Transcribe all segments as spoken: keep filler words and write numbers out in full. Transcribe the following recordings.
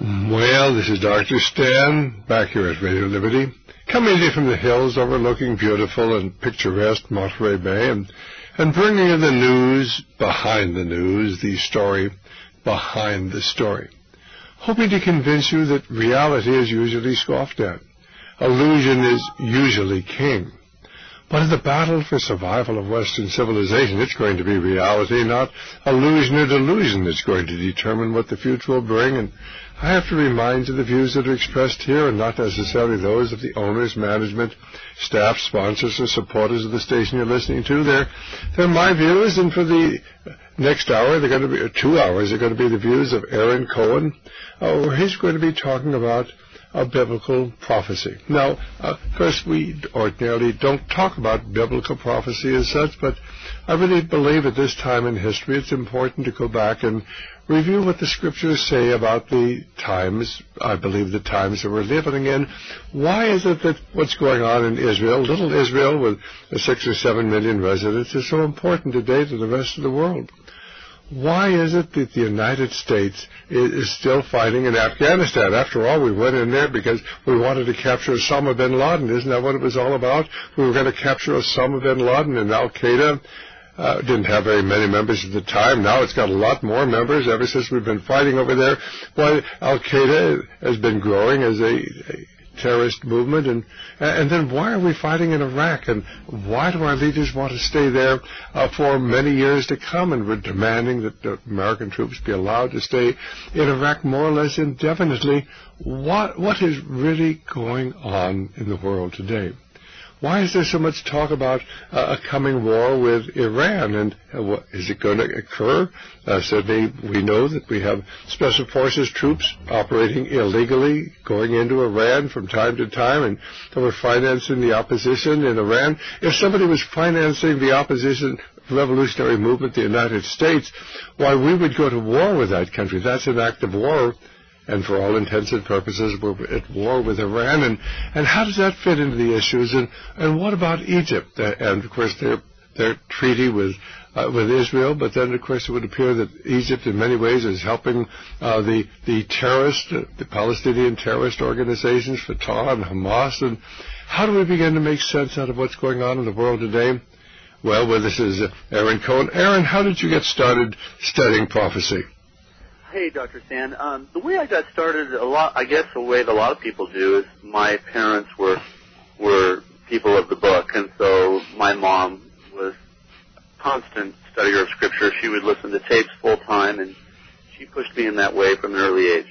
Well, this is Doctor Stan, back here at Radio Liberty, coming to you from the hills overlooking beautiful and picturesque Monterey Bay, and, and bringing you the news behind the news, the story behind the story, hoping to convince you that reality is usually scoffed at. Illusion is usually king. But in the battle for survival of Western civilization, it's going to be reality, not illusion or delusion, that's going to determine what the future will bring. And I have to remind you the views that are expressed here are not necessarily those of the owners, management, staff, sponsors, or supporters of the station you're listening to. They're, they're my views, and for the next hour, they're going to be, or two hours, they're going to be the views of Aaron Cohen, uh, where he's going to be talking about a biblical prophecy. Now, uh, of course, we ordinarily don't talk about biblical prophecy as such, but I really believe at this time in history it's important to go back and review what the Scriptures say about the times, I believe the times that we're living in. Why is it that what's going on in Israel, little Israel with six or seven million residents, is so important today to the rest of the world? Why is it that the United States is still fighting in Afghanistan? After all, we went in there because we wanted to capture Osama bin Laden. Isn't that what it was all about? We were going to capture Osama bin Laden, and Al-Qaeda uh, didn't have very many members at the time. Now it's got a lot more members ever since we've been fighting over there. Why Al-Qaeda has been growing as a, a terrorist movement, and and then why are we fighting in Iraq, and why do our leaders want to stay there uh, for many years to come, and we're demanding that the American troops be allowed to stay in Iraq more or less indefinitely? What what is really going on in the world today? Why is there so much talk about uh, a coming war with Iran, and uh, what, is it going to occur? Uh, certainly we know that we have Special Forces troops operating illegally, going into Iran from time to time, and that we're financing the opposition in Iran. If somebody was financing the opposition revolutionary movement, the United States, why, we would go to war with that country. That's an act of war. And for all intents and purposes, we're at war with Iran. And, and how does that fit into the issues? And, and what about Egypt? And, of course, their, their treaty with, uh, with Israel. But then, of course, it would appear that Egypt, in many ways, is helping uh, the, the terrorist, uh, the Palestinian terrorist organizations, Fatah and Hamas. And how do we begin to make sense out of what's going on in the world today? Well, well this is uh, Aaron Cohen. Aaron, how did you get started studying prophecy? Hey, Doctor Stan. Um, the way I got started, a lot, I guess the way that a lot of people do is my parents were were people of the book, and so my mom was a constant studier of Scripture. She would listen to tapes full time, and she pushed me in that way from an early age.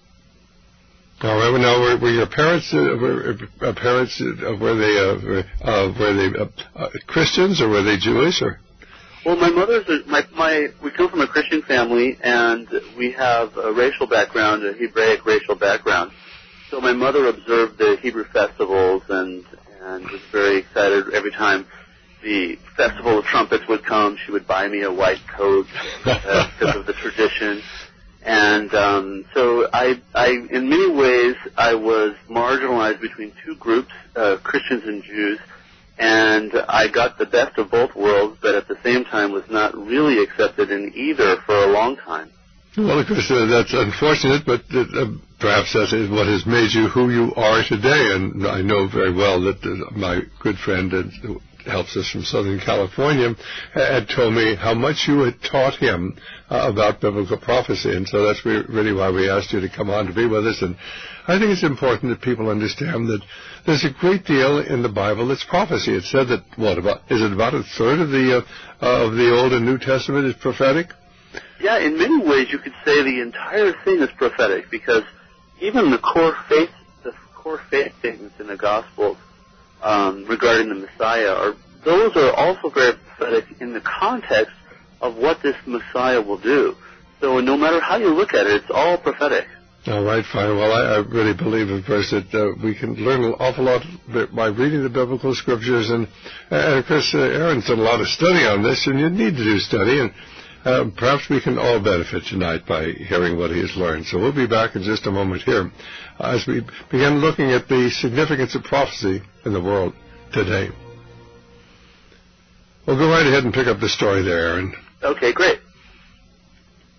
All right. Well, now, were, were your parents uh, were uh, parents uh, were they uh, uh, were they uh, uh, Christians, or were they Jewish, or? Well, my mother's a, my my we come from a Christian family, and we have a racial background, a Hebraic racial background. So my mother observed the Hebrew festivals and and was very excited every time the Festival of Trumpets would come. She would buy me a white coat uh, because of the tradition. And um, so I, I, in many ways, I was marginalized between two groups, uh, Christians and Jews. And I got the best of both worlds, but at the same time was not really accepted in either for a long time. Well, of course, uh, that's unfortunate, but uh, perhaps that is what has made you who you are today. And I know very well that uh, my good friend uh, helps us from Southern California had told me how much you had taught him uh, about biblical prophecy. And so that's re- really why we asked you to come on to be with us. And I think it's important that people understand that there's a great deal in the Bible that's prophecy. It said that, what, about, is it about a third of the, uh, of the Old and New Testament is prophetic? Yeah, in many ways you could say the entire thing is prophetic, because even the core faith, the core faith statements in the Gospels um, regarding the Messiah, are those are also very prophetic in the context of what this Messiah will do. So no matter how you look at it, it's all prophetic. All right, fine. Well, I, I really believe, of course, that uh, we can learn an awful lot by reading the biblical scriptures. And, and of course, uh, Aaron's done a lot of study on this, and you need to do study. And uh, perhaps we can all benefit tonight by hearing what he has learned. So we'll be back in just a moment here uh, as we begin looking at the significance of prophecy in the world today. Well, go right ahead and pick up the story there, Aaron. Okay, great.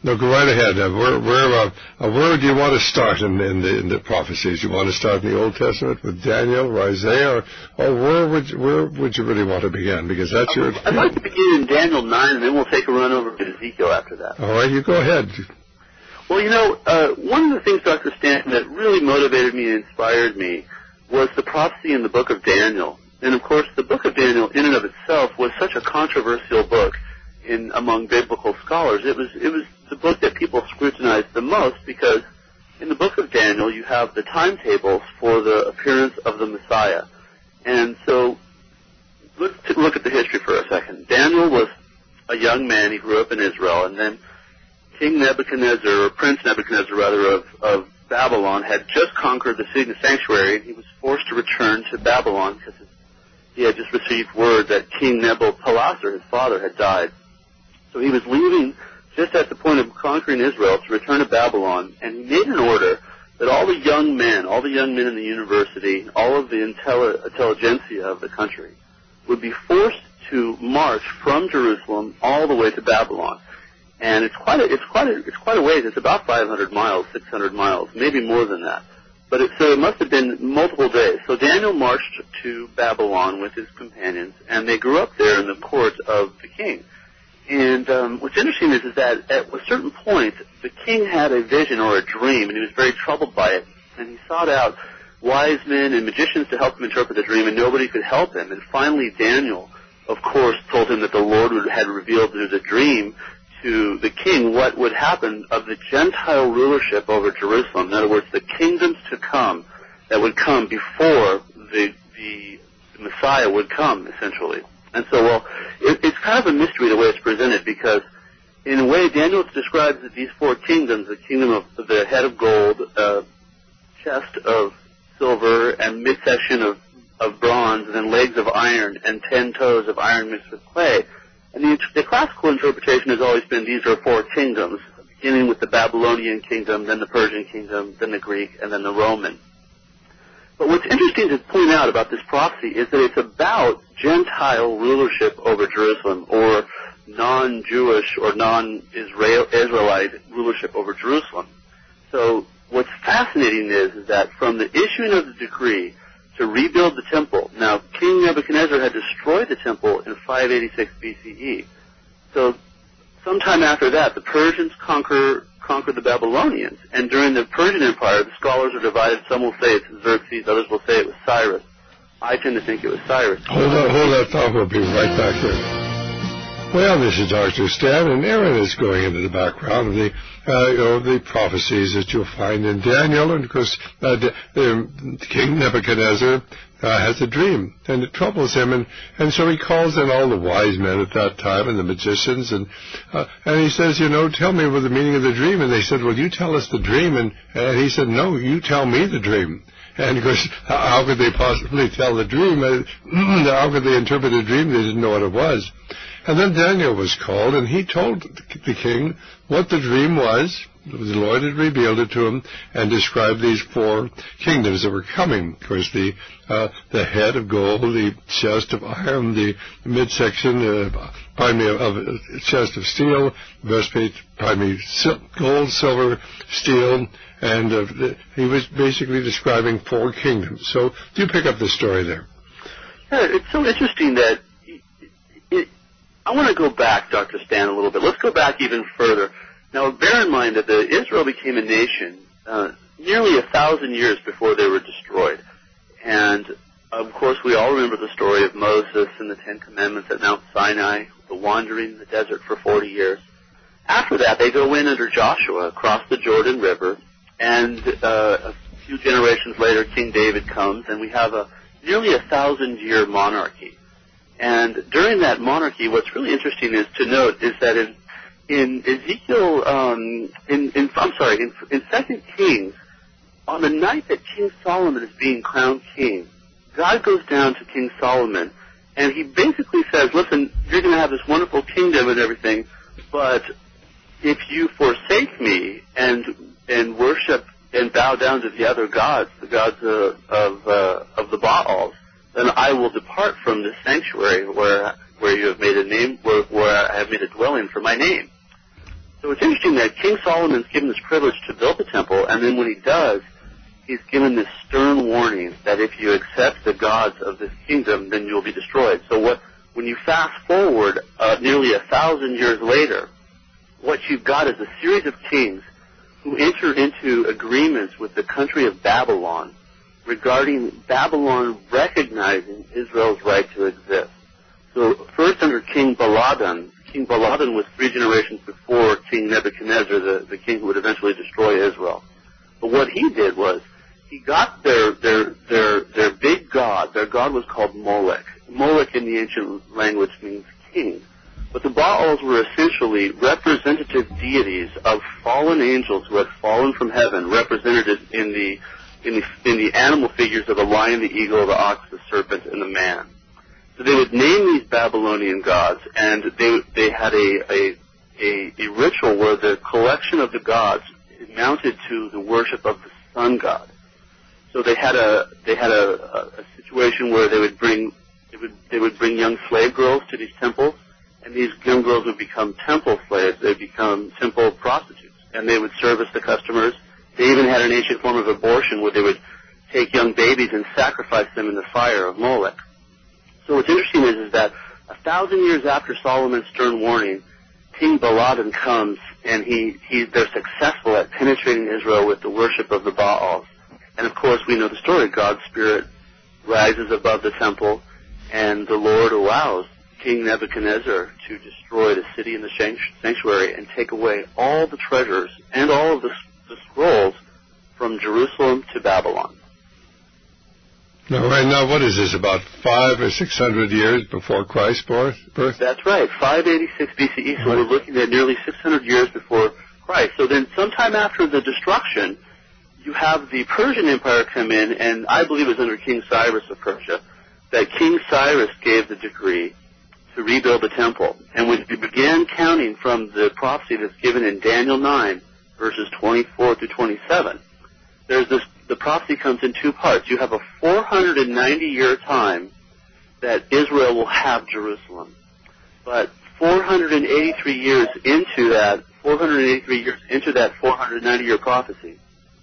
No, go right ahead. Uh, where, where, uh, uh, where do you want to start in, in, the, in the prophecies? You want to start in the Old Testament with Daniel or Isaiah, or, or where would you, where would you really want to begin? Because that's your. I'd like to begin in Daniel nine, and then we'll take a run over to Ezekiel after that. All right, you go ahead. Well, you know, uh, one of the things, Doctor Stanton, that really motivated me and inspired me was the prophecy in the book of Daniel. And, of course, the book of Daniel in and of itself was such a controversial book in among biblical scholars. It was it was the book that people scrutinized the most because in the book of Daniel you have the timetables for the appearance of the Messiah. And so let's t- look at the history for a second. Daniel was a young man. He grew up in Israel, and then King Nebuchadnezzar, or Prince Nebuchadnezzar rather, of, of Babylon had just conquered the city and sanctuary, and he was forced to return to Babylon because he had just received word that King Nebuchadnezzar, his father, had died. So he was leaving just at the point of conquering Israel to return to Babylon, and he made an order that all the young men, all the young men in the university, all of the intelli- intelligentsia of the country would be forced to march from Jerusalem all the way to Babylon. And it's quite a, it's quite a, it's quite a ways. It's about five hundred miles, six hundred miles, maybe more than that. But it, so it must have been multiple days. So Daniel marched to Babylon with his companions, and they grew up there in the court of the king. And um, what's interesting is, is that at a certain point, the king had a vision or a dream, and he was very troubled by it. And he sought out wise men and magicians to help him interpret the dream, and nobody could help him. And finally, Daniel, of course, told him that the Lord would, had revealed through the dream to the king what would happen of the Gentile rulership over Jerusalem. In other words, the kingdoms to come that would come before the, the Messiah would come, essentially. And so, well, it, it's kind of a mystery the way it's presented because, in a way, Daniel describes these four kingdoms, the kingdom of the head of gold, uh, chest of silver, and midsection of, of bronze, and then legs of iron, and ten toes of iron mixed with clay. And the, the classical interpretation has always been these are four kingdoms, beginning with the Babylonian kingdom, then the Persian kingdom, then the Greek, and then the Roman. But what's interesting to point out about this prophecy is that it's about Gentile rulership over Jerusalem, or non-Jewish or non-Israelite rulership over Jerusalem. So what's fascinating is, is that from the issuing of the decree to rebuild the temple, now King Nebuchadnezzar had destroyed the temple in five eighty-six B C E. So sometime after that, the Persians conquer conquered the Babylonians. And during the Persian Empire, the scholars are divided. Some will say it's Xerxes, others will say it was Cyrus. I tend to think it was Cyrus. Hold on, hold that thought. We'll be right back there. Well, this is Doctor Stan, and Aaron is going into the background of the, uh, you know, the prophecies that you'll find in Daniel. And, of course, uh, the, the King Nebuchadnezzar uh, has a dream, and it troubles him. And, and so he calls in all the wise men at that time and the magicians, and uh, and he says, you know, tell me what the meaning of the dream. And they said, well, you tell us the dream. And, and he said, no, you tell me the dream. And, of course, how could they possibly tell the dream? How could they interpret a dream? They didn't know what it was. And then Daniel was called, and he told the king what the dream was. The Lord had revealed it to him and described these four kingdoms that were coming. Of course, the uh, the head of gold, the chest of iron, the midsection, uh, pardon me, of, of chest of steel, breastplate, pardon me, sil- gold, silver, steel, and uh, the, he was basically describing four kingdoms. So do you pick up the story there? Yeah, it's so interesting that it, I want to go back, Doctor Stan, a little bit. Let's go back even further. Now, bear in mind that the Israel became a nation uh, nearly a thousand years before they were destroyed. And, of course, we all remember the story of Moses and the Ten Commandments at Mount Sinai, the wandering in the desert for forty years. After that, they go in under Joshua, across the Jordan River, and uh, a few generations later, King David comes, and we have a nearly a thousand-year monarchy. And during that monarchy, what's really interesting is to note is that in in Ezekiel, um, in, in I'm sorry, in, in Second Kings, on the night that King Solomon is being crowned king, God goes down to King Solomon, and he basically says, "Listen, you're going to have this wonderful kingdom and everything, but if you forsake me and and worship and bow down to the other gods, the gods uh, of uh, of the Baals, then I will depart from this sanctuary where where you have made a name, where, where I have made a dwelling for my name." So it's interesting that King Solomon's given this privilege to build the temple, and then when he does, he's given this stern warning that if you accept the gods of this kingdom, then you'll be destroyed. So what, when you fast forward uh, nearly a thousand years later, what you've got is a series of kings who enter into agreements with the country of Babylon regarding Babylon recognizing Israel's right to exist. So first under King Baladan, King Baladan was three generations before King Nebuchadnezzar, the, the king who would eventually destroy Israel. But what he did was, he got their, their, their, their big god. Their god was called Molech. Molech in the ancient language means king. But the Baals were essentially representative deities of fallen angels who had fallen from heaven, represented in the, in the, in the animal figures of the lion, the eagle, the ox, the serpent, and the man. So they would name these Babylonian gods, and they, they had a, a, a, a ritual where the collection of the gods mounted to the worship of the sun god. So they had a they had a, a, a situation where they would bring they would they would bring young slave girls to these temples, and these young girls would become temple slaves. They'd become temple prostitutes, and they would service the customers. They even had an ancient form of abortion where they would take young babies and sacrifice them in the fire of Molech. So what's interesting is, is that a thousand years after Solomon's stern warning, King Baladan comes, and he, he they're successful at penetrating Israel with the worship of the Baals. And of course, we know the story. God's Spirit rises above the temple, and the Lord allows King Nebuchadnezzar to destroy the city and the sanctuary and take away all the treasures and all of the, the scrolls from Jerusalem to Babylon. Now, right now, what is this, about five or six hundred years before Christ's birth? That's right, five eighty-six B C E, so right. We're looking at nearly six hundred years before Christ. So then sometime after the destruction, you have the Persian Empire come in, and I believe it was under King Cyrus of Persia, that King Cyrus gave the decree to rebuild the temple. And when we began counting from the prophecy that's given in Daniel nine, verses twenty-four through twenty-seven, there's this, the prophecy comes in two parts. You have a four hundred ninety year time that Israel will have Jerusalem. But four hundred eighty-three years into that, four hundred eighty-three years into that four hundred ninety year prophecy,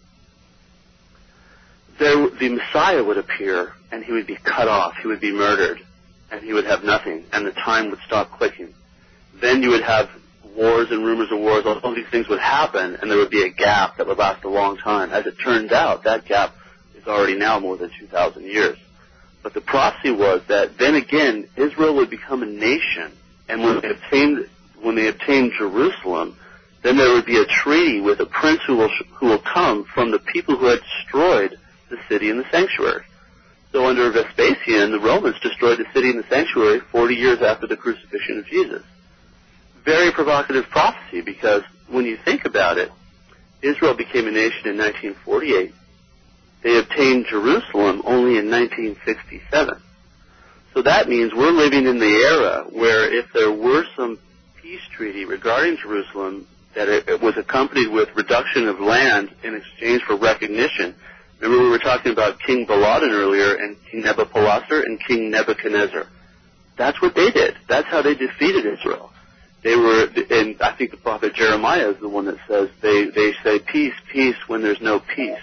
there, the Messiah would appear, and he would be cut off, he would be murdered, and he would have nothing, and the time would stop clicking. Then you would have wars and rumors of wars, all these things would happen, and there would be a gap that would last a long time. As it turns out, that gap is already now more than two thousand years. But the prophecy was that then again, Israel would become a nation, and when they obtained, when they obtained Jerusalem, then there would be a treaty with a prince who will, who will come from the people who had destroyed the city and the sanctuary. So under Vespasian, the Romans destroyed the city and the sanctuary forty years after the crucifixion of Jesus. Very provocative prophecy, because when you think about it, Israel became a nation in nineteen forty-eight. They obtained Jerusalem only in nineteen sixty-seven. So that means we're living in the era where if there were some peace treaty regarding Jerusalem, that it, it was accompanied with reduction of land in exchange for recognition. Remember we were talking about King Baladan earlier, and King Nabopolassar and King Nebuchadnezzar. That's what they did. That's how they defeated Israel. They were, and I think the prophet Jeremiah is the one that says they, they say peace, peace when there's no peace.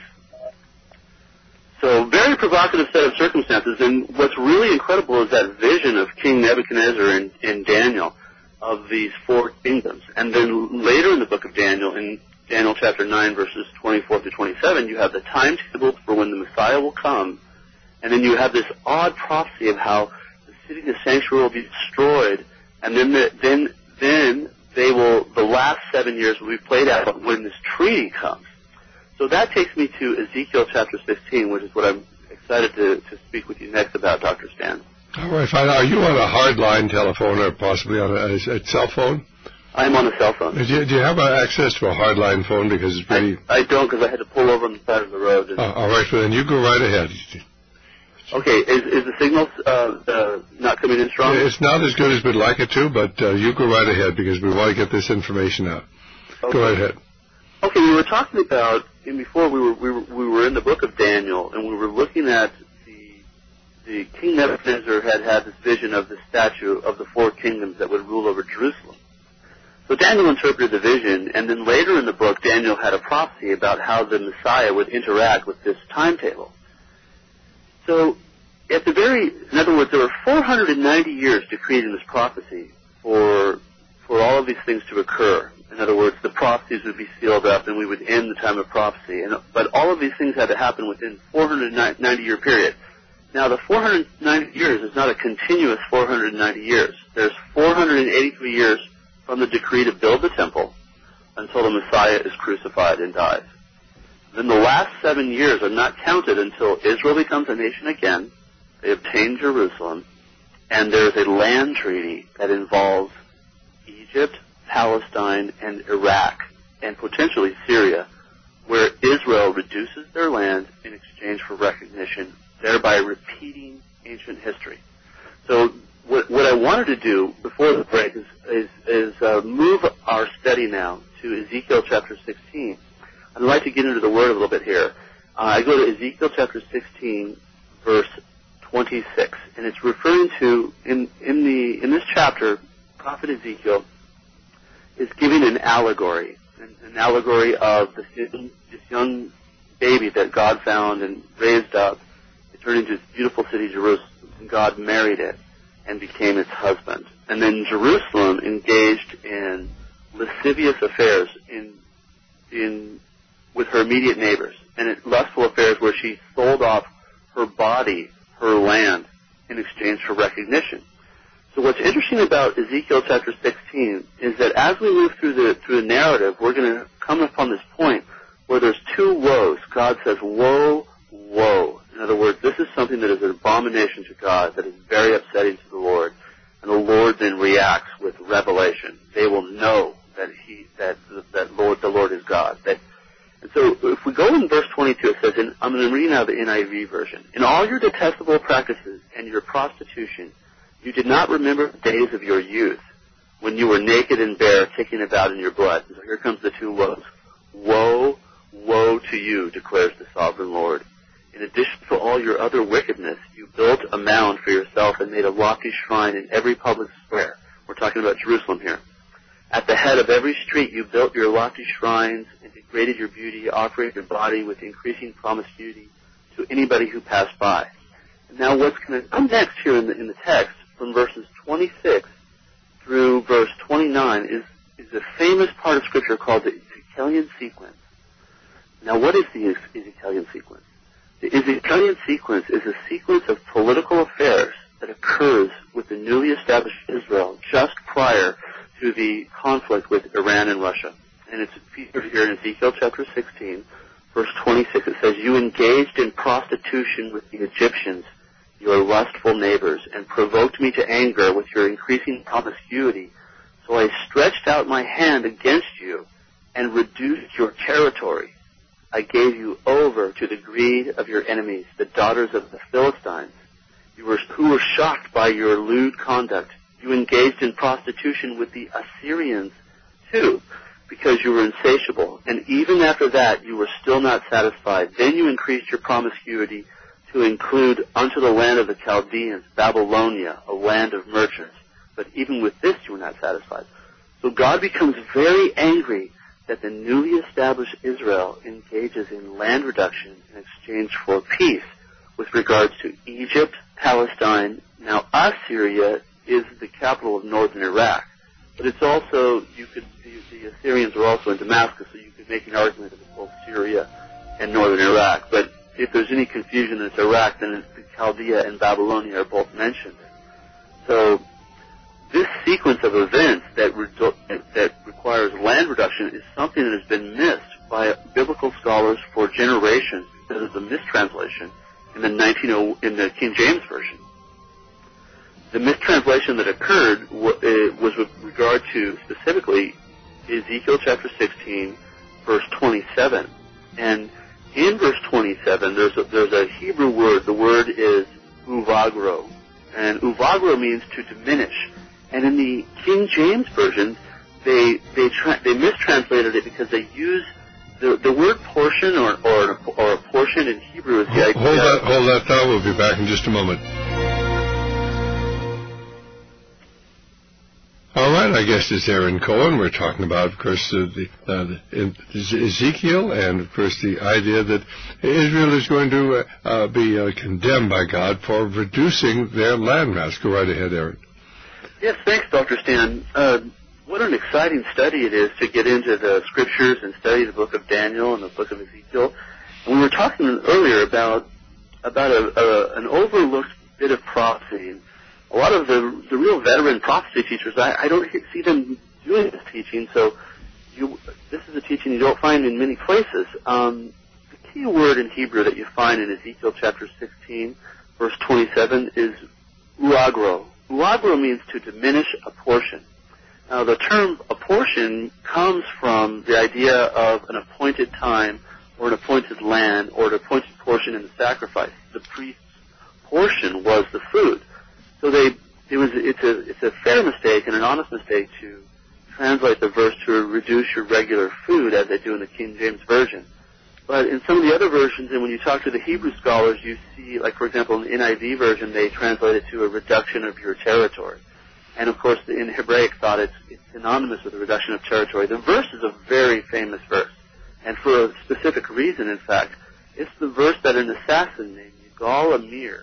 So very provocative set of circumstances, and what's really incredible is that vision of King Nebuchadnezzar in, in Daniel of these four kingdoms. And then later in the book of Daniel, in Daniel chapter nine, verses twenty-four through twenty-seven, you have the timetable for when the Messiah will come, and then you have this odd prophecy of how the city and the sanctuary will be destroyed, and then the, then then they will, the last seven years will be played out when this treaty comes. So that takes me to Ezekiel chapter fifteen, which is what I'm excited to, to speak with you next about, Doctor Stan. All right, fine. Are you on a hardline telephone or possibly on a, a cell phone? I'm on a cell phone. Do you, do you have uh, access to a hardline phone? Because it's pretty... I, I don't, because I had to pull over on the side of the road. Uh, all right, well, then you go right ahead. Okay, is, is the signal uh, uh, not coming in strong? It's not as good as we'd like it to, but uh, you go right ahead because we want to get this information out. Okay. Go right ahead. Okay, we were talking about, and before we were, we were we were in the book of Daniel, and we were looking at the the King Nebuchadnezzar had had this vision of the statue of the four kingdoms that would rule over Jerusalem. So Daniel interpreted the vision, and then later in the book, Daniel had a prophecy about how the Messiah would interact with this timetable. So, at the very, in other words, there were four hundred ninety years decreed in this prophecy for for all of these things to occur. In other words, the prophecies would be sealed up, and we would end the time of prophecy. And, but all of these things had to happen within four hundred ninety year period. Now, the four hundred ninety years is not a continuous four hundred ninety years. There's four hundred eighty-three years from the decree to build the temple until the Messiah is crucified and dies. Then the last seven years are not counted until Israel becomes a nation again, they obtain Jerusalem, and there's a land treaty that involves Egypt, Palestine, and Iraq, and potentially Syria, where Israel reduces their land in exchange for recognition, thereby repeating ancient history. So what, what I wanted to do before the break is, is, is uh, move our study now to Ezekiel chapter sixteen. I'd like to get into the Word a little bit here. Uh, I go to Ezekiel chapter sixteen, verse twenty-six, and it's referring to, in, in, the, in this chapter, prophet Ezekiel is giving an allegory, an, an allegory of this, this young baby that God found and raised up. It turned into this beautiful city, Jerusalem, and God married it and became its husband. And then Jerusalem engaged in lascivious affairs in, in, with her immediate neighbors, and in lustful affairs where she sold off her body, her land, in exchange for recognition. So what's interesting about Ezekiel chapter sixteen is that as we move through the through the narrative, we're going to come upon this point where there's two woes. God says, woe, woe. In other words, this is something that is an abomination to God, that is very upsetting to the Lord. And the Lord then reacts with revelation. They will know that he that that Lord the Lord is God. That and so if we go in verse twenty-two, it says, in, I'm going to read now the N I V version. In all your detestable practices and your prostitution, you did not remember the days of your youth, when you were naked and bare, kicking about in your blood. So here comes the two woes. Woe, woe to you, declares the sovereign Lord. In addition to all your other wickedness, you built a mound for yourself and made a lofty shrine in every public square. We're talking about Jerusalem here. At the head of every street, you built your lofty shrines and degraded your beauty, offering your body with increasing promiscuity to anybody who passed by. And now what's going to come next here in the, in the text, from verses twenty-six through verse twenty-nine, is, is a famous part of Scripture called the Ezekielian sequence. Now what is the Ezekielian sequence? The Ezekielian sequence is a sequence of political affairs that occurs with the newly established Israel just prior to the conflict with Iran and Russia. And it's featured here in Ezekiel chapter sixteen, verse twenty-six. It says, you engaged in prostitution with the Egyptians, your lustful neighbors, and provoked me to anger with your increasing promiscuity. So I stretched out my hand against you and reduced your territory. I gave you over to the greed of your enemies, the daughters of the Philistines, you were, who were shocked by your lewd conduct. You engaged in prostitution with the Assyrians, too, because you were insatiable. And even after that, you were still not satisfied. Then you increased your promiscuity to include unto the land of the Chaldeans, Babylonia, a land of merchants. But even with this, you were not satisfied. So God becomes very angry that the newly established Israel engages in land reduction in exchange for peace with regards to Egypt, Palestine. Now, Assyria is the capital of northern Iraq. But it's also, you could, the, the Assyrians were also in Damascus, so you could make an argument that it's both Syria and northern Iraq. But if there's any confusion that it's Iraq, then it's Chaldea and Babylonia are both mentioned. So this sequence of events that, re- that requires land reduction is something that has been missed by biblical scholars for generations because of the mistranslation in the nineteen oh in the King James Version. The mistranslation that occurred was with regard to specifically Ezekiel chapter sixteen, verse twenty-seven. And in verse twenty-seven, there's a, there's a Hebrew word. The word is uvagro. And uvagro means to diminish. And in the King James Version, they they tra- they mistranslated it because they use the the word portion or or, or a portion in Hebrew is the idea. Hold that, hold that thought. We'll be back in just a moment. All right, I guess it's Aaron Cohen. We're talking about, of course, uh, the, uh, the Ezekiel, and, of course, the idea that Israel is going to uh, uh, be uh, condemned by God for reducing their landmass. Go right ahead, Aaron. Yes, thanks, Doctor Stan. Uh, what an exciting study it is to get into the Scriptures and study the book of Daniel and the book of Ezekiel. And we were talking earlier about about a, a, an overlooked bit of prophecy. A lot of the the real veteran prophecy teachers, I, I don't see them doing this teaching, so you, this is a teaching you don't find in many places. Um, the key word in Hebrew that you find in Ezekiel chapter sixteen, verse twenty-seven, is uagro. Uagro means to diminish a portion. Now, the term a portion comes from the idea of an appointed time or an appointed land or an appointed portion in the sacrifice. The priest's portion was the food. So they, it was, it's a, it's a fair mistake and an honest mistake to translate the verse to reduce your regular food, as they do in the King James Version. But in some of the other versions, and when you talk to the Hebrew scholars, you see, like for example, in the N I V version, they translate it to a reduction of your territory. And of course, in Hebraic thought, it's, it's synonymous with a reduction of territory. The verse is a very famous verse, and for a specific reason, in fact. It's the verse that an assassin named Yigal Amir,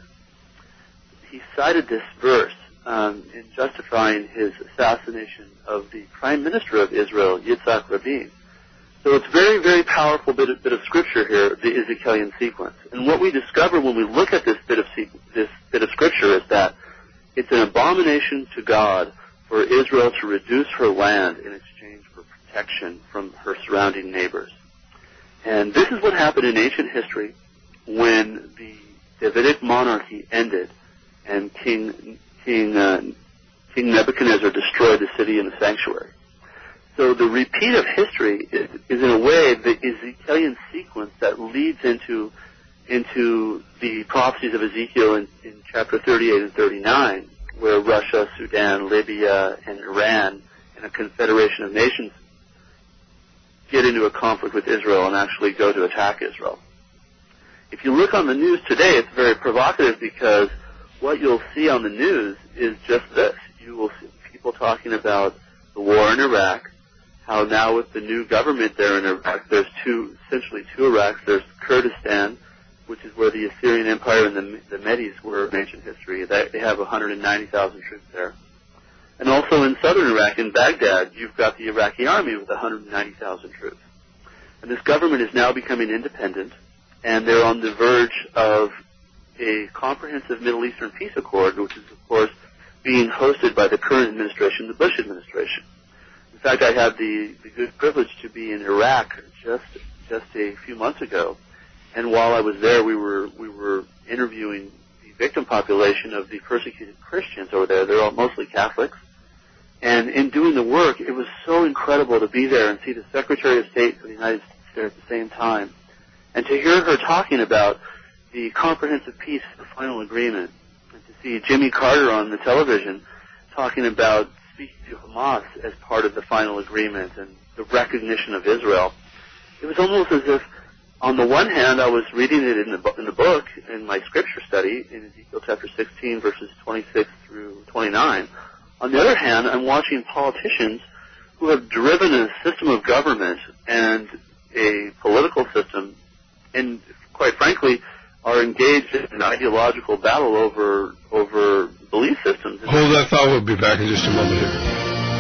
he cited this verse um, in justifying his assassination of the Prime Minister of Israel, Yitzhak Rabin. So it's a very, very powerful bit of, bit of scripture here, the Ezekielian sequence. And what we discover when we look at this bit of sequ- this bit of scripture is that it's an abomination to God for Israel to reduce her land in exchange for protection from her surrounding neighbors. And this is what happened in ancient history when the Davidic monarchy ended and King King uh, King Nebuchadnezzar destroyed the city and the sanctuary. So the repeat of history is, is in a way the Ezekielian sequence that leads into into the prophecies of Ezekiel in, in chapter thirty-eight and thirty-nine, where Russia, Sudan, Libya, and Iran, and a confederation of nations get into a conflict with Israel and actually go to attack Israel. If you look on the news today, it's very provocative because what you'll see on the news is just this. You will see people talking about the war in Iraq, how now with the new government there in Iraq, there's two, essentially two Iraqs. There's Kurdistan, which is where the Assyrian Empire and the, the Medes were in ancient history. They, they have one hundred ninety thousand troops there. And also in southern Iraq, in Baghdad, you've got the Iraqi army with one hundred ninety thousand troops. And this government is now becoming independent, and they're on the verge of a comprehensive Middle Eastern peace accord, which is, of course, being hosted by the current administration, the Bush administration. In fact, I had the, the good privilege to be in Iraq just just a few months ago, and while I was there, we were we were interviewing the victim population of the persecuted Christians over there. They're all mostly Catholics, and in doing the work, it was so incredible to be there and see the Secretary of State of the United States there at the same time, and to hear her talking about the comprehensive peace, the final agreement, and to see Jimmy Carter on the television talking about speaking to Hamas as part of the final agreement and the recognition of Israel. It was almost as if, on the one hand, I was reading it in the, in the book, in my scripture study, in Ezekiel chapter sixteen, verses twenty-six through twenty-nine. On the other hand, I'm watching politicians who have driven a system of government and a political system, and quite frankly, are engaged in an ideological battle over over belief systems. Hold that thought. We'll be back in just a moment here.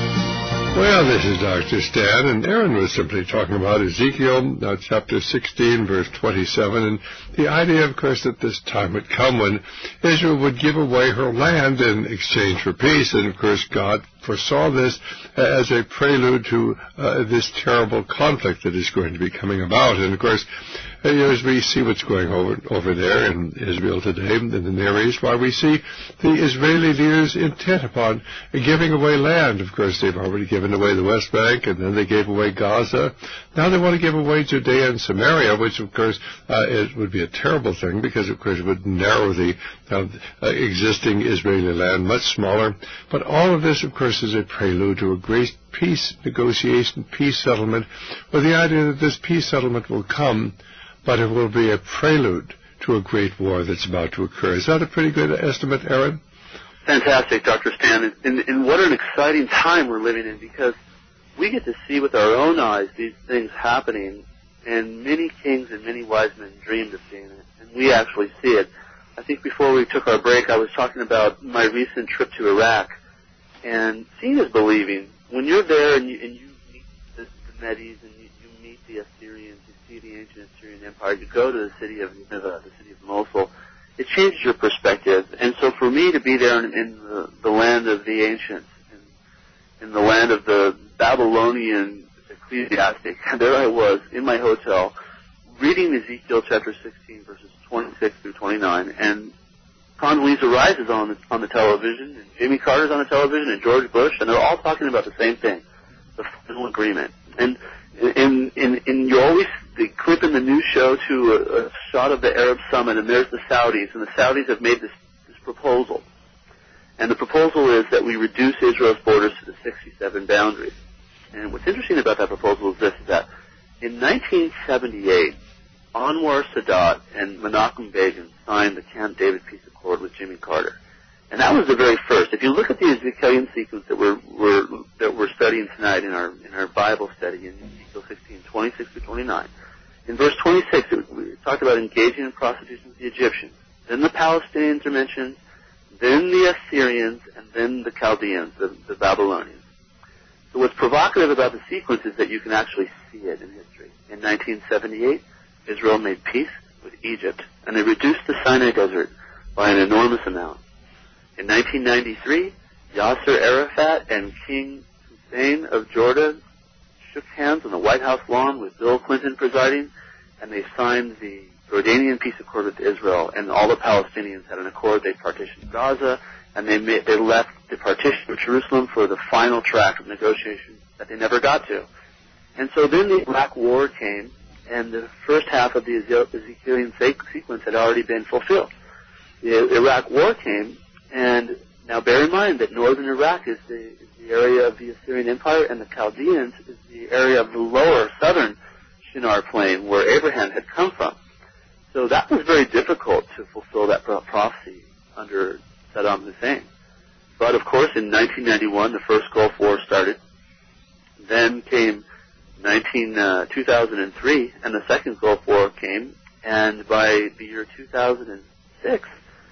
Well, this is Doctor Stan, and Aaron was simply talking about Ezekiel uh, chapter sixteen, verse twenty-seven, and the idea, of course, that this time would come when Israel would give away her land in exchange for peace, and, of course, God foresaw this as a prelude to uh, this terrible conflict that is going to be coming about. And, of course, you know, as we see what's going over, over there in Israel today, in the Near East, while we see the Israeli leaders intent upon giving away land. Of course, they've already given away the West Bank, and then they gave away Gaza. Now they want to give away Judea and Samaria, which, of course, uh, it would be a terrible thing because, of course, it would narrow the uh, uh, existing Israeli land much smaller. But all of this, of course, is a prelude to a great peace negotiation, peace settlement, with the idea that this peace settlement will come, but it will be a prelude to a great war that's about to occur. Is that a pretty good estimate, Aaron? Fantastic, Doctor Stan. And, and what an exciting time we're living in, because we get to see with our own eyes these things happening, and many kings and many wise men dreamed of seeing it, and we actually see it. I think before we took our break, I was talking about my recent trip to Iraq, and seeing is believing. When you're there and you, and you meet the, the Medes and you, you meet the Assyrians, you see the ancient Assyrian Empire, you go to the city of Nineveh, the city of Mosul, it changes your perspective. And so for me to be there in, in the, the land of the ancients, in, in the land of the Babylonian ecclesiastic, there I was in my hotel reading Ezekiel chapter sixteen, verses twenty-six through twenty-nine, and Condoleezza Rice is on the, on the television, and Jimmy Carter's on the television, and George Bush, and they're all talking about the same thing, the final agreement. And in, in, in you always they clip in the news show to a, a shot of the Arab summit, and there's the Saudis, and the Saudis have made this, this proposal. And the proposal is that we reduce Israel's borders to the sixty-seven boundaries. And what's interesting about that proposal is this, is that in nineteen seventy-eight, Anwar Sadat and Menachem Begin signed the Camp David Peace Accord with Jimmy Carter. And that was the very first. If you look at the Ezekielian sequence that we're, we're, that we're studying tonight in our, in our Bible study in Ezekiel sixteen, twenty-six through twenty-nine, in verse twenty-six, it, we talked about engaging in prostitution with the Egyptians. Then the Palestinians are mentioned, then the Assyrians, and then the Chaldeans, the, the Babylonians. So what's provocative about the sequence is that you can actually see it in history. In nineteen seventy-eight, Israel made peace with Egypt, and they reduced the Sinai Desert by an enormous amount. In nineteen ninety-three, Yasser Arafat and King Hussein of Jordan shook hands on the White House lawn with Bill Clinton presiding, and they signed the Jordanian peace accord with Israel, and all the Palestinians had an accord. They partitioned Gaza, and they made, they left the partition of Jerusalem for the final track of negotiations that they never got to. And so then the Iraq War came, and the first half of the Ezekielian sequence had already been fulfilled. The Iraq War came, and now bear in mind that northern Iraq is the, is the area of the Assyrian Empire, and the Chaldeans is the area of the lower southern Shinar Plain where Abraham had come from. So that was very difficult to fulfill that prophecy under Saddam Hussein. But of course, in nineteen ninety-one, the first Gulf War started. Then came nineteen, uh, two thousand three, and the second Gulf War came. And by the year two thousand six,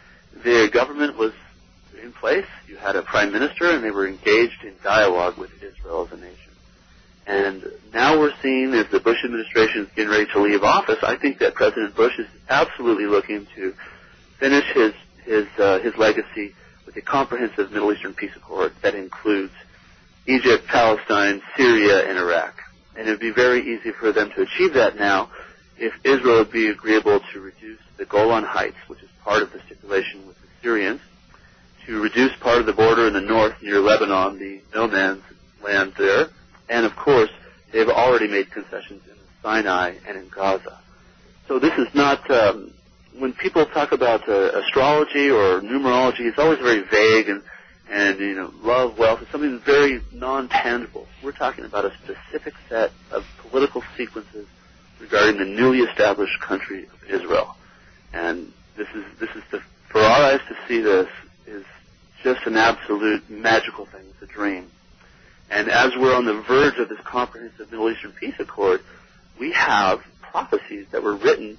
the government was in place. You had a prime minister, and they were engaged in dialogue with Israel as a nation. And now we're seeing, as the Bush administration is getting ready to leave office, I think that President Bush is absolutely looking to finish his his uh, his legacy with a comprehensive Middle Eastern peace accord that includes Egypt, Palestine, Syria, and Iraq. And it would be very easy for them to achieve that now if Israel would be agreeable to reduce the Golan Heights, which is part of the stipulation with the Syrians, to reduce part of the border in the north near Lebanon, the no man's land there. And of course, they've already made concessions in Sinai and in Gaza. So this is not, um, when people talk about uh, astrology or numerology, it's always very vague and, and, you know, love, wealth, it's something very non-tangible. We're talking about a specific set of political sequences regarding the newly established country of Israel. And this is, this is the, for our eyes to see this is just an absolute magical thing. It's a dream. And as we're on the verge of this comprehensive Middle Eastern peace accord, we have prophecies that were written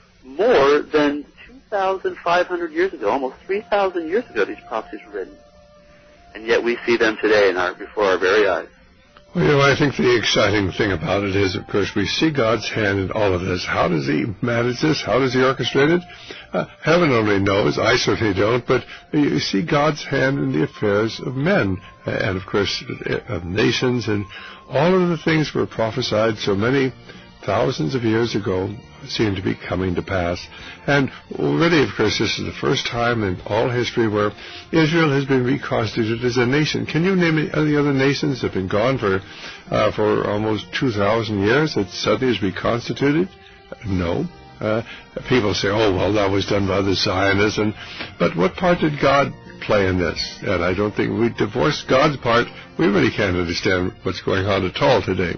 more than two thousand five hundred years ago, almost three thousand years ago these prophecies were written. And yet we see them today in our, before our very eyes. Well, you know, I think the exciting thing about it is, of course, we see God's hand in all of this. How does He manage this? How does He orchestrate it? Uh, heaven only knows. I certainly don't. But you see God's hand in the affairs of men and, of course, of nations. And all of the things were prophesied so many thousands of years ago seem to be coming to pass. And already, of course, this is the first time in all history where Israel has been reconstituted as a nation. Can you name any other nations that have been gone for uh, for almost two thousand years that suddenly is reconstituted? No. Uh, people say, oh, well, that was done by the Zionists. And, but what part did God play in this? And I don't think we divorce God's part. We really can't understand what's going on at all today.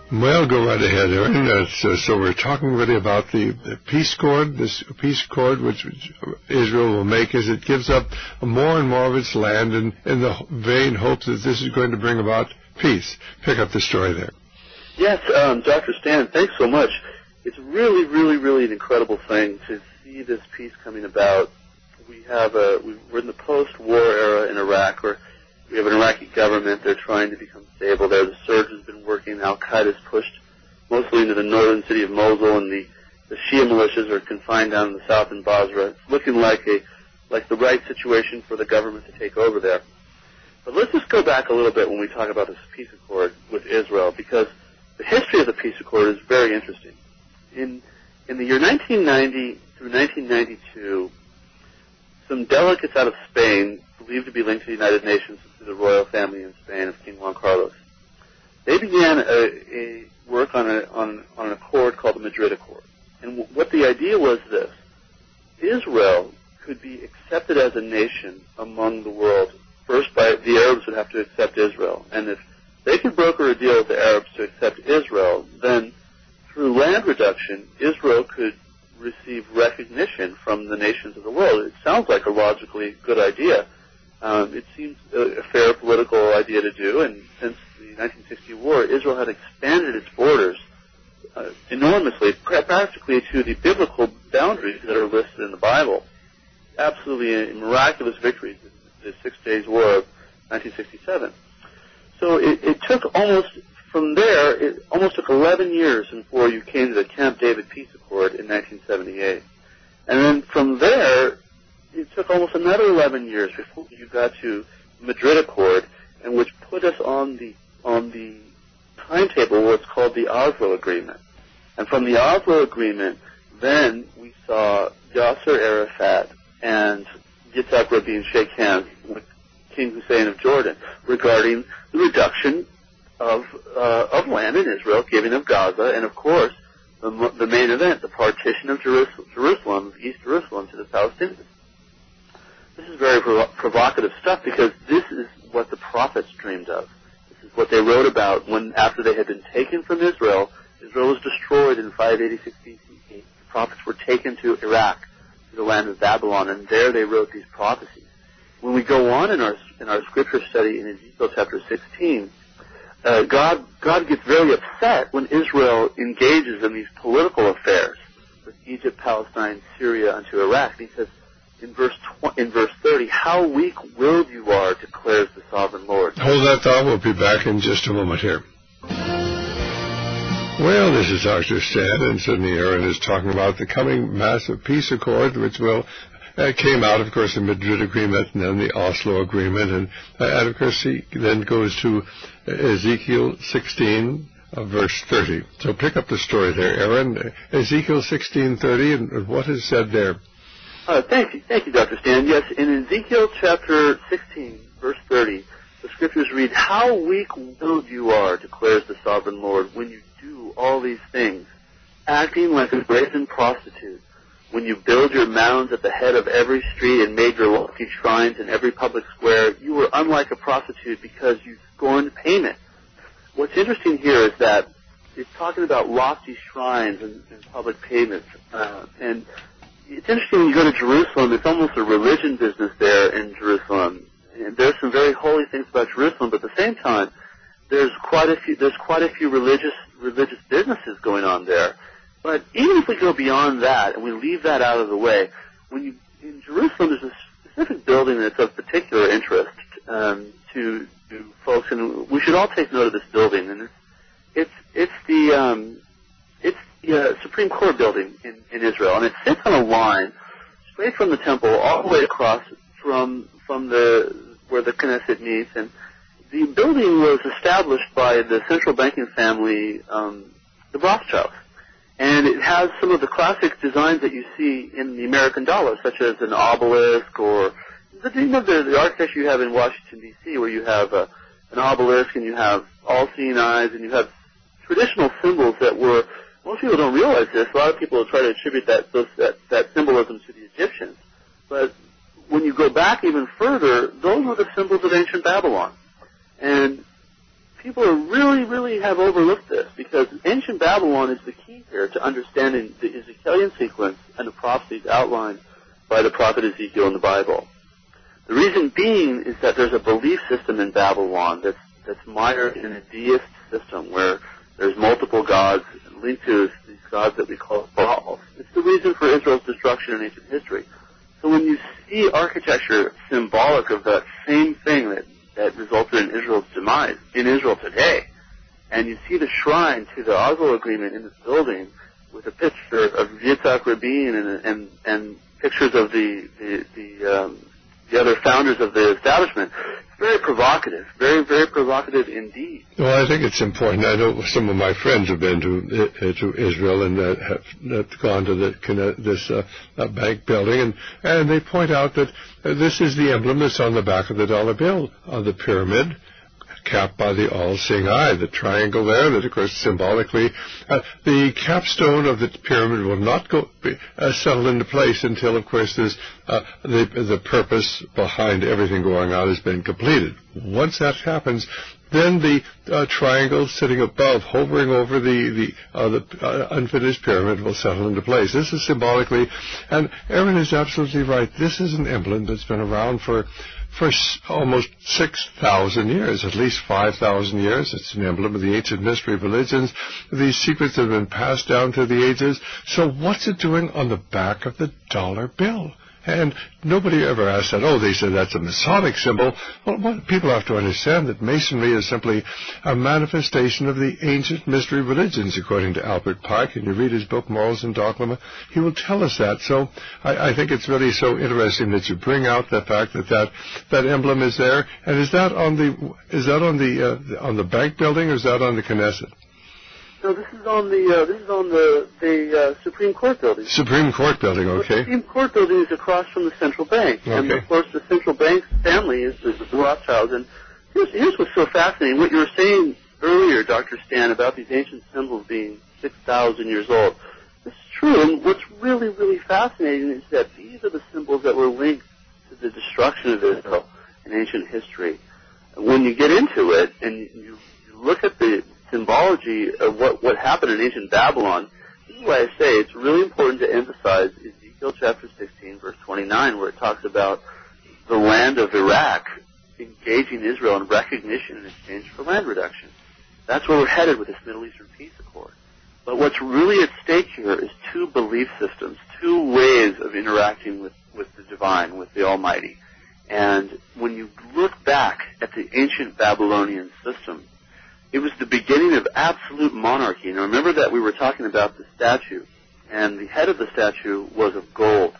Well, go right ahead, Aaron. Uh, so, so we're talking really about the, the peace accord, this peace accord which, which Israel will make as it gives up more and more of its land in, in the vain hope that this is going to bring about peace. Pick up the story there. Yes, um, Doctor Stan, thanks so much. It's really, really, really an incredible thing to see this peace coming about. We have a, we're in the post-war era in Iraq, where we have an Iraqi government. They're trying to become stable there. The surge has been working. Al-Qaeda's pushed mostly into the northern city of Mosul, and the, the Shia militias are confined down in the south in Basra. It's looking like a like the right situation for the government to take over there. But let's just go back a little bit when we talk about this peace accord with Israel, because the history of the peace accord is very interesting. In in the year nineteen ninety through nineteen ninety-two, some delegates out of Spain, believed to be linked to the United Nations through the royal family in Spain of King Juan Carlos, they began a, a work on, a, on, on an accord called the Madrid Accord. And w- what the idea was this: Israel could be accepted as a nation among the world. First, by the Arabs would have to accept Israel. And if they could broker a deal with the Arabs to accept Israel, then through land reduction, Israel could receive recognition from the nations of the world. It sounds like a logically good idea. Um, it seems a, a fair political idea to do, and since the nineteen sixty war, Israel had expanded its borders uh, enormously, practically to the biblical boundaries that are listed in the Bible. Absolutely a miraculous victory, the, the Six Days War of nineteen sixty-seven. So it, it took almost, from there, it almost took eleven years before you came to the Camp David Peace Accord in nineteen seventy-eight. And then from there, it took almost another eleven years before you got to Madrid Accord, and which put us on the on the timetable what's called the Oslo Agreement. And from the Oslo Agreement, then we saw Yasser Arafat and Yitzhak Rabin shake hands with King Hussein of Jordan regarding the reduction of uh, of land in Israel, giving of Gaza, and of course the, the main event, the partition of Jerusalem, Jerusalem, East Jerusalem, to the Palestinians. This is very provo- provocative stuff, because this is what the prophets dreamed of. This is what they wrote about when, after they had been taken from Israel, Israel was destroyed in five eighty-six B C E. The prophets were taken to Iraq, to the land of Babylon, and there they wrote these prophecies. When we go on in our in our scripture study in Ezekiel chapter sixteen, uh, God God gets very upset when Israel engages in these political affairs with Egypt, Palestine, Syria, unto Iraq. And he says, In verse tw- in verse thirty, how weak-willed you are, declares the sovereign Lord. Hold that thought. We'll be back in just a moment here. Well, this is Doctor Stan, and Sidney Aaron is talking about the coming massive peace accord, which will uh, came out, of course, the Madrid Agreement and then the Oslo Agreement, and, uh, and of course, he then goes to Ezekiel sixteen, uh, verse thirty. So pick up the story there, Aaron. Ezekiel sixteen thirty, and what is said there? Uh, thank you, thank you, Doctor Stan. Yes, in Ezekiel chapter sixteen, verse thirty, the scriptures read, how weak-willed you are, declares the sovereign Lord, when you do all these things, acting like a brazen prostitute, when you build your mounds at the head of every street and made your lofty shrines in every public square. You were unlike a prostitute because you scorned payment. What's interesting here is that it's talking about lofty shrines and, and public payments, uh, and it's interesting when you go to Jerusalem, it's almost a religion business there in Jerusalem. And there's some very holy things about Jerusalem, but at the same time, there's quite a few there's quite a few religious religious businesses going on there. But even if we go beyond that and we leave that out of the way, when you in Jerusalem, there's a specific building that's of particular interest um, to, to folks, and we should all take note of this building. And it's it's it's the um, it's the uh, Supreme Court building in, in Israel, and it sits on a line straight from the temple all the way across from from the where the Knesset meets. And the building was established by the central banking family, um, the Rothschilds. And it has some of the classic designs that you see in the American dollar, such as an obelisk, or the, you know, the, the architecture you have in Washington, D C, where you have a, an obelisk and you have all-seeing eyes and you have traditional symbols that were, most people don't realize this. A lot of people try to attribute that, those, that, that symbolism to the Egyptians. But when you go back even further, those were the symbols of ancient Babylon. And people are really, really have overlooked this, because ancient Babylon is the key here to understanding the Ezekielian sequence and the prophecies outlined by the prophet Ezekiel in the Bible. The reason being is that there's a belief system in Babylon that's, that's mired in a deist system where there's multiple gods linked to these gods that we call Baals. It's the reason for Israel's destruction in ancient history. So when you see architecture symbolic of that same thing that, that resulted in Israel's demise in Israel today, and you see the shrine to the Oslo Agreement in this building with a picture of Yitzhak Rabin and, and, and pictures of the, the, the, um, the other founders of the establishment, it's very provocative, very, very provocative indeed. Well, I think it's important. I know some of my friends have been to uh, to Israel and uh, have, have gone to the, this uh, uh, bank building, and, and they point out that uh, this is the emblem that's on the back of the dollar bill, uh, the pyramid, capped by the all-seeing eye, the triangle there, that, of course, symbolically, uh, the capstone of the pyramid will not go be, uh, settle into place until, of course, there's, uh, the, the purpose behind everything going on has been completed. Once that happens, then the uh, triangle sitting above, hovering over the, the, uh, the uh, unfinished pyramid, will settle into place. This is symbolically, and Aaron is absolutely right. This is an emblem that's been around for for almost six thousand years, at least five thousand years. It's an emblem of the ancient mystery of religions. These secrets have been passed down through the ages. So what's it doing on the back of the dollar bill? And nobody ever asked that. Oh, they said that's a Masonic symbol. Well, what, people have to understand that Masonry is simply a manifestation of the ancient mystery religions, according to Albert Pike. And you read his book, Morals and Dogma, he will tell us that. So I, I think it's really so interesting that you bring out the fact that that, that emblem is there. And is that on the is that on the uh, on the bank building, or is that on the Knesset? No, this is on the uh, this is on the the uh, Supreme Court building. Supreme Court building, okay. The Supreme Court building is across from the central bank, okay. and of course the central bank's family is the, the Rothschilds. And here's, here's what's so fascinating: what you were saying earlier, Doctor Stan, about these ancient symbols being six thousand years old. It's true, and what's really really fascinating is that these are the symbols that were linked to the destruction of Israel in ancient history. When you get into it and you, you look at the symbology of what, what happened in ancient Babylon, this is why I say it's really important to emphasize Ezekiel chapter sixteen, verse twenty-nine, where it talks about the land of Iraq engaging Israel in recognition in exchange for land reduction. That's where we're headed with this Middle Eastern Peace Accord. But what's really at stake here is two belief systems, two ways of interacting with, with the divine, with the Almighty. And when you look back at the ancient Babylonian system, it was the beginning of absolute monarchy. Now remember that we were talking about the statue, and the head of the statue was of gold.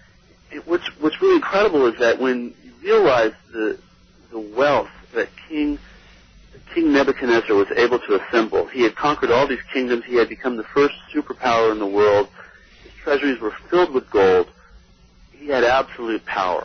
It, what's, what's really incredible is that when you realize the, the wealth that King, King Nebuchadnezzar was able to assemble, he had conquered all these kingdoms, he had become the first superpower in the world, his treasuries were filled with gold, he had absolute power.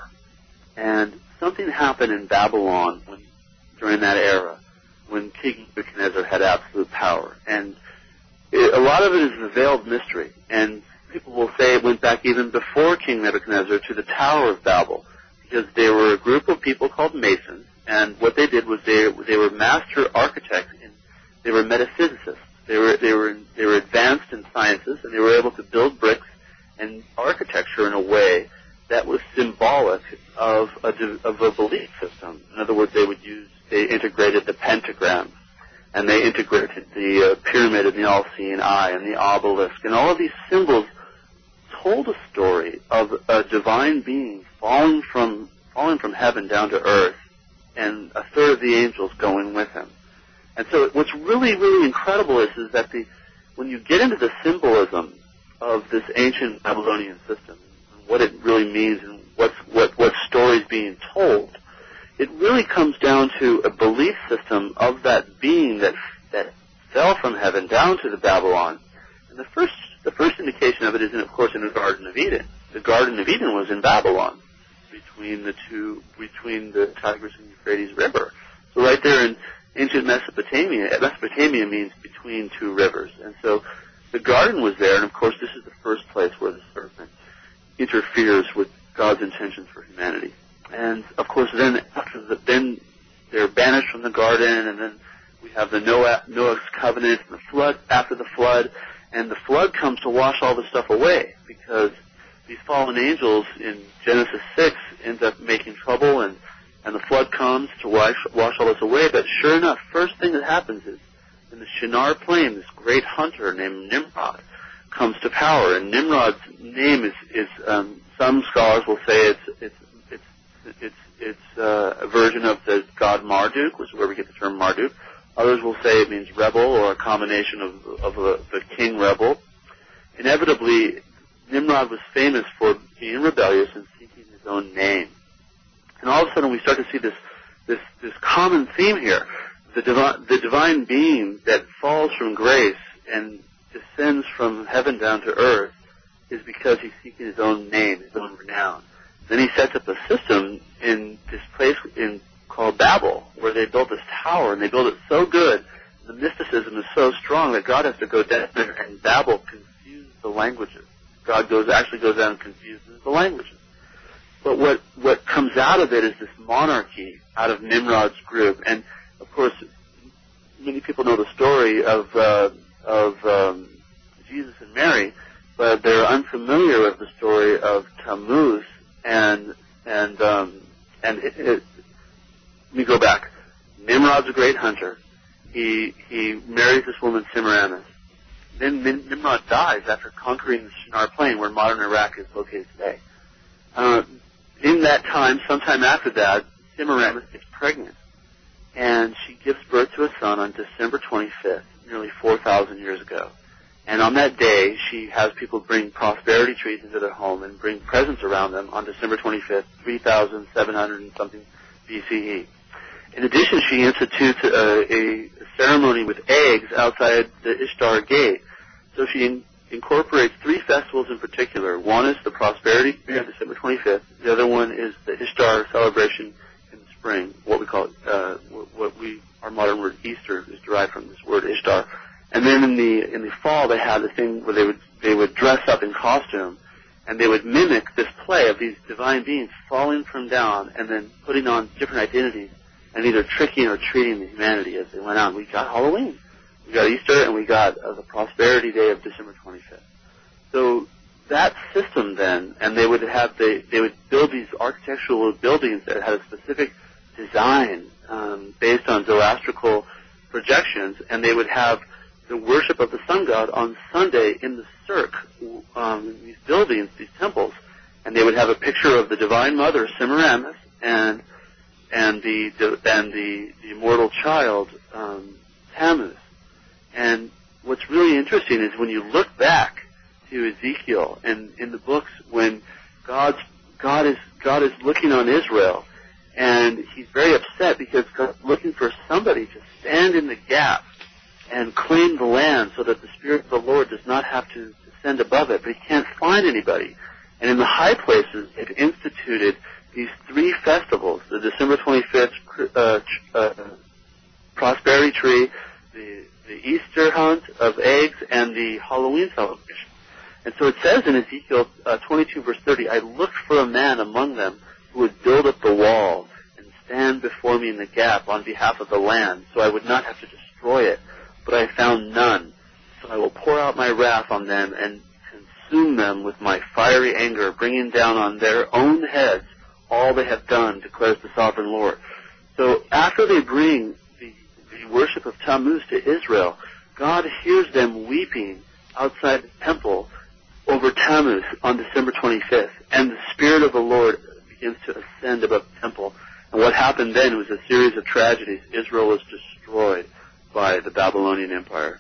And something happened in Babylon when, during that era, when King Nebuchadnezzar had absolute power. And it, a lot of it is a veiled mystery. And people will say it went back even before King Nebuchadnezzar to the Tower of Babel, because they were a group of people called Masons, and what they did was they they were master architects, and they were metaphysicists. They were they were they were advanced in sciences, and they were able to build bricks and architecture in a way that was symbolic of a of a belief system. In other words, they would use they integrated the pentagram, and they integrated the uh, pyramid and the all-seeing eye and the obelisk, and all of these symbols told a story of a divine being falling from falling from heaven down to earth, and a third of the angels going with him. And so what's really, really incredible is, is that the when you get into the symbolism of this ancient Babylonian system, and what it really means and what's, what, what story is being told, it really comes down to a belief system of that being that that fell from heaven down to the Babylon. And the first the first indication of it is, in, of course, in the Garden of Eden. The Garden of Eden was in Babylon, between the two, between the Tigris and Euphrates River. So right there in ancient Mesopotamia, Mesopotamia means between two rivers. And so the garden was there, and of course this is the first place where the serpent interferes with God's intentions for humanity. And of course then after the, then they're banished from the garden, and then we have have the Noah, Noah's covenant, the flood after the flood, and the flood comes to wash all this stuff away because these fallen angels in Genesis six end up making trouble, and, and the flood comes to wash, wash all this away. But sure enough, first thing that happens is in the Shinar plain, this great hunter named Nimrod comes to power, and Nimrod's name is, is um, some scholars will say it's it's it's it's it's uh, a version of the god Marduk, which is where we get the term Marduk. Others will say it means rebel or a combination of of a, the king rebel. Inevitably, Nimrod was famous for being rebellious and seeking his own name. And all of a sudden, we start to see this this this common theme here: the divine the divine being that falls from grace and descends from heaven down to earth is because he's seeking his own name, his own renown. Then he sets up a system in this place in called Babel, where they built this tower, and they built it so good, the mysticism is so strong that God has to go down there and Babel confuse the languages. God goes actually goes down and confuses the languages. But what what comes out of it is this monarchy out of Nimrod's group, and of course, many people know the story of uh, of um, Jesus and Mary, but they're unfamiliar with the story of Tammuz and and um, and it, it, let me go back. Nimrod's a great hunter. He he marries this woman Semiramis. Then Nimrod dies after conquering the Shinar Plain, where modern Iraq is located today. Uh, in that time, sometime after that, Semiramis gets pregnant, and she gives birth to a son on December twenty-fifth, nearly four thousand years ago. And on that day, she has people bring prosperity trees into their home and bring presents around them on December twenty-fifth, three thousand seven hundred and something B C E. In addition, she institutes a, a ceremony with eggs outside the Ishtar gate. So she in, incorporates three festivals in particular. One is the prosperity tree on December twenty-fifth. The other one is the Ishtar celebration in the spring, what we call uh, what we our modern word Easter is derived from this word Ishtar. And then in the in the fall, they had the thing where they would they would dress up in costume, and they would mimic this play of these divine beings falling from down and then putting on different identities and either tricking or treating the humanity as they went on. We got Halloween, we got Easter, and we got uh, the Prosperity Day of December twenty-fifth. So that system then, and they would have they they would build these architectural buildings that had a specific design um, based on Zoroastrical projections, and they would have the worship of the sun god on Sunday in the Cirque, um, these buildings, these temples, and they would have a picture of the Divine Mother Semiramis and and the, the and the, the immortal child um, Tammuz. And what's really interesting is when you look back to Ezekiel and in the books, when God's God is God is looking on Israel, and he's very upset because God's looking for somebody to stand in the gap and claim the land so that the Spirit of the Lord does not have to descend above it, but he can't find anybody. And in the high places, they've instituted these three festivals, the December twenty-fifth uh, uh, Prosperity Tree, the, the Easter hunt of eggs, and the Halloween celebration. And so it says in Ezekiel uh, twenty-two, verse thirty, I looked for a man among them who would build up the wall and stand before me in the gap on behalf of the land, so I would not have to destroy it. But I found none. So I will pour out my wrath on them and consume them with my fiery anger, bringing down on their own heads all they have done, declares the sovereign Lord. So after they bring the, the worship of Tammuz to Israel, God hears them weeping outside the temple over Tammuz on December twenty-fifth, and the Spirit of the Lord begins to ascend above the temple. And what happened then was a series of tragedies. Israel was destroyed by the Babylonian Empire.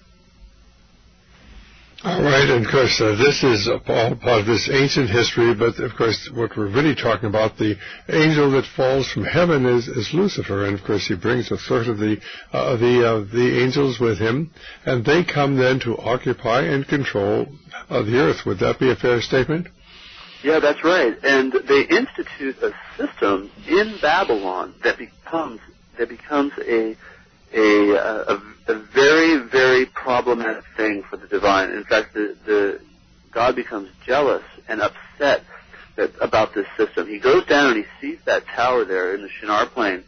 All right, and of course, uh, this is all part of this ancient history, but of course, what we're really talking about, the angel that falls from heaven is, is Lucifer, and of course, he brings a third of the uh, the uh, the angels with him, and they come then to occupy and control uh, the earth. Would that be a fair statement? Yeah, that's right. And they institute a system in Babylon that becomes that becomes a A, a, a very, very problematic thing for the divine. In fact, the, the God becomes jealous and upset that, about this system. He goes down and he sees that tower there in the Shinar Plain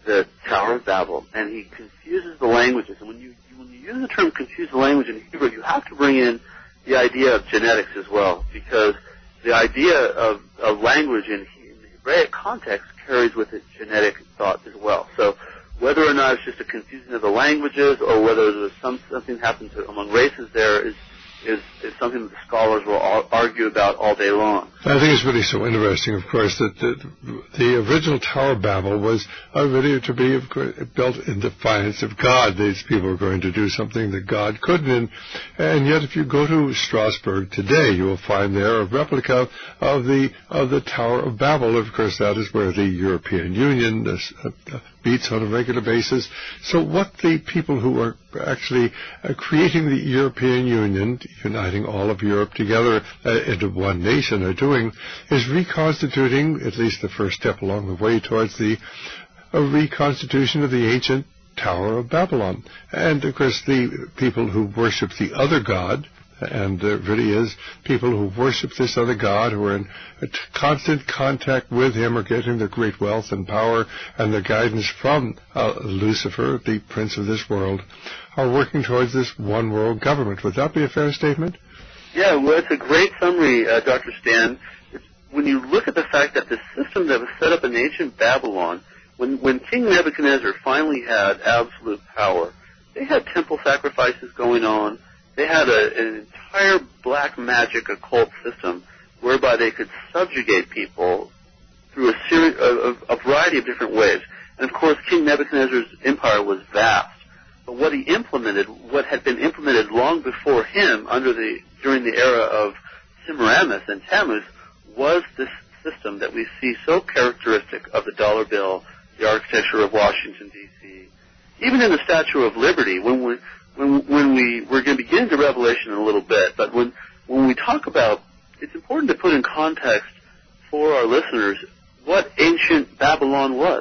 the Tower of Babel, and he confuses the languages. And when you when you use the term confuse the language in Hebrew, you have to bring in the idea of genetics as well, because the idea of, of language in, in the Hebraic context carries with it genetic thought as well. So whether or not it's just a confusion of the languages or whether there's some, something happens among races there is Is, is something that the scholars will all argue about all day long. I think it's really so interesting, of course, that the, the original Tower of Babel was uh, really to be of course, built in defiance of God. These people were going to do something that God couldn't. And, and yet if you go to Strasbourg today, you will find there a replica of the of the Tower of Babel. Of course, that is where the European Union uh, uh, meets on a regular basis. So what the people who are actually uh, creating the European Union, uniting all of Europe together uh, into one nation, are doing is reconstituting, at least the first step along the way towards the uh, reconstitution of the ancient Tower of Babylon. And, of course, the people who worship the other god, and there really is people who worship this other god who are in constant contact with him, are getting their great wealth and power and their guidance from uh, Lucifer, the prince of this world, are working towards this one world government. Would that be a fair statement? Yeah, well, it's a great summary, uh, Doctor Stan. It's, when you look at the fact that the system that was set up in ancient Babylon, when, when King Nebuchadnezzar finally had absolute power, they had temple sacrifices going on. They had a, an entire black magic occult system whereby they could subjugate people through a, series, a, a variety of different ways. And, of course, King Nebuchadnezzar's empire was vast. But what he implemented, what had been implemented long before him under the during the era of Semiramis and Tammuz, was this system that we see so characteristic of the dollar bill, the architecture of Washington, D C, even in the Statue of Liberty. When we when when we we're going to be getting to Revelation in a little bit, but when when we talk about, it's important to put in context for our listeners what ancient Babylon was.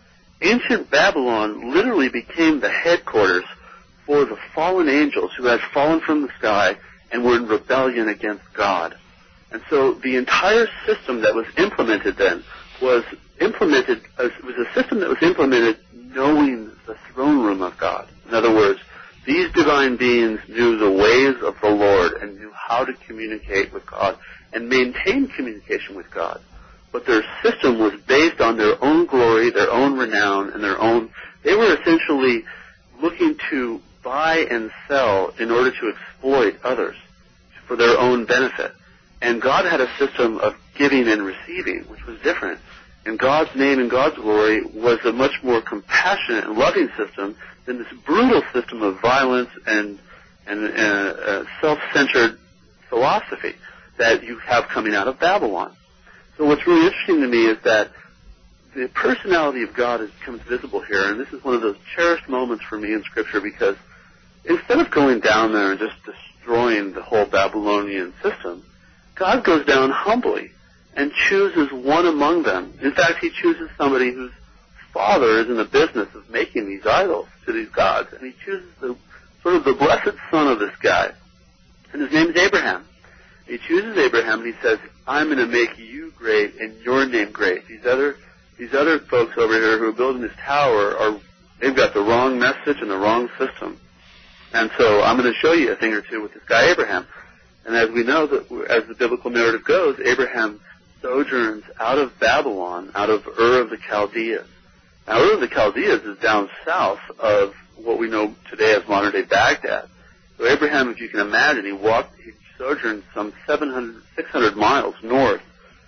Ancient Babylon literally became the headquarters for the fallen angels who had fallen from the sky and were in rebellion against God. And so the entire system that was implemented then was implemented, as, was a system that was implemented knowing the throne room of God. In other words, these divine beings knew the ways of the Lord and knew how to communicate with God and maintain communication with God. But their system was based on their own glory, their own renown, and their own... They were essentially looking to buy and sell in order to exploit others for their own benefit. And God had a system of giving and receiving, which was different. And God's name and God's glory was a much more compassionate and loving system than this brutal system of violence and, and uh, uh, self-centered philosophy that you have coming out of Babylon. So what's really interesting to me is that the personality of God is, becomes visible here, and this is one of those cherished moments for me in Scripture, because instead of going down there and just destroying the whole Babylonian system, God goes down humbly and chooses one among them. In fact, he chooses somebody whose father is in the business of making these idols to these gods, and he chooses the sort of the blessed son of this guy, and his name is Abraham. He chooses Abraham, and he says, I'm going to make you great and your name great. These other these other folks over here who are building this tower, are they've got the wrong message and the wrong system. And so I'm going to show you a thing or two with this guy Abraham. And as we know, that as the biblical narrative goes, Abraham sojourns out of Babylon, out of Ur of the Chaldeans. Now, Ur of the Chaldeans is down south of what we know today as modern-day Baghdad. So Abraham, if you can imagine, he walked, he sojourned some seven hundred, six hundred miles north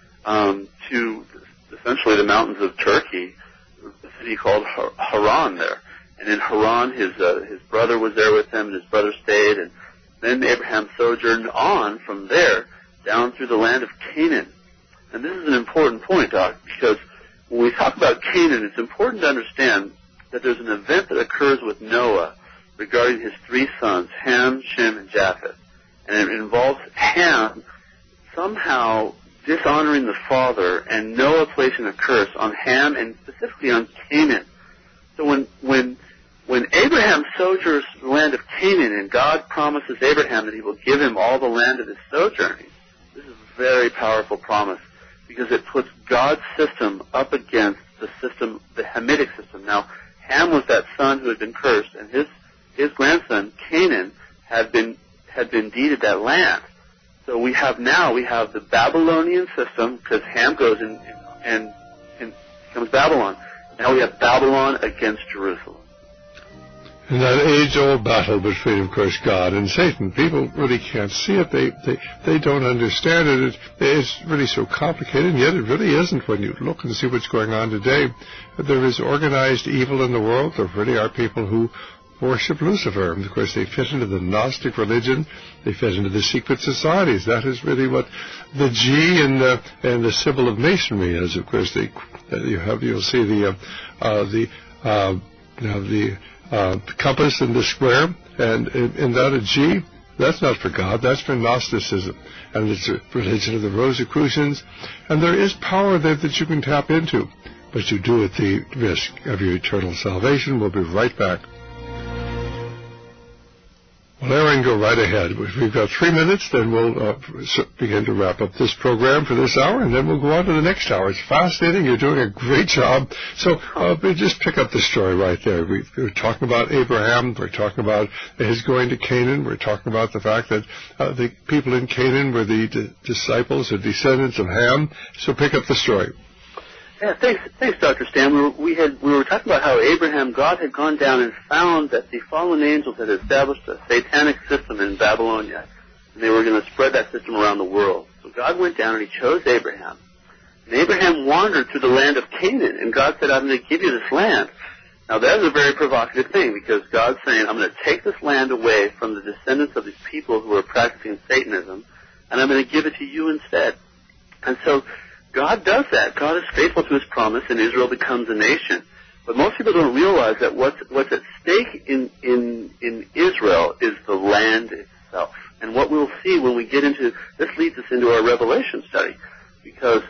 um, to essentially the mountains of Turkey, a city called Haran there. And in Haran, his uh, his brother was there with him, and his brother stayed. And then Abraham sojourned on from there down through the land of Canaan. And this is an important point, Doc, because when we talk about Canaan, it's important to understand that there's an event that occurs with Noah regarding his three sons, Ham, Shem, and Japheth. And it involves Ham somehow dishonoring the father and Noah placing a curse on Ham and specifically on Canaan. So when when when Abraham sojourns the land of Canaan and God promises Abraham that he will give him all the land of his sojourning, this is a very powerful promise because it puts God's system up against the system, the Hamitic system. Now, Ham was that son who had been cursed, and his his grandson Canaan had been had been deeded that land. So we have now we have the Babylonian system, because Ham goes in and, and becomes Babylon. Now we have Babylon against Jerusalem. And that age-old battle between, of course, God and Satan. People really can't see it. They they, they don't understand it. it. It's really so complicated, and yet it really isn't when you look and see what's going on today. There is organized evil in the world. There really are people who worship Lucifer. And of course, they fit into the Gnostic religion. They fit into the secret societies. That is really what the G in the, in the symbol of Masonry is. Of course, they, you have, you'll see the, uh, uh, the, uh, you know, the, Uh, the compass and the square, and in, in that a G, that's not for God, that's for Gnosticism, and it's a religion of the Rosicrucians, and there is power there that you can tap into, but you do at the risk of your eternal salvation. We'll be right back. Well, Aaron, go right ahead. We've got three minutes, then we'll uh, begin to wrap up this program for this hour, and then we'll go on to the next hour. It's fascinating. You're doing a great job. So uh, just pick up the story right there. We, we're talking about Abraham. We're talking about his going to Canaan. We're talking about the fact that uh, the people in Canaan were the d- disciples or descendants of Ham. So pick up the story. Yeah, thanks, thanks, Doctor Stan. We were, we had we were talking about how Abraham, God had gone down and found that the fallen angels had established a satanic system in Babylonia, and they were going to spread that system around the world. So God went down and He chose Abraham, and Abraham wandered through the land of Canaan, and God said, "I'm going to give you this land." Now that is a very provocative thing, because God's saying, "I'm going to take this land away from the descendants of these people who are practicing Satanism, and I'm going to give it to you instead." And so God does that. God is faithful to His promise, and Israel becomes a nation. But most people don't realize that what's, what's at stake in, in, in Israel is the land itself. And what we'll see when we get into, this leads us into our Revelation study, because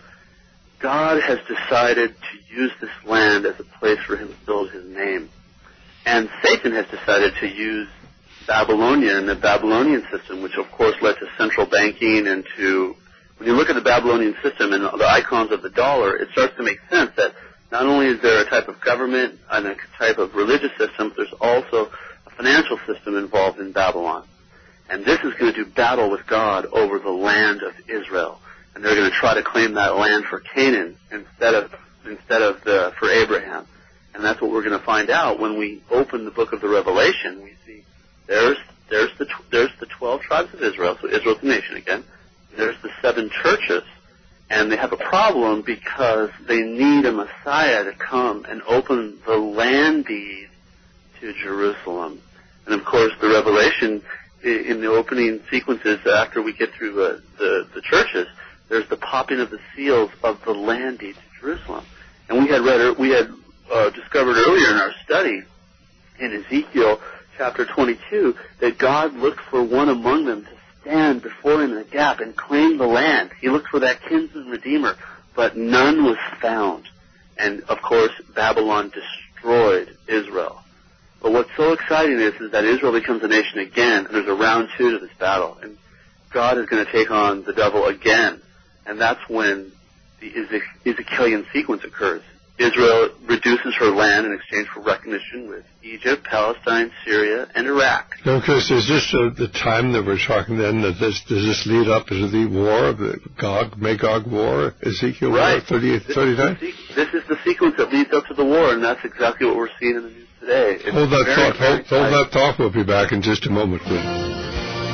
God has decided to use this land as a place for Him to build His name. And Satan has decided to use Babylonia and the Babylonian system, which of course led to central banking and to, when you look at the Babylonian system and the icons of the dollar, it starts to make sense that not only is there a type of government and a type of religious system, but there's also a financial system involved in Babylon. And this is going to do battle with God over the land of Israel. And they're going to try to claim that land for Canaan instead of instead of the, for Abraham. And that's what we're going to find out when we open the book of the Revelation. We see there's there's the there's the twelve tribes of Israel, so Israel's a nation again. There's the seven churches, and they have a problem because they need a Messiah to come and open the land deed to Jerusalem. And of course, the Revelation in the opening sequences after we get through uh, the the churches, there's the popping of the seals of the land deed to Jerusalem. And we had read we had uh, discovered earlier in our study in Ezekiel chapter twenty-two that God looked for one among them to stand before Him in a gap and claim the land. He looked for that kinsman redeemer, but none was found. And of course, Babylon destroyed Israel. But what's so exciting is, is that Israel becomes a nation again, and there's a round two to this battle. And God is going to take on the devil again. And that's when the Ezekielian sequence occurs. Israel reduces her land in exchange for recognition with Egypt, Palestine, Syria, and Iraq. Now, Chris, is this uh, the time that we're talking then? That this, does this lead up to the war, the Gog, Magog war, Ezekiel right. war, thirty-eight, thirty-nine? This, this is the sequence that leads up to the war, and that's exactly what we're seeing in the news today. It's hold that very, thought. Hold, hold that thought. We'll be back in just a moment, please.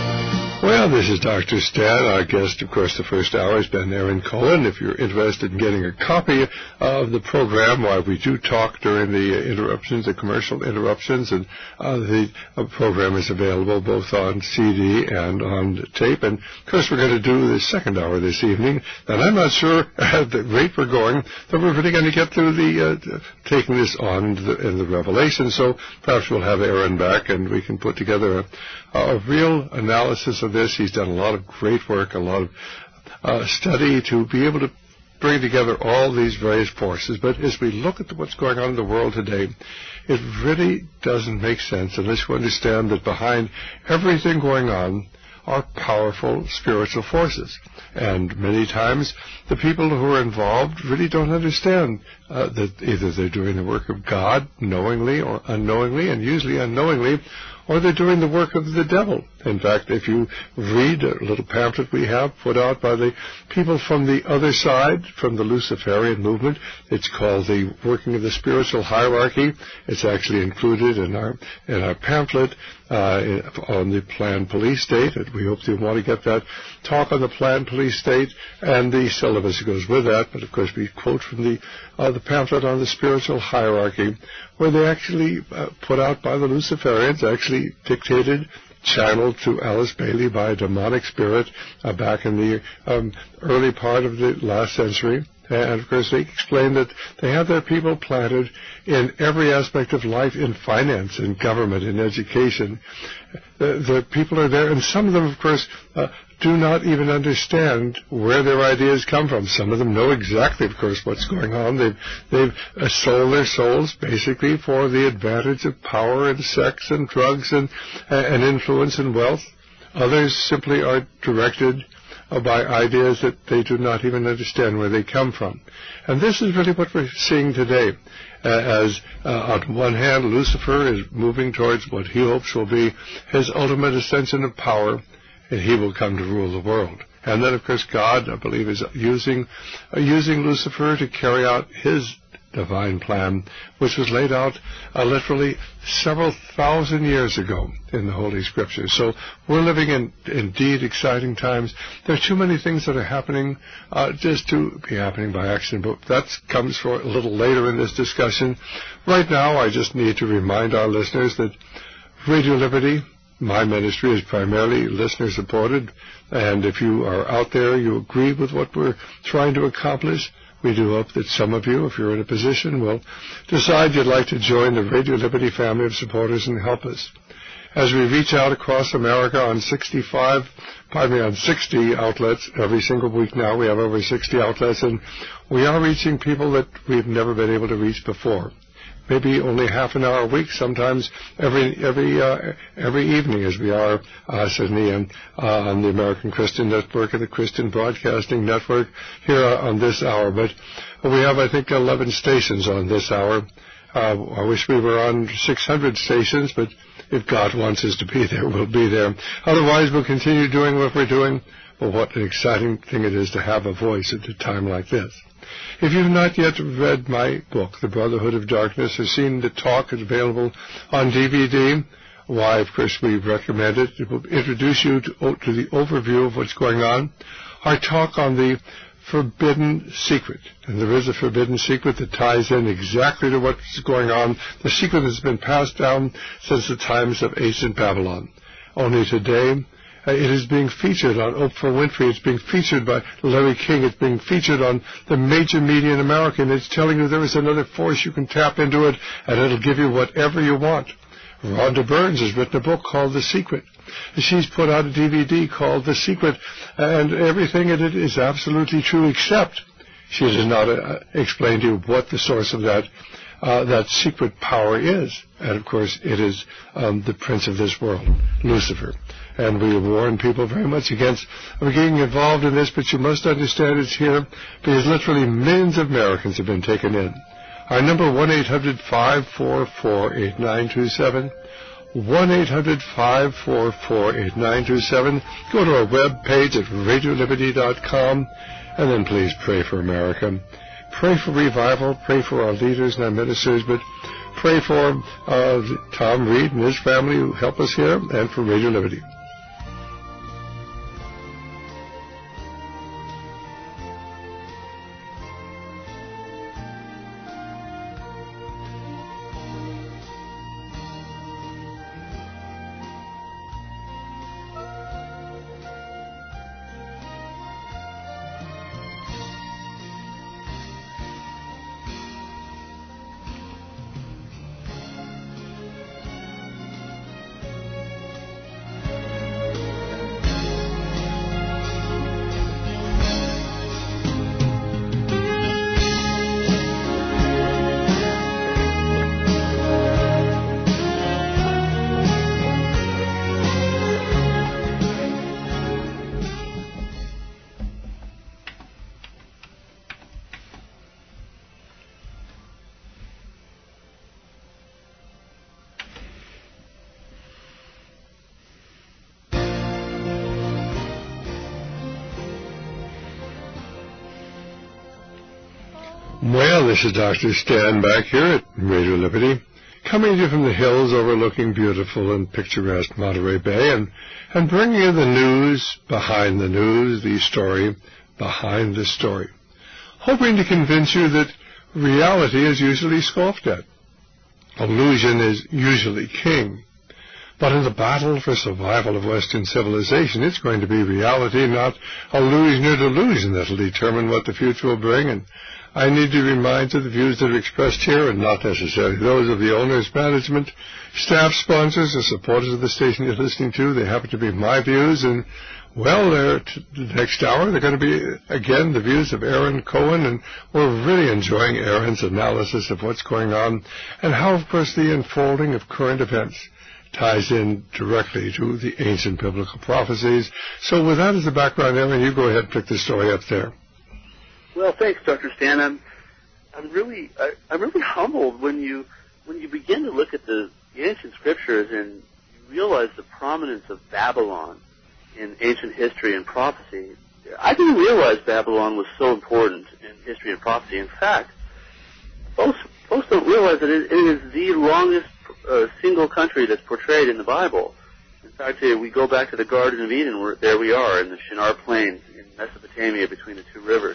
Well, this is Doctor Stan. Our guest, of course, the first hour has been Aaron Cohen. If you're interested in getting a copy of the program, while we do talk during the interruptions, the commercial interruptions, and uh, the uh, program is available both on C D and on tape. And, of course, we're going to do the second hour this evening. And I'm not sure at the rate we're going that we're really going to get through the uh, taking this on in the, in the Revelation. So perhaps we'll have Aaron back and we can put together a, a real analysis of this. He's done a lot of great work, a lot of uh, study to be able to bring together all these various forces. But as we look at what's going on in the world today, it really doesn't make sense unless you understand that behind everything going on are powerful spiritual forces. And many times the people who are involved really don't understand uh, that either they're doing the work of God knowingly or unknowingly, and usually unknowingly, or they're doing the work of the devil. In fact, if you read a little pamphlet we have put out by the people from the other side, from the Luciferian movement, it's called The Working of the Spiritual Hierarchy. It's actually included in our in our pamphlet uh, on the planned police state. And we hope you want to get that talk on the planned police state and the syllabus that goes with that. But of course, we quote from the uh, the pamphlet on the spiritual hierarchy, where they actually uh, put out by the Luciferians, actually dictated, channeled to Alice Bailey by a demonic spirit uh, back in the um, early part of the last century. And, of course, they explain that they have their people planted in every aspect of life, in finance, in government, in education. The, the people are there, and some of them, of course, uh, do not even understand where their ideas come from. Some of them know exactly, of course, what's going on. They've, they've uh, sold their souls, basically, for the advantage of power and sex and drugs and, uh, and influence and wealth. Others simply are directed by ideas that they do not even understand where they come from. And this is really what we're seeing today, uh, as uh, on one hand, Lucifer is moving towards what he hopes will be his ultimate ascension of power, and he will come to rule the world. And then, of course, God, I believe, is using uh, using Lucifer to carry out his divine plan, which was laid out uh, literally several thousand years ago in the Holy Scriptures. So we're living in indeed exciting times. There are too many things that are happening uh, just to be happening by accident, but that comes for a little later in this discussion. Right now, I just need to remind our listeners that Radio Liberty, my ministry, is primarily listener-supported, and if you are out there, you agree with what we're trying to accomplish, we do hope that some of you, if you're in a position, will decide you'd like to join the Radio Liberty family of supporters and help us. As we reach out across America on sixty-five, pardon me, on sixty outlets every single week now, we have over sixty outlets, and we are reaching people that we've never been able to reach before. Maybe only half an hour a week, sometimes every every uh, every evening, as we are uh, certainly in, uh, on the American Christian Network and the Christian Broadcasting Network here on this hour. But we have, I think, eleven stations on this hour. Uh, I wish we were on six hundred stations, but if God wants us to be there, we'll be there. Otherwise, we'll continue doing what we're doing. Well, what an exciting thing it is to have a voice at a time like this. If you've not yet read my book, The Brotherhood of Darkness, or seen the talk that's available on D V D, why, of course, we recommend it. It will introduce you to, to the overview of what's going on. Our talk on the forbidden secret. And there is a forbidden secret that ties in exactly to what's going on. The secret has been passed down since the times of ancient Babylon. Only today, it is being featured on Oprah Winfrey. It's being featured by Larry King. It's being featured on the major media in America. And it's telling you there is another force. You can tap into it, and it'll give you whatever you want. Rhonda Burns has written a book called The Secret. She's put out a D V D called The Secret, and everything in it is absolutely true, except she does not uh, explain to you what the source of that uh, that secret power is. And, of course, it is um, the prince of this world, Lucifer. And we warn people very much against getting involved in this, but you must understand it's here because literally millions of Americans have been taken in. Our number, one eight hundred five four four eight nine two seven, one eight hundred five four four eight nine two seven. Go to our web page at radio liberty dot com, and then please pray for America. Pray for revival, pray for our leaders and our ministers, but pray for uh, Tom Reed and his family who help us here, and for Radio Liberty. Well, this is Doctor Stan back here at Radio Liberty, coming to you from the hills overlooking beautiful and picturesque Monterey Bay, and, and bringing you the news behind the news, the story behind the story, hoping to convince you that reality is usually scoffed at. Illusion is usually king. But in the battle for survival of Western civilization, it's going to be reality, not illusion or delusion, that will determine what the future will bring. And I need to remind you the views that are expressed here are not necessarily those of the owners, management, staff, sponsors, or supporters of the station you're listening to. They happen to be my views, and, well, they're t- the next hour they're going to be, again, the views of Aaron Cohen, and we're really enjoying Aaron's analysis of what's going on and how, of course, the unfolding of current events ties in directly to the ancient biblical prophecies. So with that as a background, Aaron, you go ahead and pick the story up there. Well, thanks, Doctor Stan. I'm, I'm really, I, I'm really humbled when you, when you begin to look at the, the ancient scriptures and you realize the prominence of Babylon in ancient history and prophecy. I didn't realize Babylon was so important in history and prophecy. In fact, folks, folks don't realize that it, it is the longest uh, single country that's portrayed in the Bible. In fact, uh, we go back to the Garden of Eden, where there we are in the Shinar Plains in Mesopotamia between the two rivers.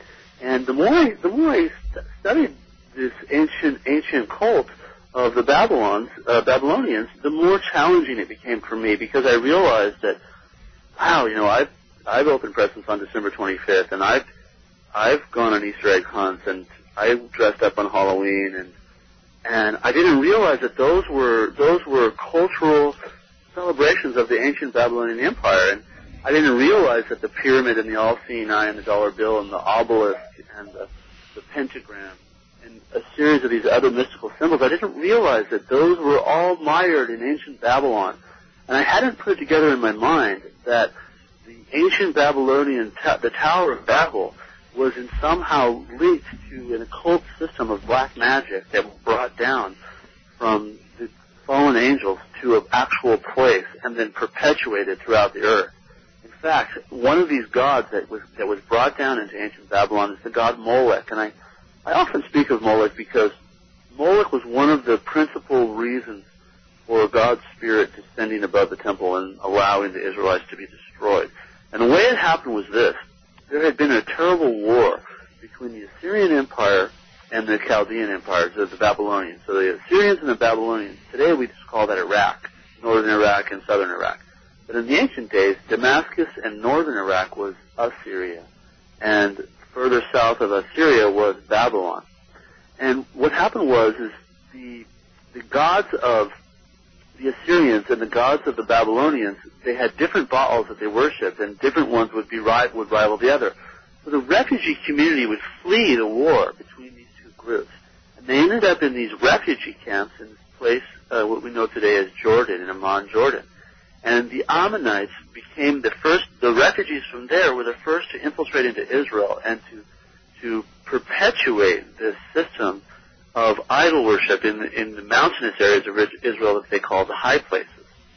And the more I, the more I st- studied this ancient, ancient cult of the Babylons, uh, Babylonians, the more challenging it became for me, because I realized that, wow, you know, I've, I've opened presents on December twenty-fifth, and I've, I've gone on Easter egg hunts, and I dressed up on Halloween, and, and I didn't realize that those were, those were cultural celebrations of the ancient Babylonian Empire. And I didn't realize that the pyramid and the all-seeing eye and the dollar bill and the obelisk and the, the pentagram and a series of these other mystical symbols, I didn't realize that those were all mired in ancient Babylon. And I hadn't put it together in my mind that the ancient Babylonian, ta- the Tower of Babel, was in somehow linked to an occult system of black magic that was brought down from the fallen angels to an actual place and then perpetuated throughout the earth. In fact, one of these gods that was that was brought down into ancient Babylon is the god Molech, and I, I often speak of Molech because Molech was one of the principal reasons for God's spirit descending above the temple and allowing the Israelites to be destroyed. And the way it happened was this: there had been a terrible war between the Assyrian Empire and the Chaldean empires of the Babylonians. So the Assyrians and the Babylonians, today we just call that Iraq, northern Iraq and southern Iraq. But in the ancient days, Damascus and northern Iraq was Assyria, and further south of Assyria was Babylon. And what happened was is the the gods of the Assyrians and the gods of the Babylonians, they had different Baals that they worshipped, and different ones would be would rival the other. So the refugee community would flee the war between these two groups, and they ended up in these refugee camps in this place, uh, what we know today as Jordan, in Amman, Jordan. And the Ammonites became the first, the refugees from there were the first to infiltrate into Israel and to to perpetuate this system of idol worship in the, in the mountainous areas of Israel that they call the high places.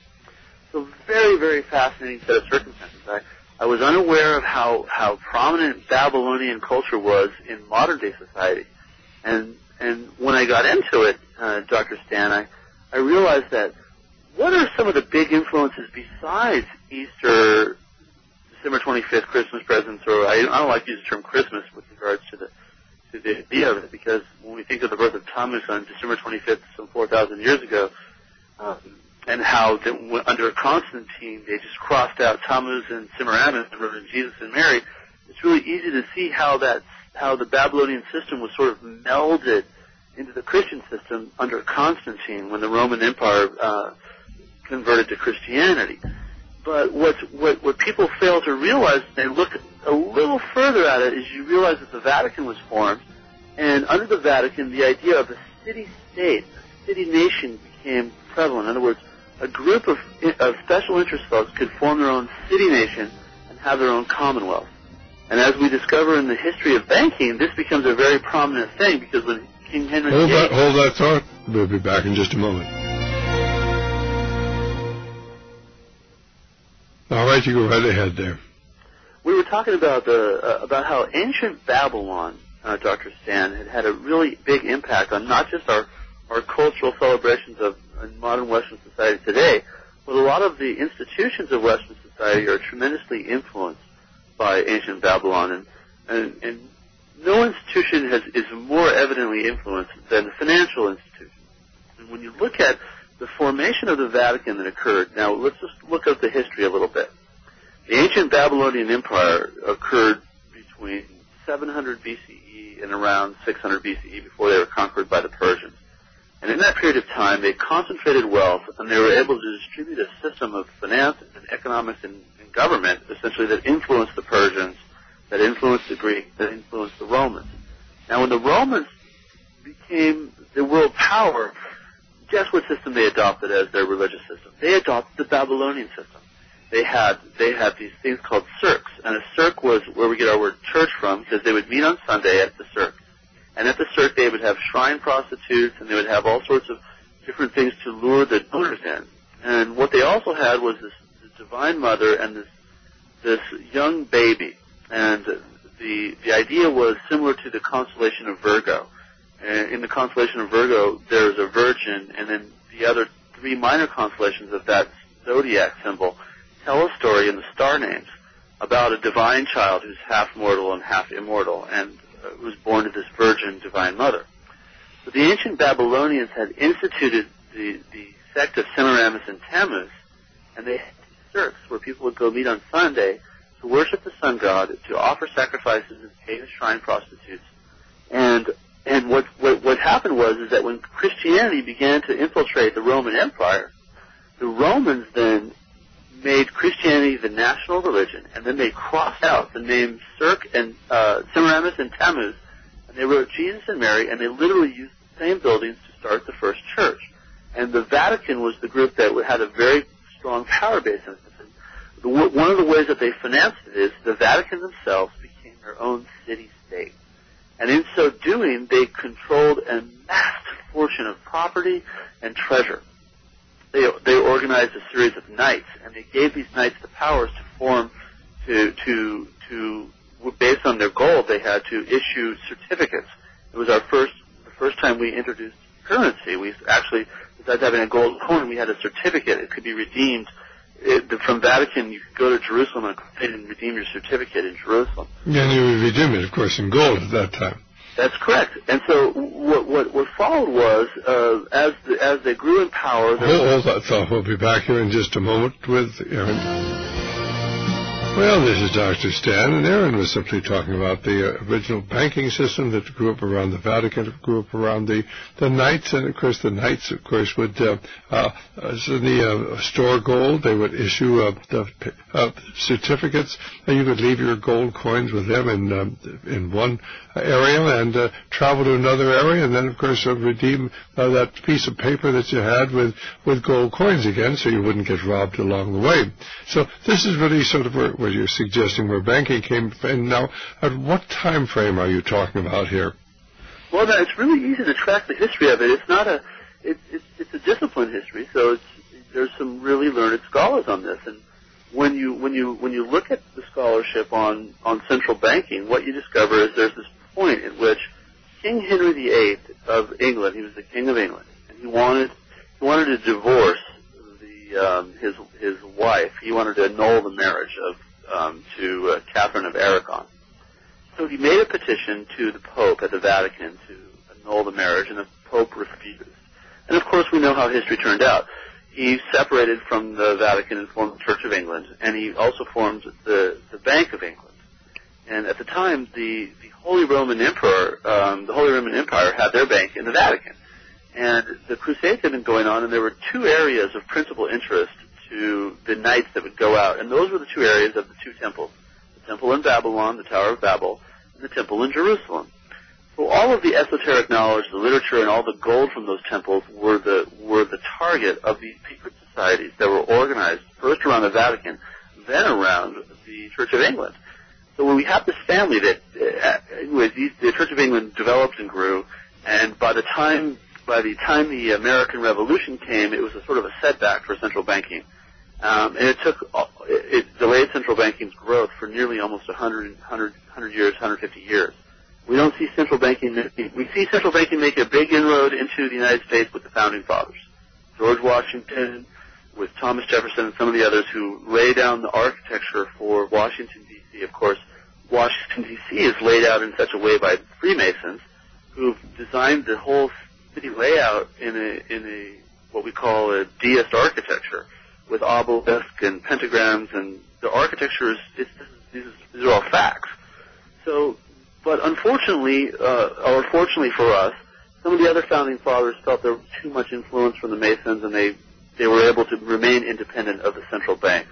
So very, very fascinating set of circumstances. I, I was unaware of how, how prominent Babylonian culture was in modern-day society. And and when I got into it, uh, Doctor Stan, I, I realized that what are some of the big influences besides Easter, December twenty-fifth, Christmas presents, or I, I don't like to use the term Christmas with regards to the to the idea of it, because when we think of the birth of Tammuz on December twenty-fifth, some four thousand years ago, um, and how the, under Constantine they just crossed out Tammuz and Semiramis and wrote in Jesus and Mary, it's really easy to see how that how the Babylonian system was sort of melded into the Christian system under Constantine when the Roman Empire uh, converted to Christianity. But what, what what people fail to realize, they look a little further at it, is you realize that the Vatican was formed, and under the Vatican, the idea of a city-state, a city-nation became prevalent. In other words, a group of, of special interest folks could form their own city-nation and have their own commonwealth. And as we discover in the history of banking, this becomes a very prominent thing, because when King Henry Hold the eighth... that, hold that thought. We'll be back in just a moment. All right, you go right ahead there. We were talking about the uh, about how ancient Babylon uh, Doctor Stan, had had a really big impact on not just our, our cultural celebrations of in modern Western society today, but a lot of the institutions of Western society are tremendously influenced by ancient Babylon, and, and, and no institution has, is more evidently influenced than the financial institution. And when you look at the formation of the Vatican that occurred, now let's just look at the history a little bit. The ancient Babylonian Empire occurred between seven hundred B C E and around six hundred B C E before they were conquered by the Persians. And in that period of time, they concentrated wealth, and they were able to distribute a system of finance and economics and, and government, essentially, that influenced the Persians, that influenced the Greeks, that influenced the Romans. Now, when the Romans became the world power, guess what system they adopted as their religious system? They adopted the Babylonian system. They had they had these things called cirques, and a cirque was where we get our word church from, because they would meet on Sunday at the cirque. And at the cirque, they would have shrine prostitutes, and they would have all sorts of different things to lure the donors in. And what they also had was this, this divine mother and this this young baby. And the the idea was similar to the constellation of Virgo. And in the constellation of Virgo, there's a virgin, and then the other three minor constellations of that zodiac symbol tell a story in the star names about a divine child who's half mortal and half immortal, and uh, was born to this virgin divine mother. So the ancient Babylonians had instituted the, the sect of Semiramis and Tammuz, and they had cirques where people would go meet on Sunday to worship the sun god, to offer sacrifices and pay the shrine prostitutes. And and what, what what happened was is that when Christianity began to infiltrate the Roman Empire, the Romans then made Christianity the national religion, and then they crossed out the names Cirque and uh, Semiramis and Tammuz, and they wrote Jesus and Mary, and they literally used the same buildings to start the first church. And the Vatican was the group that had a very strong power base in it. The, one of the ways that they financed it is the Vatican themselves became their own city-state. And in so doing, they controlled a massive portion of property and treasure. They, they organized a series of knights, and they gave these knights the powers to form, to, to, to, based on their gold, they had to issue certificates. It was our first, the first time we introduced currency. We actually, besides having a gold coin, we had a certificate. It could be redeemed. It, from Vatican, you could go to Jerusalem and redeem your certificate in Jerusalem. Yeah, and you would redeem it, of course, in gold at that time. That's correct. And so what what, what followed was, uh, as the, as they grew in power... Hold, hold that thought. We'll be back here in just a moment with Aaron. Well, this is Doctor Stan, and Aaron was simply talking about the uh, original banking system that grew up around the Vatican, that grew up around the, the knights, and of course the knights, of course, would uh, uh, suddenly uh, store gold. They would issue uh, the, uh, certificates, and you could leave your gold coins with them in um, in one area and uh, travel to another area, and then, of course, uh, redeem uh, that piece of paper that you had with, with gold coins again, so you wouldn't get robbed along the way. So this is really sort of where, where you're suggesting where banking came from. Now, at what time frame are you talking about here? Well, no, it's really easy to track the history of it. It's not a, it, it's it's a disciplined history, so it's, there's some really learned scholars on this. And when you when you when you look at the scholarship on on central banking, what you discover is there's this point at which King Henry the Eighth of England, he was the King of England, and he wanted he wanted to divorce the um, his his wife. He wanted to annul the marriage of um, to uh, Catherine of Aragon. So he made a petition to the Pope at the Vatican to annul the marriage, and the Pope refused. And of course, we know how history turned out. He separated from the Vatican and formed the Church of England, and he also formed the the Bank of England. And at the time, the, the Holy Roman Emperor, um, the Holy Roman Empire had their bank in the Vatican. And the Crusades had been going on, and there were two areas of principal interest to the knights that would go out. And those were the two areas of the two temples. The temple in Babylon, the Tower of Babel, and the temple in Jerusalem. So all of the esoteric knowledge, the literature, and all the gold from those temples were the were the target of these secret societies that were organized first around the Vatican, then around the Church of England. So when we have this family that, uh, anyways, these, the Church of England developed and grew, and by the time by the time the American Revolution came, it was a sort of a setback for central banking, um, and it took it, it delayed central banking's growth for nearly almost one hundred, one hundred, one hundred years, one hundred fifty years. We don't see central banking. We see central banking make a big inroad into the United States with the founding fathers, George Washington, with Thomas Jefferson, and some of the others who lay down the architecture for Washington, D C. Of course, Washington, D C is laid out in such a way by Freemasons, who've designed the whole city layout in a in a what we call a deist architecture, with obelisks and pentagrams, and the architecture is it's, these, these are all facts. So, but unfortunately, uh, or fortunately for us, some of the other founding fathers felt there was too much influence from the Masons, and they they were able to remain independent of the central banks.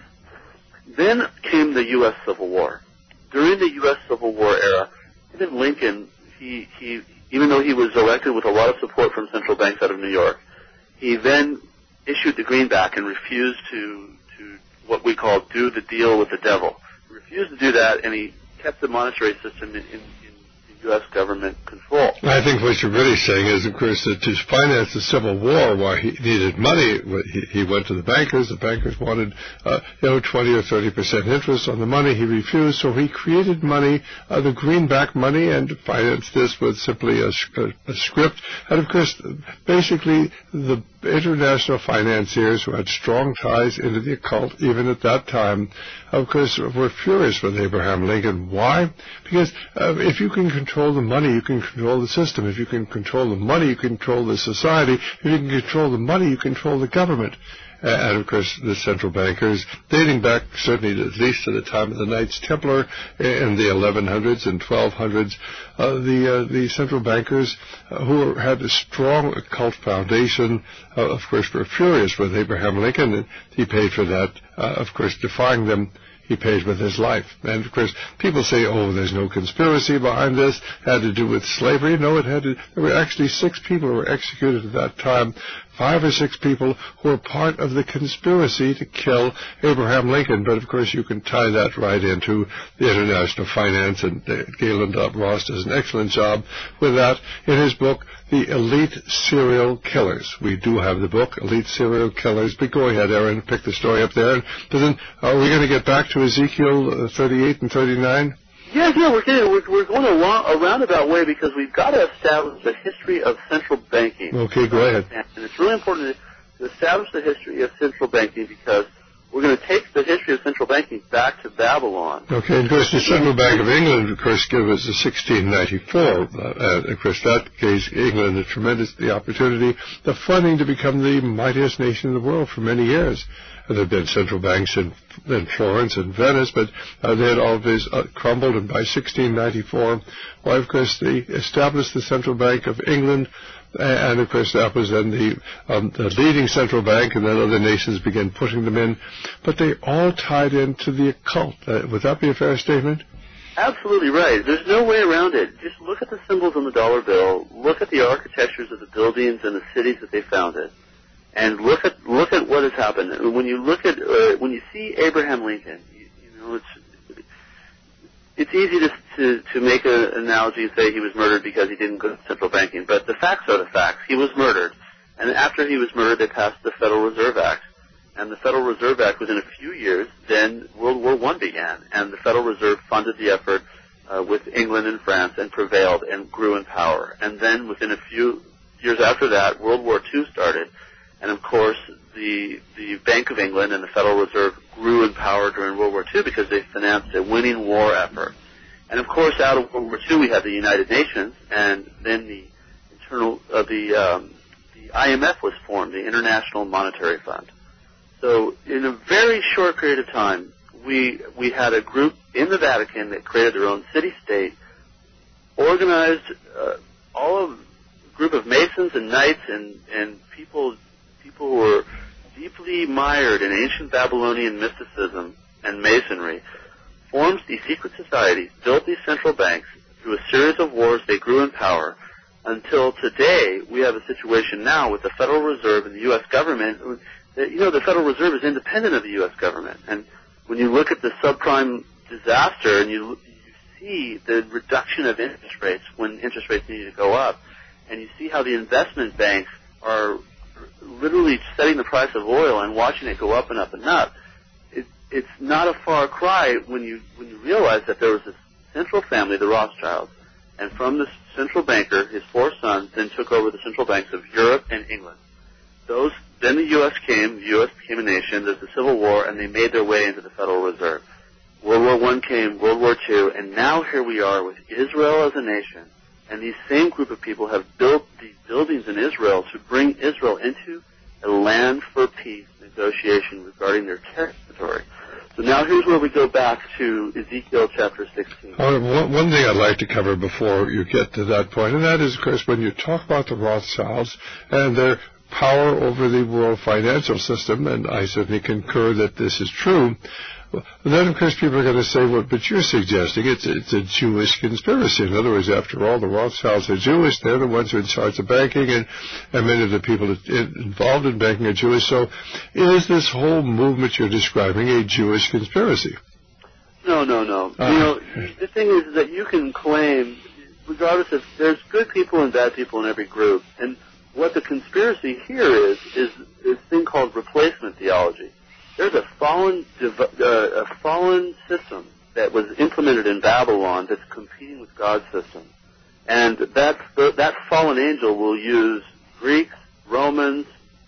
Then came the U S Civil War. During the U S Civil War era, even Lincoln, he he even though he was elected with a lot of support from central banks out of New York, he then issued the greenback and refused to, to what we call do the deal with the devil. He refused to do that, and he kept the monetary system in, in, in U S government control. I think what you're really saying is, of course, that to finance the Civil War, while he needed money, he, he went to the bankers. The bankers wanted, uh, you know, twenty or thirty percent interest on the money. He refused, so he created money, uh, the greenback money, and financed this with simply a, a, a script. And, of course, basically the international financiers who had strong ties into the occult, even at that time, of course, were furious with Abraham Lincoln. Why? Because uh, if you can control the money, you can control the system. If you can control the money, you can control the society. If you can control the money, you control the government. Uh, and, of course, the central bankers, dating back certainly to, at least to the time of the Knights Templar in the eleven hundreds and twelve hundreds, uh, the uh, the central bankers uh, who had a strong occult foundation, uh, of course, were furious with Abraham Lincoln, and he paid for that, uh, of course, defying them. He paid with his life. And, of course, people say, oh, there's no conspiracy behind this. It had to do with slavery. No, it had to. There were actually six people who were executed at that time, five or six people who were part of the conspiracy to kill Abraham Lincoln. But, of course, you can tie that right into the international finance, and uh, Galen Ross does an excellent job with that in his book, The Elite Serial Killers. We do have the book, Elite Serial Killers. But go ahead, Aaron, pick the story up there. But then are we going to get back to Ezekiel uh, thirty-eight and thirty-nine? Yeah, yeah, we're getting, we're, we're going a, long, a roundabout way because we've got to establish the history of central banking. Okay, go ahead. And it's really important to establish the history of central banking because we're going to take the history of central banking back to Babylon. Okay, and of course the Central Bank of England, of course, gave us the sixteen ninety-four. Uh, and of course that gave England a tremendous the opportunity, the funding to become the mightiest nation in the world for many years. And there have been central banks in, in Florence and Venice, but uh, they had always uh, crumbled. And by sixteen ninety-four, why, of course, they established the Central Bank of England. And, of course, that was then the, um, the leading central bank, and then other nations began putting them in. But they all tied into the occult. Uh, would that be a fair statement? Absolutely right. There's no way around it. Just look at the symbols on the dollar bill. Look at the architectures of the buildings and the cities that they founded. And look at look at what has happened. When you look at uh, when you see Abraham Lincoln, you, you know it's it's easy to, to to make an analogy and say he was murdered because he didn't go to central banking. But the facts are the facts. He was murdered, and after he was murdered, they passed the Federal Reserve Act. And the Federal Reserve Act, within a few years, then World War One began, and the Federal Reserve funded the effort uh, with England and France and prevailed and grew in power. And then within a few years after that, World War Two started. And, of course, the the Bank of England and the Federal Reserve grew in power during World War Two because they financed a winning war effort. And, of course, out of World War Two, we had the United Nations, and then the internal uh, the um, the I M F was formed, the International Monetary Fund. So in a very short period of time, we we had a group in the Vatican that created their own city-state, organized uh, all of a group of Masons and Knights and, and people people who were deeply mired in ancient Babylonian mysticism and Masonry, formed these secret societies, built these central banks. Through a series of wars, they grew in power. Until today, we have a situation now with the Federal Reserve and the U S government. You know, the Federal Reserve is independent of the U S government. And when you look at the subprime disaster and you, you see the reduction of interest rates when interest rates need to go up, and you see how the investment banks are literally setting the price of oil and watching it go up and up and up, it, it's not a far cry when you when you realize that there was this central family, the Rothschilds, And from the central banker, his four sons then took over the central banks of Europe and England. Those, then the U S came, the U S became a nation, there's the Civil War, and they made their way into the Federal Reserve. World War One came, World War Two, and now here we are with Israel as a nation. And these same group of people have built these buildings in Israel to bring Israel into a land for peace negotiation regarding their territory. So now here's where we go back to Ezekiel chapter sixteen. Uh, one, one thing I'd like to cover before you get to that point, and that is, of course, when you talk about the Rothschilds and their power over the world financial system, and I certainly concur that this is true, then, of course, people are going to say, well, but you're suggesting it's, it's a Jewish conspiracy. In other words, after all, the Rothschilds are Jewish. They're the ones who are in charge of banking, and, and many of the people involved in banking are Jewish. So is this whole movement you're describing a Jewish conspiracy? No, no, no. Uh, you know, the thing is that you can claim, regardless of, there's good people and bad people in every group, and what the conspiracy here is, is this thing called replacement theology. There's a fallen, uh, a fallen system that was implemented in Babylon that's competing with God's system. And that, that fallen angel will use Greeks, Romans,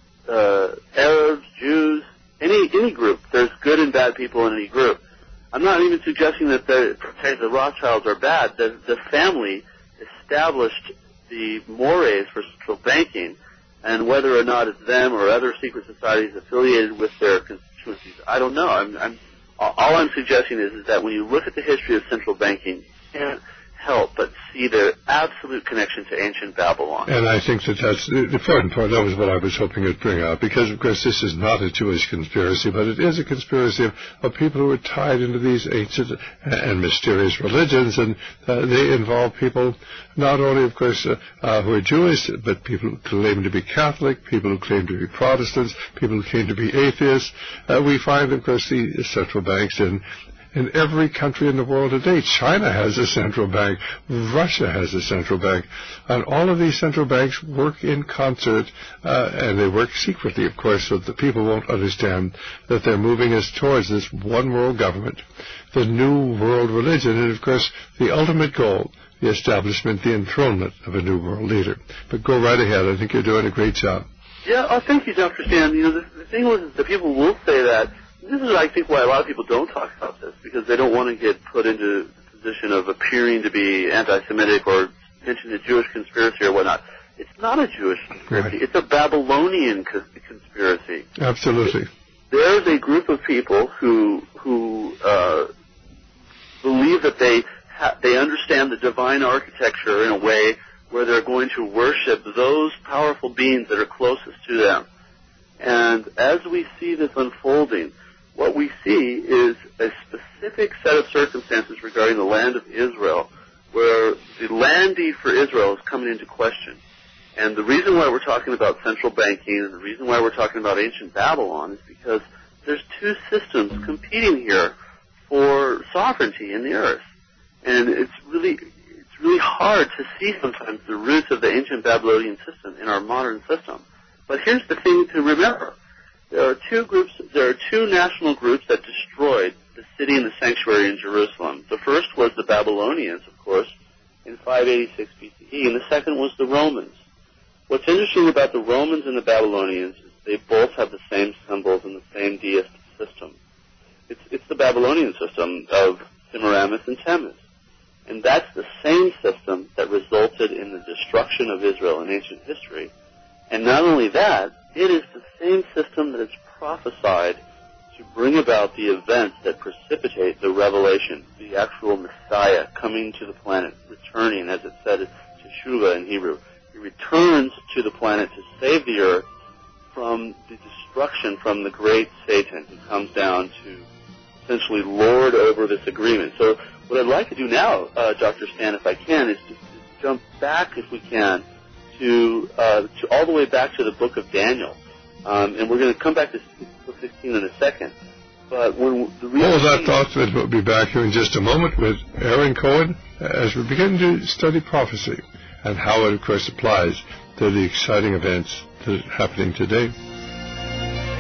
uh, Arabs, Jews, any, any group. There's good and bad people in any group. I'm not even suggesting that the, the Rothschilds are bad. The, the family established the mores for central banking, and whether or not it's them or other secret societies affiliated with their constituencies, I don't know. I'm, I'm, all I'm suggesting is, is that when you look at the history of central banking, you can't help but see the absolute connection to ancient Babylon. And I think that that's the important part. That was what I was hoping to bring out, because, of course, this is not a Jewish conspiracy, but it is a conspiracy of, of people who are tied into these ancient and mysterious religions, and uh, they involve people not only, of course, uh, uh, who are Jewish, but people who claim to be Catholic, people who claim to be Protestants, people who claim to be atheists. Uh, we find, of course, the central banks in In every country in the world today. China has a central bank. Russia has a central bank. And all of these central banks work in concert, uh, and they work secretly, of course, so that the people won't understand that they're moving us towards this one world government, the new world religion, and, of course, the ultimate goal, the establishment, the enthronement of a new world leader. But go right ahead. I think you're doing a great job. Yeah, oh, thank you, Doctor Stan. You know, the, the thing was, the people will say that. This is, I think, why a lot of people don't talk about this, because they don't want to get put into the position of appearing to be anti-Semitic or mention a Jewish conspiracy or whatnot. It's not a Jewish conspiracy. Right. It's a Babylonian co- conspiracy. Absolutely. There's a group of people who who uh, believe that they ha- they understand the divine architecture in a way where they're going to worship those powerful beings that are closest to them. And as we see this unfolding, what we see is a specific set of circumstances regarding the land of Israel, where the land deed for Israel is coming into question. And the reason why we're talking about central banking and the reason why we're talking about ancient Babylon is because there's two systems competing here for sovereignty in the earth. And it's really, it's really hard to see sometimes the roots of the ancient Babylonian system in our modern system. But here's the thing to remember. There are two groups, there are two national groups that destroyed the city and the sanctuary in Jerusalem. The first was the Babylonians, of course, in five eighty-six B C E, and the second was the Romans. What's interesting about the Romans and the Babylonians is they both have the same symbols and the same deist system. It's, it's the Babylonian system of Semiramis and Tammuz. And that's the same system that resulted in the destruction of Israel in ancient history. And not only that, it is the same system that is prophesied to bring about the events that precipitate the revelation, the actual Messiah coming to the planet, returning, as it said, Teshuvah in Hebrew. He returns to the planet to save the earth from the destruction from the great Satan, who comes down to essentially lord over this agreement. So what I'd like to do now, uh, Doctor Stan, if I can, is just to jump back, if we can, To, uh, to all the way back to the book of Daniel. Um, and we're going to come back to book sixteen in a second. But when the real Hold that thought, that we'll be back here in just a moment with Aaron Cohen as we begin to study prophecy and how it, of course, applies to the exciting events that are happening today.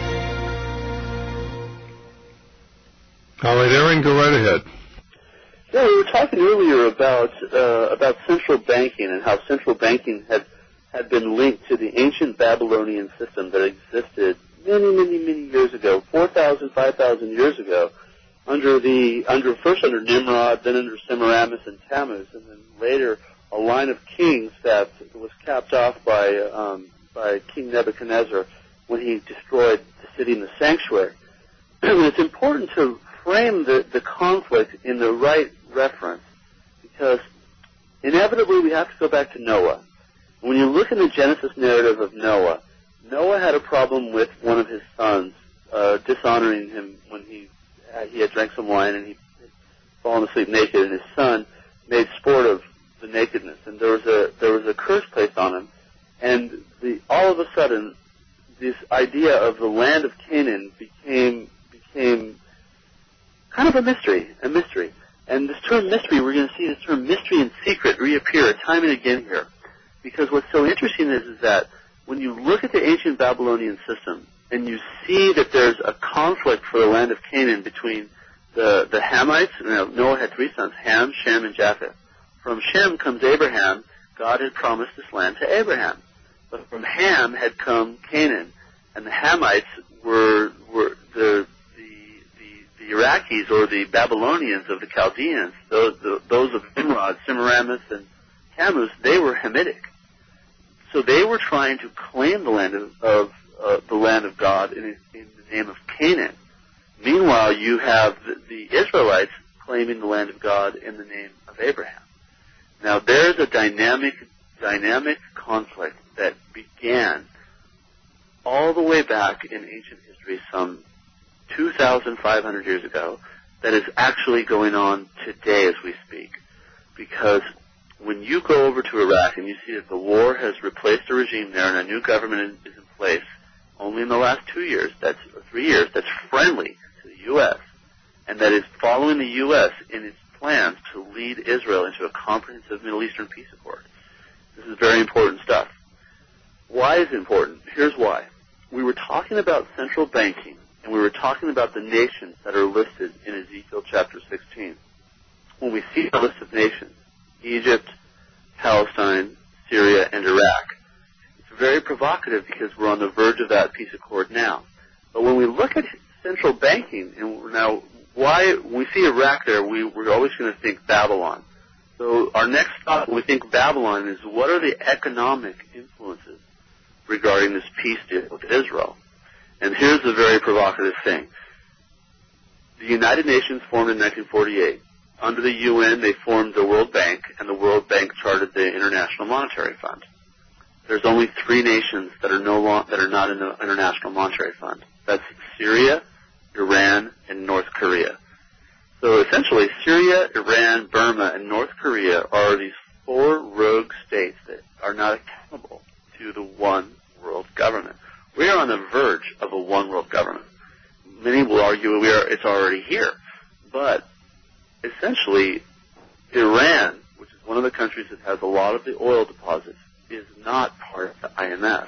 All right, Aaron, go right ahead. Yeah, we were talking earlier about uh, about central banking and how central banking had had been linked to the ancient Babylonian system that existed many, many, many years ago, four thousand, five thousand years ago, under the under first under Nimrod, then under Semiramis and Tammuz, and then later a line of kings that was capped off by um, by King Nebuchadnezzar when he destroyed the city and the sanctuary. And it's important to frame the, the conflict in the right reference, because inevitably we have to go back to Noah. When you look in the Genesis narrative of Noah, Noah had a problem with one of his sons uh, dishonoring him when he uh, he had drank some wine and he had fallen asleep naked, and his son made sport of the nakedness, and there was a there was a curse placed on him, and the all of a sudden this idea of the land of Canaan became became kind of a mystery, a mystery. And this term mystery, we're going to see this term mystery and secret reappear time and again here. Because what's so interesting is, is that when you look at the ancient Babylonian system and you see that there's a conflict for the land of Canaan between the, the Hamites, you know, Noah had three sons, Ham, Shem, and Japheth. From Shem comes Abraham. God had promised this land to Abraham. But from Ham had come Canaan. And the Hamites were, were the the Iraqis or the Babylonians of the Chaldeans, those, the, those of Nimrod, Semiramis, and Tammuz, they were Hamitic. So they were trying to claim the land of, of uh, the land of God in, in the name of Canaan. Meanwhile, you have the, the Israelites claiming the land of God in the name of Abraham. Now, there's a dynamic, dynamic conflict that began all the way back in ancient history, some two thousand five hundred years ago, that is actually going on today as we speak. Because when you go over to Iraq and you see that the war has replaced the regime there and a new government is in place only in the last two years, that's or three years, that's friendly to the U S, and that is following the U S in its plans to lead Israel into a comprehensive Middle Eastern peace accord. This is very important stuff. Why is it important? Here's why. We were talking about central banking, and we were talking about the nations that are listed in Ezekiel chapter sixteen. When we see the list of nations, Egypt, Palestine, Syria, and Iraq, it's very provocative because we're on the verge of that peace accord now. But when we look at central banking, and now why when we see Iraq there, we, we're always going to think Babylon. So our next thought when we think Babylon is, what are the economic influences regarding this peace deal with Israel? And here's the very provocative thing. The United Nations formed in nineteen forty-eight. Under the U N, they formed the World Bank, and the World Bank chartered the International Monetary Fund. There's only three nations that are no long, that are not in the International Monetary Fund. That's Syria, Iran, and North Korea. So essentially, Syria, Iran, Burma, and North Korea are these four rogue states that are not accountable to the one world government. We are on the verge of a one world government. Many will argue we are, it's already here. But essentially, Iran, which is one of the countries that has a lot of the oil deposits, is not part of the I M F.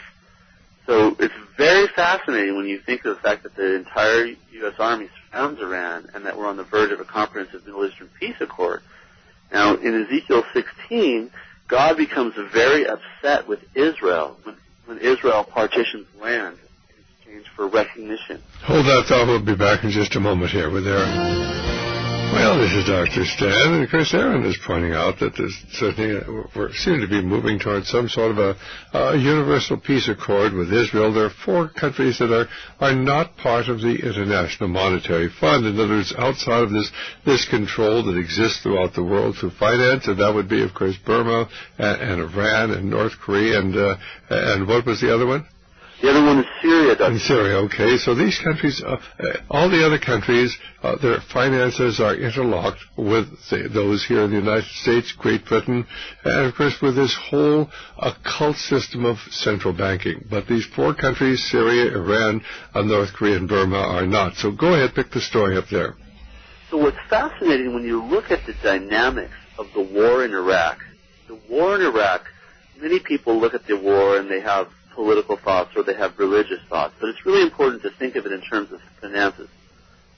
So it's very fascinating when you think of the fact that the entire U S Army surrounds Iran and that we're on the verge of a comprehensive Middle Eastern peace accord. Now, in Ezekiel sixteen, God becomes very upset with Israel when, when Israel partitions land in exchange for recognition. Hold that thought. We'll be back in just a moment here with Aaron. Well, this is Doctor Stan, and Chris Aaron is pointing out that there's certainly we seem to be moving towards some sort of a, a universal peace accord with Israel. There are four countries that are, are not part of the International Monetary Fund. In other words, outside of this this control that exists throughout the world through finance, and that would be, of course, Burma and, and Iran and North Korea, and uh, and what was the other one? The other one is Syria, Doctor In Syria, okay. So these countries, uh, all the other countries, uh, their finances are interlocked with say, those here in the United States, Great Britain, and of course with this whole occult system of central banking. But these four countries, Syria, Iran, uh, North Korea, and Burma, are not. So go ahead, pick the story up there. So what's fascinating when you look at the dynamics of the war in Iraq, the war in Iraq, many people look at the war and they have political thoughts or they have religious thoughts, but it's really important to think of it in terms of finances.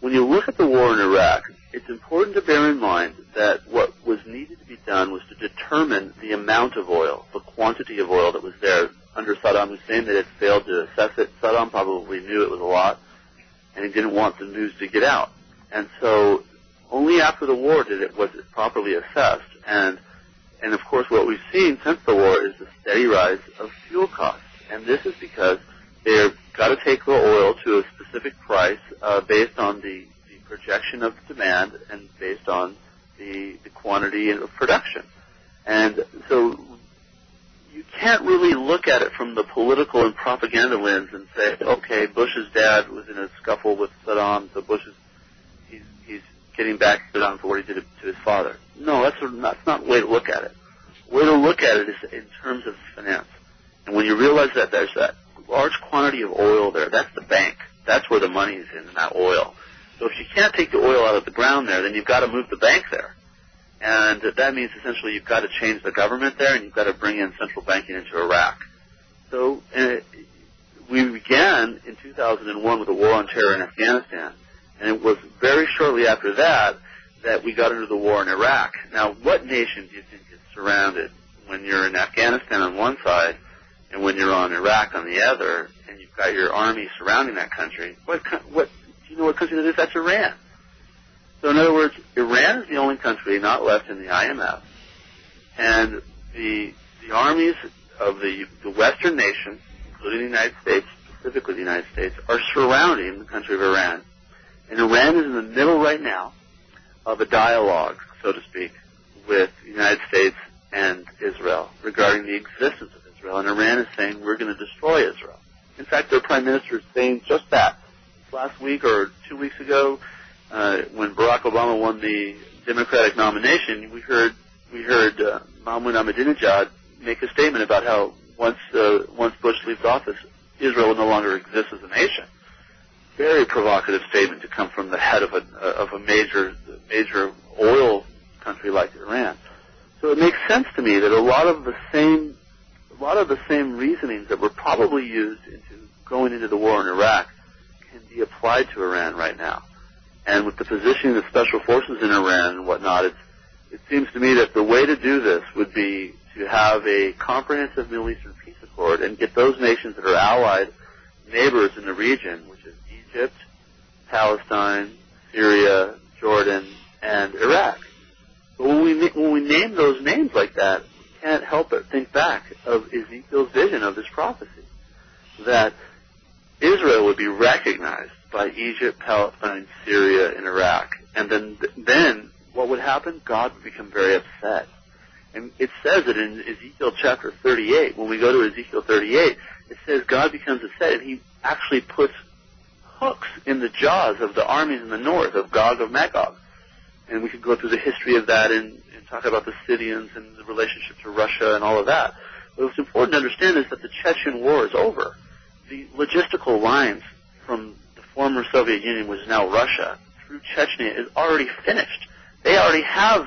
when you look at the war in Iraq, it's important to bear in mind that what was needed to be done was to determine the amount of oil, the quantity of oil that was there. Under Saddam Hussein, they had failed to assess it. Saddam probably knew it was a lot, and he didn't want the news to get out. And so only after the war did it was it properly assessed. And, and of course, what we've seen since the war is the steady rise of fuel costs. And this is because they've got to take the oil to a specific price uh, based on the, the projection of demand and based on the, the quantity of production. And so you can't really look at it from the political and propaganda lens and say, okay, Bush's dad was in a scuffle with Saddam, so Bush is he's, he's getting back at Saddam for what he did to his father. No, that's, a, that's not the way to look at it. The way to look at it is in terms of finance. And when you realize that there's that large quantity of oil there, that's the bank. That's where the money is in, in that oil. So if you can't take the oil out of the ground there, then you've got to move the bank there. And that means essentially you've got to change the government there, and you've got to bring in central banking into Iraq. So uh, we began in two thousand one with a war on terror in Afghanistan, and it was very shortly after that that we got into the war in Iraq. Now, what nation do you think is surrounded when you're in Afghanistan on one side and when you're on Iraq on the other, and you've got your army surrounding that country? What, what do you know what country that is? That's Iran. So in other words, Iran is the only country not left in the I M F, and the the armies of the, the Western nations, including the United States, specifically the United States, are surrounding the country of Iran. And Iran is in the middle right now of a dialogue, so to speak, with the United States and Israel regarding the existence of Israel. And Iran is saying, we're going to destroy Israel. In fact, their prime minister is saying just that. Last week or two weeks ago, Uh, when Barack Obama won the Democratic nomination, we heard we heard uh, Mahmoud Ahmadinejad make a statement about how once uh, once Bush leaves office, Israel will no longer exist as a nation. Very provocative statement to come from the head of a uh, of a major major oil country like Iran. So it makes sense to me that a lot of the same a lot of the same reasonings that were probably used into going into the war in Iraq can be applied to Iran right now. And with the positioning of special forces in Iran and whatnot, it's, it seems to me that the way to do this would be to have a comprehensive Middle Eastern peace accord and get those nations that are allied neighbors in the region, which is Egypt, Palestine, Syria, Jordan, and Iraq. But when we, when we name those names like that, we can't help but think back of Ezekiel's vision of this prophecy, that Israel would be recognized by Egypt, Palestine, Syria, and Iraq. And then, then what would happen? God would become very upset. And it says it in Ezekiel chapter thirty-eight. When we go to Ezekiel thirty-eight, it says God becomes upset, and he actually puts hooks in the jaws of the armies in the north, of Gog of Magog. And we could go through the history of that and, and talk about the Scythians and the relationship to Russia and all of that. But what's important to understand is that the Chechen War is over. The logistical lines from the former Soviet Union, which is now Russia, through Chechnya is already finished. They already have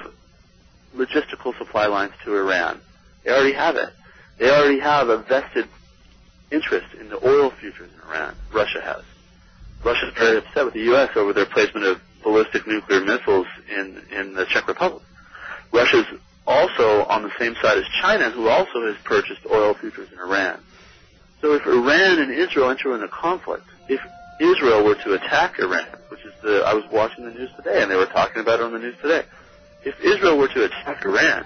logistical supply lines to Iran. They already have it. They already have a vested interest in the oil futures in Iran. Russia has. Russia's very upset with the U S over their placement of ballistic nuclear missiles in, in the Czech Republic. Russia's also on the same side as China, who also has purchased oil futures in Iran. So if Iran and Israel enter into conflict, if Israel were to attack Iran, which is the, I was watching the news today, and they were talking about it on the news today. If Israel were to attack Iran,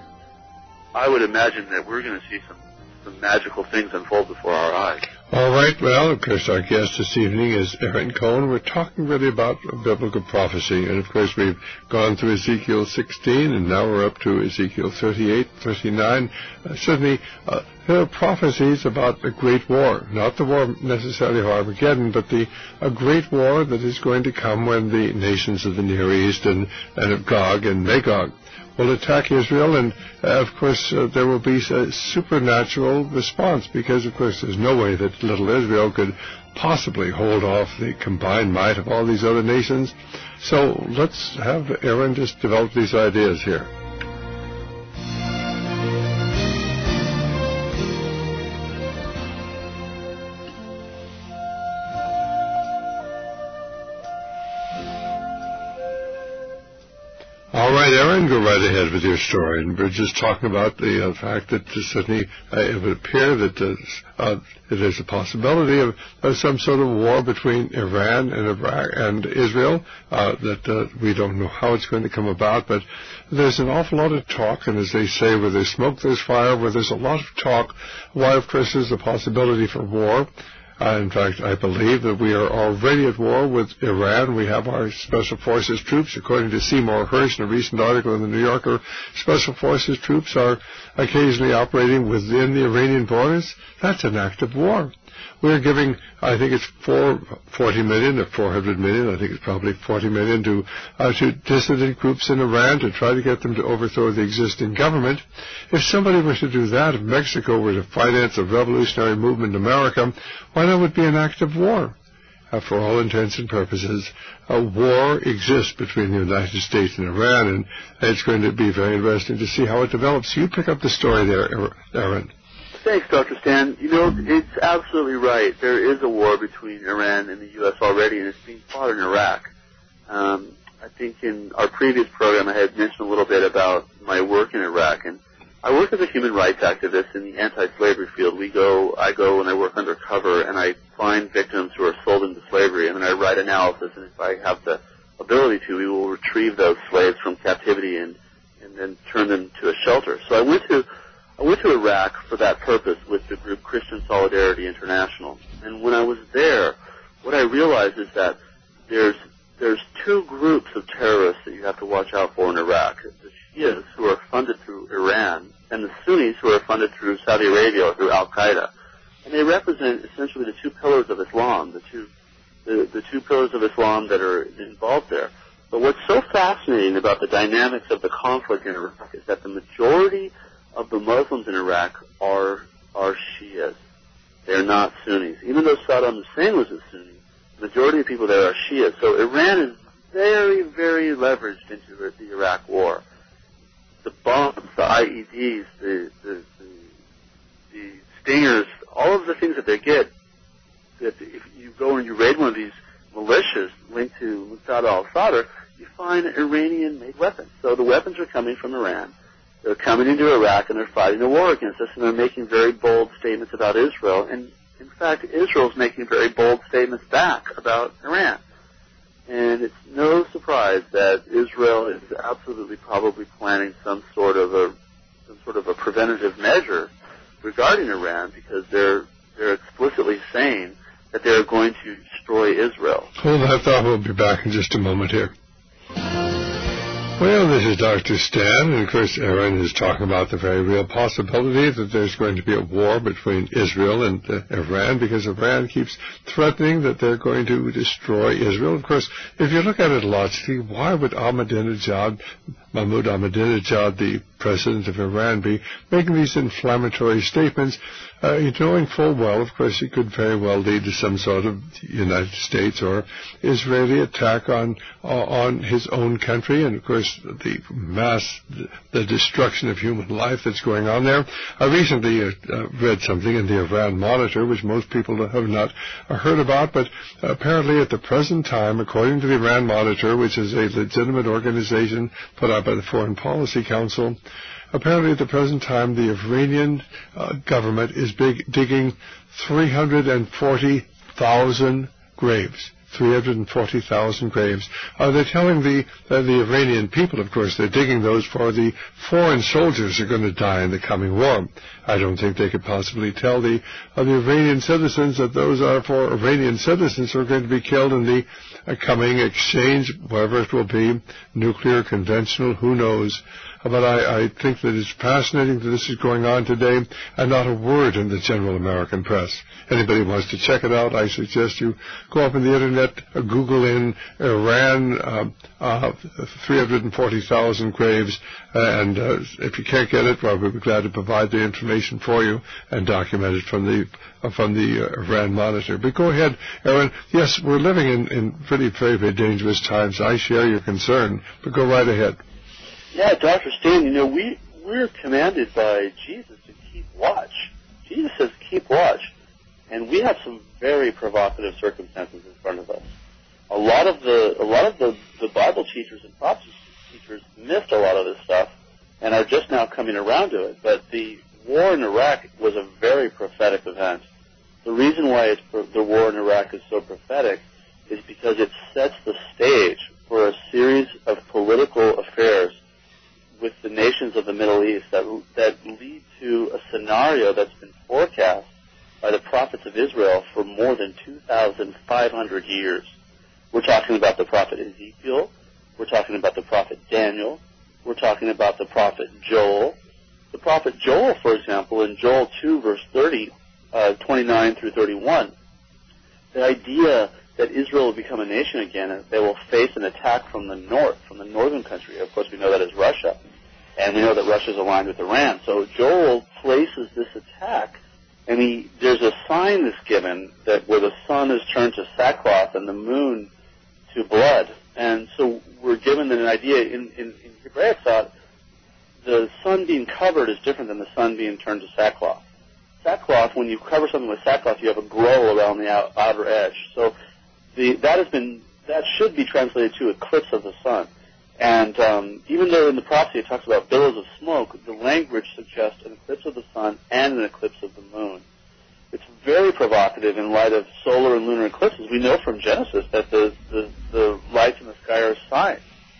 I would imagine that we're going to see some, some magical things unfold before our eyes. All right. Well, of course, our guest this evening is Aaron Cohen. We're talking really about biblical prophecy. And, of course, we've gone through Ezekiel sixteen, and now we're up to Ezekiel thirty-eight, thirty-nine. Uh, certainly, uh, there are prophecies about a great war, not the war necessarily of Armageddon, but the a great war that is going to come when the nations of the Near East and, and of Gog and Magog will attack Israel, and uh, of course uh, there will be a supernatural response, because of course there's no way that little Israel could possibly hold off the combined might of all these other nations. So let's have Aaron just develop these ideas here. go right ahead with your story. And we're just talking about the uh, fact that uh, certainly uh, it would appear that uh, uh, there's a possibility of uh, some sort of war between Iran and Iraq and Israel, uh, that uh, we don't know how it's going to come about, but there's an awful lot of talk, and as they say, where there's smoke, there's fire, where there's a lot of talk, why, of course, there's a possibility for war. Uh, in fact, I believe that we are already at war with Iran. We have our Special Forces troops. According to Seymour Hersh in a recent article in the New Yorker, Special Forces troops are occasionally operating within the Iranian borders. That's an act of war. We're giving, I think it's four, forty million or four hundred million, I think it's probably forty million to, uh, to dissident groups in Iran to try to get them to overthrow the existing government. If somebody were to do that, if Mexico were to finance a revolutionary movement in America, why not would be an act of war? Uh, for all intents and purposes, a war exists between the United States and Iran, and it's going to be very interesting to see how it develops. You pick up the story there, Aaron. Thanks, Doctor Stan. You know, it's absolutely right. There is a war between Iran and the U S already, and it's being fought in Iraq. Um, I think in our previous program I had mentioned a little bit about my work in Iraq, and I work as a human rights activist in the anti-slavery field. We go, I go and I work undercover, and I find victims who are sold into slavery, and then I write analysis, and if I have the ability to, we will retrieve those slaves from captivity and, and then turn them to a shelter. So I went to I went to Iraq for that purpose with the group Christian Solidarity International. And when I was there, what I realized is that there's there's two groups of terrorists that you have to watch out for in Iraq. The Shias, who are funded through Iran, and the Sunnis, who are funded through Saudi Arabia or through Al-Qaeda. And they represent essentially the two pillars of Islam, the two the, the two pillars of Islam that are involved there. But what's so fascinating about the dynamics of the conflict in Iraq is that the majority of the Muslims in Iraq are are Shias. They're not Sunnis. Even though Saddam Hussein was a Sunni, the majority of people there are Shias. So Iran is very, very leveraged into the Iraq war. The bombs, the I E Ds, the the, the, the stingers, all of the things that they get, that if you go and you raid one of these militias linked to Muqtada al-Sadr, you find Iranian-made weapons. So the weapons are coming from Iran. They're coming into Iraq, and they're fighting a war against us, and they're making very bold statements about Israel. And, in fact, Israel's making very bold statements back about Iran. And it's no surprise that Israel is absolutely probably planning some sort of a some sort of a preventative measure regarding Iran, because they're they're explicitly saying that they're going to destroy Israel. Hold that thought. We'll be back in just a moment here. Well, this is Doctor Stan, and of course Aaron is talking about the very real possibility that there's going to be a war between Israel and uh, Iran, because Iran keeps threatening that they're going to destroy Israel. Of course, if you look at it logically, why would Ahmadinejad, Mahmoud Ahmadinejad, the president of Iran, be making these inflammatory statements, uh, knowing full well, of course, it could very well lead to some sort of United States or Israeli attack on uh, on his own country, and of course the mass, the destruction of human life that's going on there. I recently uh, uh, read something in the Iran Monitor, which most people have not uh, heard about, but apparently at the present time, according to the Iran Monitor, which is a legitimate organization put out by the Foreign Policy Council, apparently at the present time the Iranian uh, government is big, digging three hundred forty thousand graves. three hundred forty thousand graves. Uh, they're telling the uh, the Iranian people, of course, they're digging those for the foreign soldiers who are going to die in the coming war. I don't think they could possibly tell the, uh, the Iranian citizens that those are for Iranian citizens who are going to be killed in the uh, coming exchange, whatever it will be, nuclear, conventional, who knows. But I, I think that it's fascinating that this is going on today, and not a word in the general American press. Anybody wants to check it out, I suggest you go up on the Internet, uh, Google in Iran, uh, uh, three hundred forty thousand graves, and uh, if you can't get it, well, we'll be glad to provide the information for you and document it from the uh, from the uh, Iran Monitor. But go ahead, Aaron. Yes, we're living in, in pretty, very, very dangerous times. I share your concern, but go right ahead. Yeah, Doctor Stan, you know, we, we're commanded by Jesus to keep watch. Jesus says keep watch. And we have some very provocative circumstances in front of us. A lot of the a lot of the, the Bible teachers and prophets teachers missed a lot of this stuff and are just now coming around to it. But the war in Iraq was a very prophetic event. The reason why it's, the war in Iraq is so prophetic is because it sets the stage for a series of political affairs with the nations of the Middle East that, that lead to a scenario that's been forecast by the prophets of Israel for more than two thousand five hundred years. We're talking about the prophet Ezekiel. We're talking about the prophet Daniel. We're talking about the prophet Joel. The prophet Joel, for example, in Joel two, verse thirty, uh, twenty-nine through thirty-one, the idea that Israel will become a nation again and they will face an attack from the north, from the northern country. Of course, we know that is Russia. And we know that Russia is aligned with Iran. So Joel places this attack, and he, there's a sign that's given that where the sun is turned to sackcloth and the moon to blood. And so we're given an idea in, in, in Hebraic thought, the sun being covered is different than the sun being turned to sackcloth. Sackcloth, when you cover something with sackcloth, you have a glow around the out, outer edge. So the, that has been, that should be translated to eclipse of the sun. And um, even though in the prophecy it talks about billows of smoke, the language suggests an eclipse of the sun and an eclipse of the moon. It's very provocative in light of solar and lunar eclipses. We know from Genesis that the, the, the lights in the sky are signs.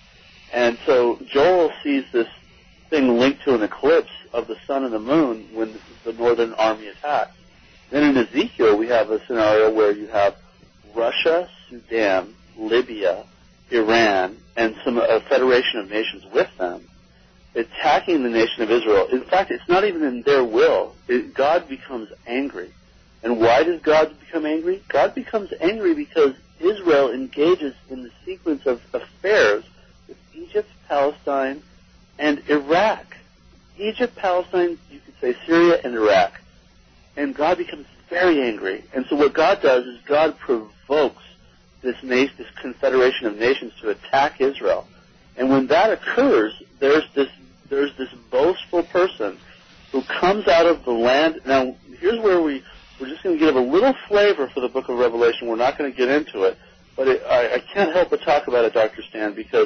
And so Joel sees this thing linked to an eclipse of the sun and the moon when the northern army attacks. Then in Ezekiel we have a scenario where you have Russia, Sudan, Libya, Iran, and some a federation of nations with them, attacking the nation of Israel. In fact, it's not even in their will. It, God becomes angry. And why does God become angry? God becomes angry because Israel engages in the sequence of affairs with Egypt, Palestine, and Iraq. Egypt, Palestine, you could say Syria, and Iraq. And God becomes very angry. And so what God does is God provokes this, na- this confederation of nations to attack Israel. And when that occurs, there's this there's this boastful person who comes out of the land. Now, here's where we, we're just going to give a little flavor for the book of Revelation. We're not going to get into it, but it, I, I can't help but talk about it, Doctor Stan, because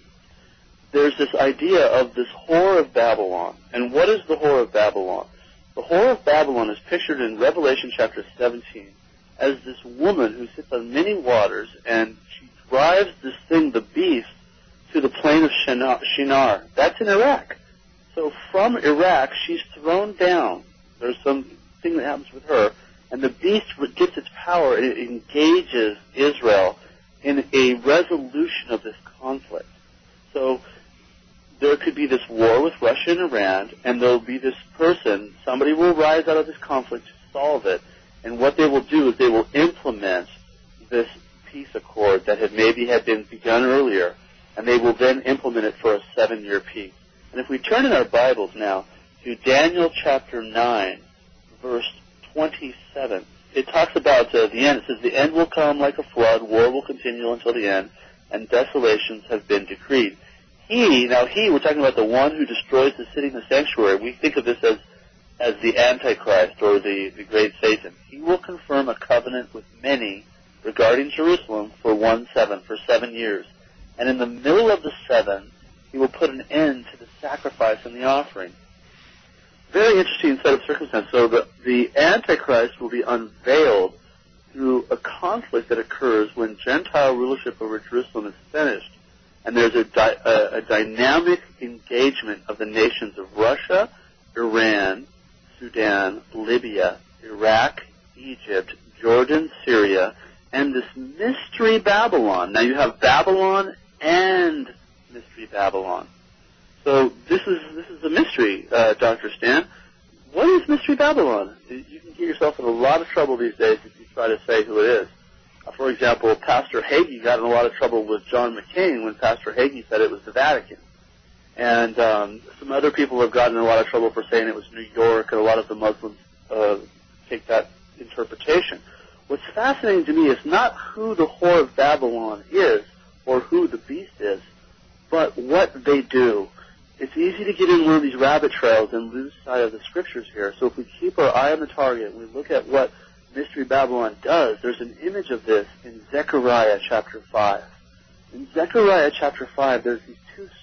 there's this idea of this whore of Babylon. And what is the whore of Babylon? The whore of Babylon is pictured in Revelation chapter seventeen as this woman who sits on many waters, and she drives this thing, the beast, to the plain of Shinar. That's in Iraq. So from Iraq, she's thrown down. There's something that happens with her, and the beast gets its power, and it engages Israel in a resolution of this conflict. So there could be this war with Russia and Iran, and there will be this person, somebody will rise out of this conflict to solve it, and what they will do is they will implement this peace accord that had maybe had been begun earlier, and they will then implement it for a seven-year peace. And if we turn in our Bibles now to Daniel chapter nine, verse twenty-seven, it talks about uh, the end. It says, the end will come like a flood, war will continue until the end, and desolations have been decreed. He, now he, we're talking about the one who destroys the city and the sanctuary. We think of this as as the Antichrist or the, the great Satan. He will confirm a covenant with many regarding Jerusalem for one seven, for seven years. And in the middle of the seven, he will put an end to the sacrifice and the offering. Very interesting set of circumstances. So the, the Antichrist will be unveiled through a conflict that occurs when Gentile rulership over Jerusalem is finished. And there's a, di- a, a dynamic engagement of the nations of Russia, Iran, Sudan, Libya, Iraq, Egypt, Jordan, Syria, and this mystery Babylon. Now you have Babylon and mystery Babylon. So this is this is a mystery, uh, Doctor Stan. What is mystery Babylon? You can get yourself in a lot of trouble these days if you try to say who it is. Uh, for example, Pastor Hagee got in a lot of trouble with John McCain when Pastor Hagee said it was the Vatican. And um, some other people have gotten in a lot of trouble for saying it was New York, and a lot of the Muslims uh, take that interpretation. What's fascinating to me is not who the whore of Babylon is or who the beast is, but what they do. It's easy to get in one of these rabbit trails and lose sight of the scriptures here. So if we keep our eye on the target and we look at what Mystery Babylon does, there's an image of this in Zechariah chapter five. In Zechariah chapter five, there's these two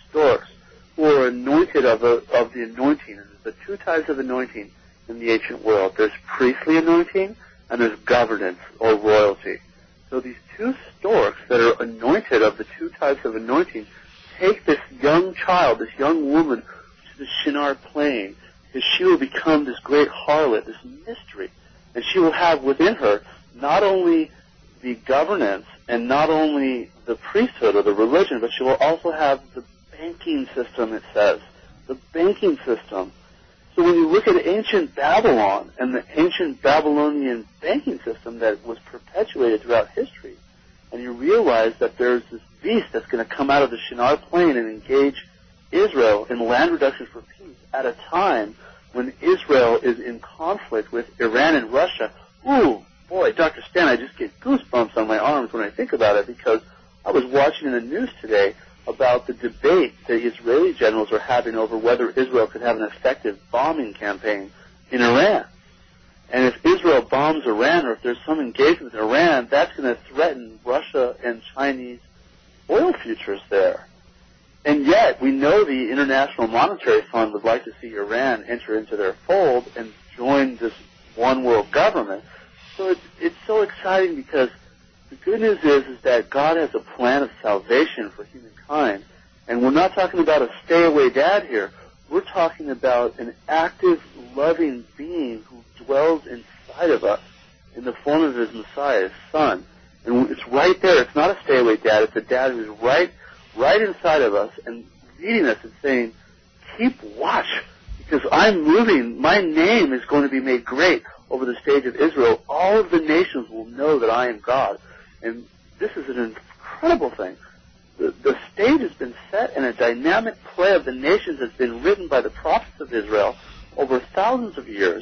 storks who are anointed of, a, of the anointing. And there's the two types of anointing in the ancient world. There's priestly anointing and there's governance or royalty. So these two storks that are anointed of the two types of anointing take this young child, this young woman, to the Shinar plain, because she will become this great harlot, this mystery. And she will have within her not only the governance and not only the priesthood or the religion, but she will also have the banking system, it says. The banking system. So when you look at ancient Babylon and the ancient Babylonian banking system that was perpetuated throughout history, and you realize that there's this beast that's going to come out of the Shinar plain and engage Israel in land reductions for peace at a time when Israel is in conflict with Iran and Russia. Ooh, boy, Doctor Stan, I just get goosebumps on my arms when I think about it, because I was watching in the news today about the debate the Israeli generals are having over whether Israel could have an effective bombing campaign in Iran. And if Israel bombs Iran, or if there's some engagement with Iran, that's going to threaten Russia and Chinese oil futures there. And yet, we know the International Monetary Fund would like to see Iran enter into their fold and join this one world government. So it's, it's so exciting, because the good news is, is that God has a plan of salvation for humankind. And we're not talking about a stay-away dad here. We're talking about an active, loving being who dwells inside of us in the form of his Messiah, his Son. And it's right there. It's not a stay-away dad. It's a dad who's right right inside of us and leading us and saying, keep watch, because I'm moving. My name is going to be made great over the stage of Israel. All of the nations will know that I am God. And this is an incredible thing. The, the stage has been set, and a dynamic play of the nations has been written by the prophets of Israel over thousands of years.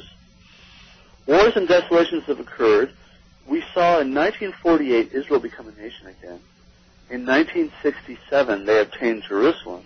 Wars and desolations have occurred. We saw in nineteen forty-eight Israel become a nation again. In nineteen sixty-seven, they obtained Jerusalem.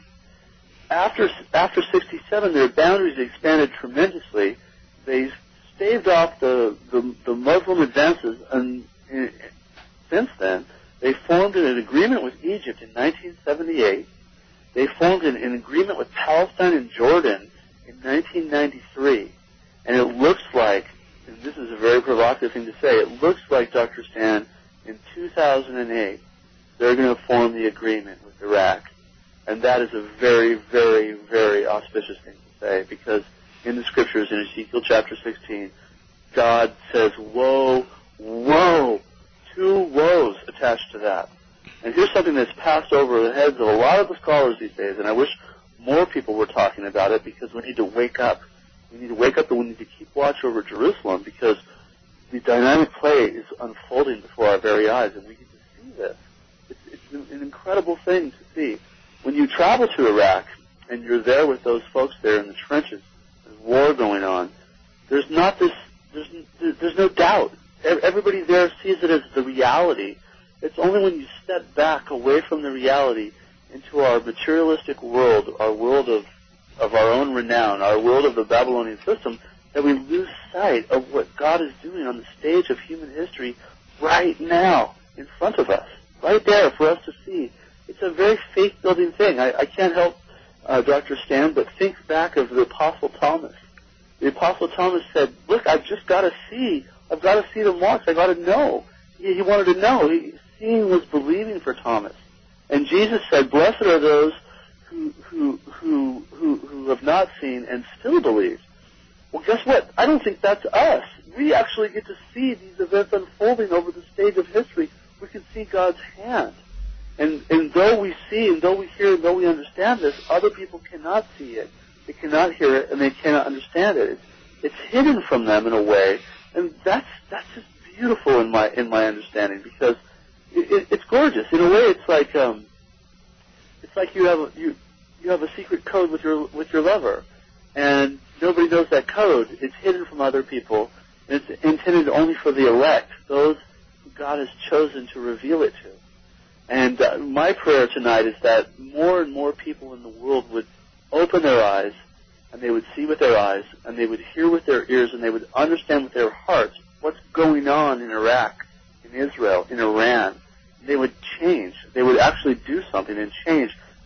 After after sixty-seven, their boundaries expanded tremendously. They staved off the, the, the Muslim advances, and, and since then, they formed an agreement with Egypt in nineteen seventy-eight. They formed an, an agreement with Palestine and Jordan in nineteen ninety-three. And it looks like, and this is a very provocative thing to say, it looks like, Doctor Stan, in two thousand eight, they're going to form the agreement with Iraq. And that is a very, very, very auspicious thing to say, because in the scriptures, in Ezekiel chapter sixteen, God says, woe, woe, two woes attached to that. And here's something that's passed over the heads of a lot of the scholars these days, and I wish more people were talking about it, because we need to wake up. We need to wake up, and we need to keep watch over Jerusalem, because the dynamic play is unfolding before our very eyes, and we get to see this. It's, it's an incredible thing to see. When you travel to Iraq, and you're there with those folks there in the trenches, there's war going on, there's not this, there's, there's no doubt. Everybody there sees it as the reality. It's only when you step back away from the reality into our materialistic world, our world of, of our own renown, our world of the Babylonian system, that we lose sight of what God is doing on the stage of human history right now in front of us, right there for us to see. It's a very faith-building thing. I, I can't help, uh, Doctor Stan, but think back of the Apostle Thomas. The Apostle Thomas said, look, I've just got to see. I've got to see the marks. I've got to know. He, he wanted to know. He, seeing was believing for Thomas. And Jesus said, blessed are those who, who, who, who, who have not seen and still believe. Well, guess what? I don't think that's us. We actually get to see these events unfolding over the stage of history. We can see God's hand. And, and though we see, and though we hear, and though we understand this, other people cannot see it. They cannot hear it, and they cannot understand it. It's, it's hidden from them in a way, and that's that's just beautiful in my in my understanding, because it, it, it's gorgeous. In a way, it's like um, it's like you have a, you you have a secret code with your with your lover, and nobody knows that code. It's hidden from other people, and it's intended only for the elect, those who God has chosen to reveal it to. And uh, my prayer tonight is that more and more people in the world would open their eyes, and they would see with their eyes, and they would hear with their ears, and they would understand with their hearts what's going on in Iraq, in Israel, in Iran. They would change. They would actually do something and change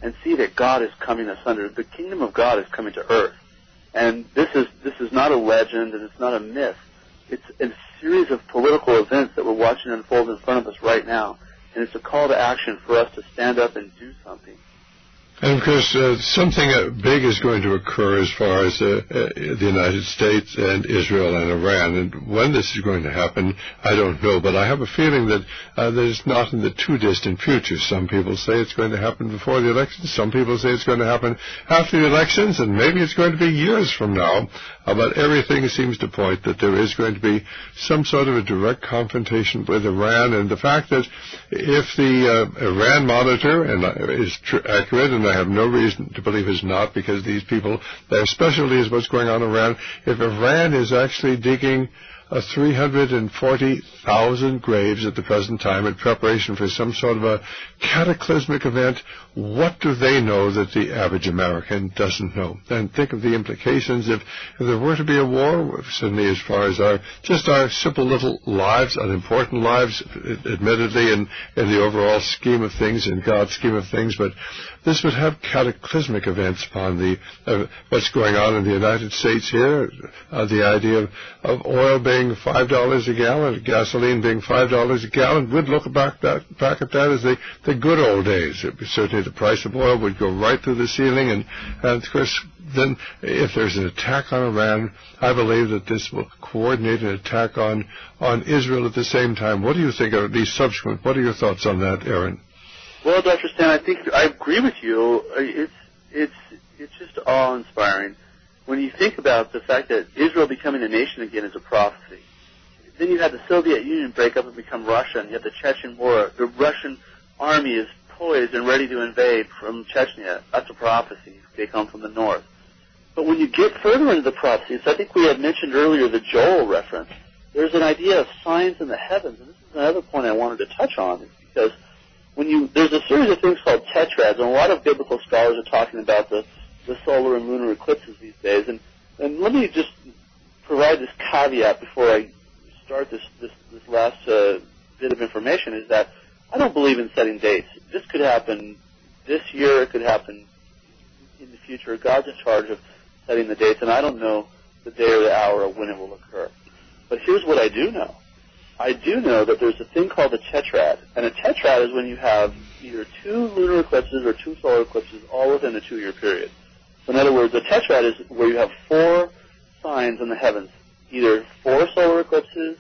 and see that God is coming asunder. The kingdom of God is coming to earth. And this is this is not a legend, and it's not a myth. It's a series of political events that we're watching unfold in front of us right now. And it's a call to action for us to stand up and do something. And, of course, uh, something uh, big is going to occur as far as uh, uh, the United States and Israel and Iran. And when this is going to happen, I don't know. But I have a feeling that, uh, that it's not in the too distant future. Some people say it's going to happen before the elections. Some people say it's going to happen after the elections. And maybe it's going to be years from now. Uh, but everything seems to point that there is going to be some sort of a direct confrontation with Iran. And the fact that if the uh, Iran monitor and uh, is tr- accurate, and I have no reason to believe it's not, because these people, their specialty is what's going on in Iran. If Iran is actually digging uh, three hundred forty thousand graves at the present time in preparation for some sort of a cataclysmic event, what do they know that the average American doesn't know? And think of the implications if, if there were to be a war, certainly as far as our just our simple little lives, unimportant lives, admittedly, in, in the overall scheme of things, in God's scheme of things, but this would have cataclysmic events upon the uh, what's going on in the United States here. Uh, the idea of, of oil being five dollars a gallon, gasoline being five dollars a gallon, we'd look back that back at that as the, the good old days. It, certainly, the price of oil would go right through the ceiling, and, and of course, then if there's an attack on Iran, I believe that this will coordinate an attack on on Israel at the same time. What do you think, or at least subsequent? What are your thoughts on that, Aaron? Well, Doctor Stan, I think I agree with you. It's it's it's just awe-inspiring when you think about the fact that Israel becoming a nation again is a prophecy. Then you have the Soviet Union break up and become Russia, and you have the Chechen War. The Russian army is poised and ready to invade from Chechnya. That's a prophecy. They come from the north. But when you get further into the prophecies, I think we had mentioned earlier the Joel reference. There's an idea of signs in the heavens, and this is another point I wanted to touch on, is because when you there's a series of things called tetrads, and a lot of biblical scholars are talking about the, the solar and lunar eclipses these days. And, and let me just provide this caveat before I start this this, this last uh, bit of information, is that I don't believe in setting dates. This could happen this year. It could happen in the future. God's in charge of setting the dates, and I don't know the day or the hour or when it will occur. But here's what I do know. I do know that there's a thing called a tetrad, and a tetrad is when you have either two lunar eclipses or two solar eclipses all within a two-year period. So in other words, a tetrad is where you have four signs in the heavens, either four solar eclipses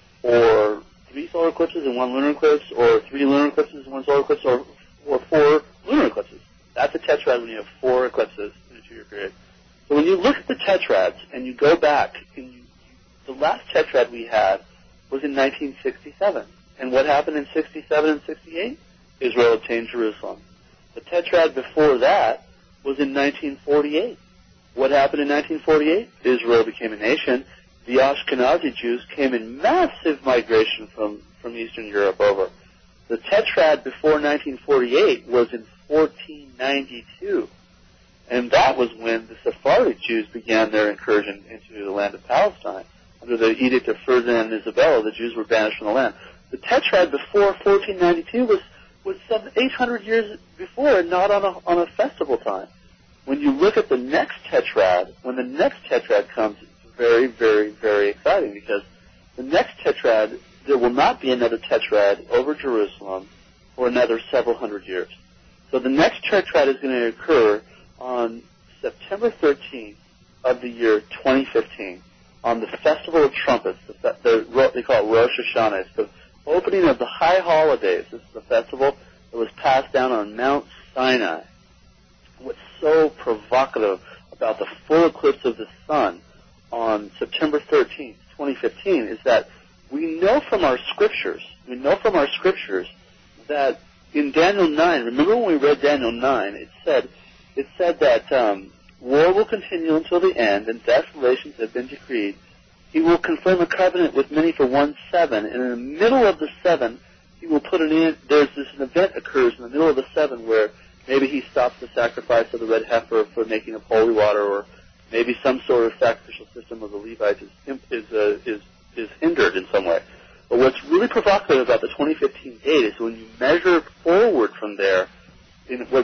or three solar eclipses and one lunar eclipse, or three lunar eclipses and one solar eclipse, or, or four lunar eclipses. That's a tetrad when you have four eclipses in a two-year period. So when you look at the tetrads and you go back, and you, the last tetrad we had was in nineteen sixty-seven. And what happened in sixty-seven and sixty-eight? Israel obtained Jerusalem. The tetrad before that was in nineteen forty-eight. What happened in nineteen forty-eight? Israel became a nation. The Ashkenazi Jews came in massive migration from, from Eastern Europe over. The tetrad before nineteen forty-eight was in fourteen ninety-two. And that was when the Sephardic Jews began their incursion into the land of Palestine. Under the Edict of Ferdinand and Isabella, the Jews were banished from the land. The tetrad before fourteen ninety-two was, was some eight hundred years before, and not on a, on a festival time. When you look at the next tetrad, when the next tetrad comes, it's very, very, very exciting, because the next tetrad, there will not be another tetrad over Jerusalem for another several hundred years. So the next tetrad is going to occur on September thirteenth of the year twenty fifteen. On the Festival of Trumpets, the, the, they call it Rosh Hashanah. It's the opening of the high holidays. This is the festival that was passed down on Mount Sinai. What's so provocative about the full eclipse of the sun on September thirteenth, twenty fifteen, is that we know from our scriptures, we know from our scriptures that in Daniel nine, remember when we read Daniel nine, it said, it said that um, war will continue until the end, and desolations have been decreed. He will confirm a covenant with many for one seven, and in the middle of the seven, he will put an end. There's this an event occurs in the middle of the seven where maybe he stops the sacrifice of the red heifer for making of holy water, or maybe some sort of sacrificial system of the Levites is is uh, is, is hindered in some way. But what's really provocative about the twenty fifteen date is when you measure forward from there, in what's a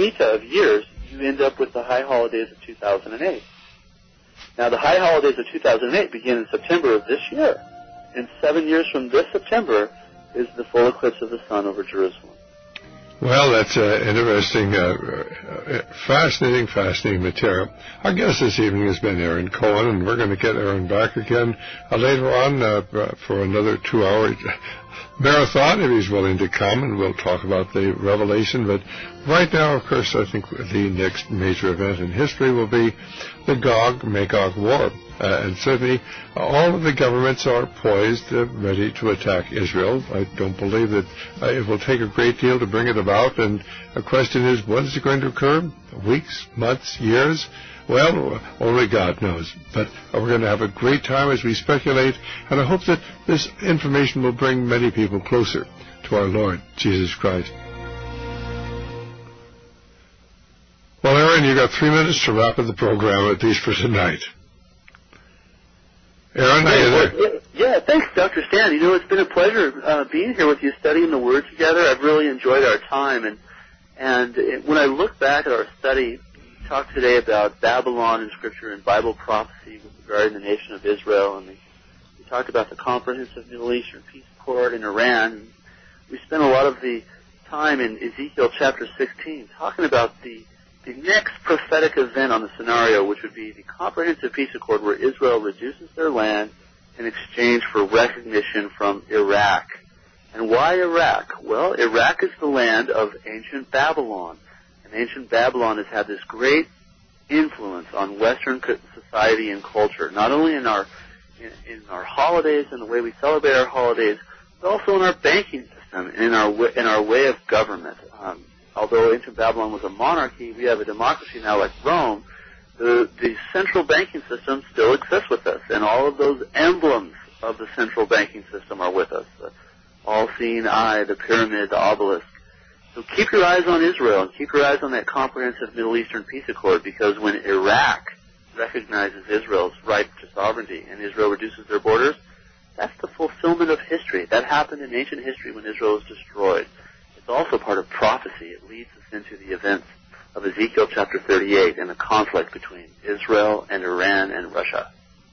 Shemitah of years, you end up with the high holidays of two thousand eight. Now, the high holidays of two thousand eight begin in September of this year. And seven years from this September is the full eclipse of the sun over Jerusalem. Well, that's uh, interesting, uh, uh, fascinating, fascinating material. Our guest this evening has been Aaron Cohen, and we're going to get Aaron back again uh, later on uh, for another two-hour marathon, if he's willing to come, and we'll talk about the revelation. But right now, of course, I think the next major event in history will be the Gog-Magog War. Uh, and certainly uh, all of the governments are poised, uh, ready to attack Israel. I don't believe that uh, it will take a great deal to bring it about. And the question is, when is it going to occur? Weeks, months, years? Well, only God knows. But we're going to have a great time as we speculate, and I hope that this information will bring many people closer to our Lord Jesus Christ. Well, Aaron, you got three minutes to wrap up the program, at least for tonight. Aaron, are you there? Yeah, yeah, thanks, Doctor Stan. You know, it's been a pleasure uh, being here with you, studying the Word together. I've really enjoyed our time. And and it, when I look back at our study, we talked today about Babylon in Scripture and Bible prophecy regarding the nation of Israel. And we, we talked about the Comprehensive Middle Eastern Peace Accord in Iran. We spent a lot of the time in Ezekiel chapter sixteen talking about the The next prophetic event on the scenario, which would be the Comprehensive Peace Accord, where Israel reduces their land in exchange for recognition from Iraq. And why Iraq? Well, Iraq is the land of ancient Babylon. And ancient Babylon has had this great influence on Western society and culture, not only in our in, in our holidays and the way we celebrate our holidays, but also in our banking system and in our in our way of government. Um, Although ancient Babylon was a monarchy, we have a democracy now like Rome. The, the central banking system still exists with us, and all of those emblems of the central banking system are with us. The all-seeing eye, the pyramid, the obelisk. So keep your eyes on Israel, and keep your eyes on that Comprehensive Middle Eastern Peace Accord, because when Iraq recognizes Israel's right to sovereignty and Israel reduces their borders, that's the fulfillment of history. That happened in ancient history when Israel was destroyed. It's also part of prophecy. It leads us into the events of Ezekiel chapter thirty-eight and the conflict between Israel and Iran and Russia.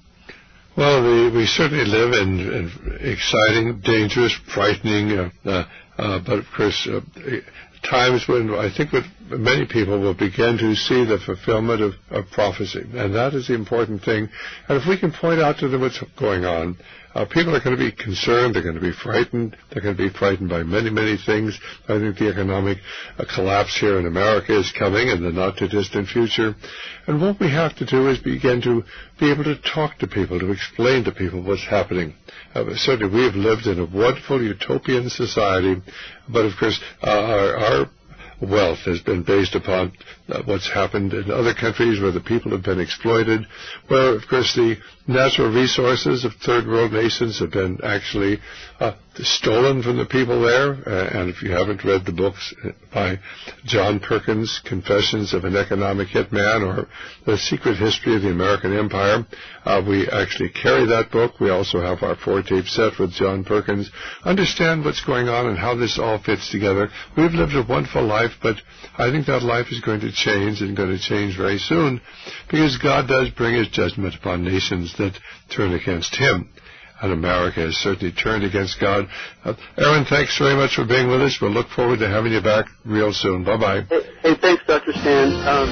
Well, we, we certainly live in, in exciting, dangerous, frightening, uh, uh, uh, but of course, uh, times when I think that many people will begin to see the fulfillment of, of prophecy, and that is the important thing. And if we can point out to them what's going on, Uh, people are going to be concerned, they're going to be frightened, they're going to be frightened by many, many things. I think the economic uh, collapse here in America is coming in the not-too-distant future. And what we have to do is begin to be able to talk to people, to explain to people what's happening. Uh, certainly we have lived in a wonderful utopian society, but of course uh, our, our wealth has been based upon uh, what's happened in other countries where the people have been exploited, where, of course, the natural resources of third world nations have been actually uh, stolen from the people there. Uh, and if you haven't read the books by John Perkins, Confessions of an Economic Hitman, or The Secret History of the American Empire, uh, we actually carry that book. We also have our four-tape set with John Perkins. Understand what's going on and how this all fits together. We've lived a wonderful life, but I think that life is going to change and going to change very soon, because God does bring his judgment upon nations that turn against him. And America has certainly turned against God. Uh, Aaron, thanks very much for being with us. We'll look forward to having you back real soon. Bye-bye. Hey, hey thanks, Doctor Stan. Um,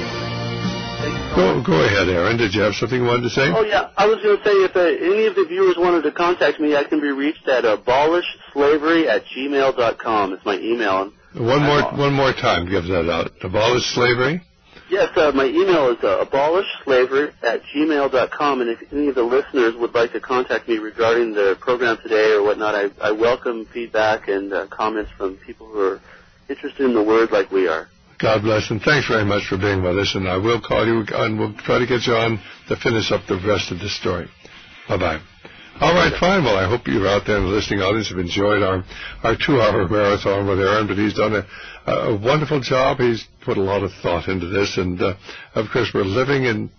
go, go ahead, Aaron. Did you have something you wanted to say? Oh, yeah. I was going to say, if uh, any of the viewers wanted to contact me, I can be reached at abolishslavery at gmail dot com. It's my email. One more, one more time. Give that out. Abolish slavery? Yes, uh, my email is uh, abolishslavery at gmail dot com, and if any of the listeners would like to contact me regarding the program today or whatnot, I, I welcome feedback and uh, comments from people who are interested in the Word like we are. God bless, and thanks very much for being with us, and I will call you, and we'll try to get you on to finish up the rest of the story. Bye-bye. All right, fine. Well, I hope you out there in the listening audience have enjoyed our, our two-hour marathon with Aaron, but he's done a, a wonderful job. He's put a lot of thought into this, and, uh, of course, we're living in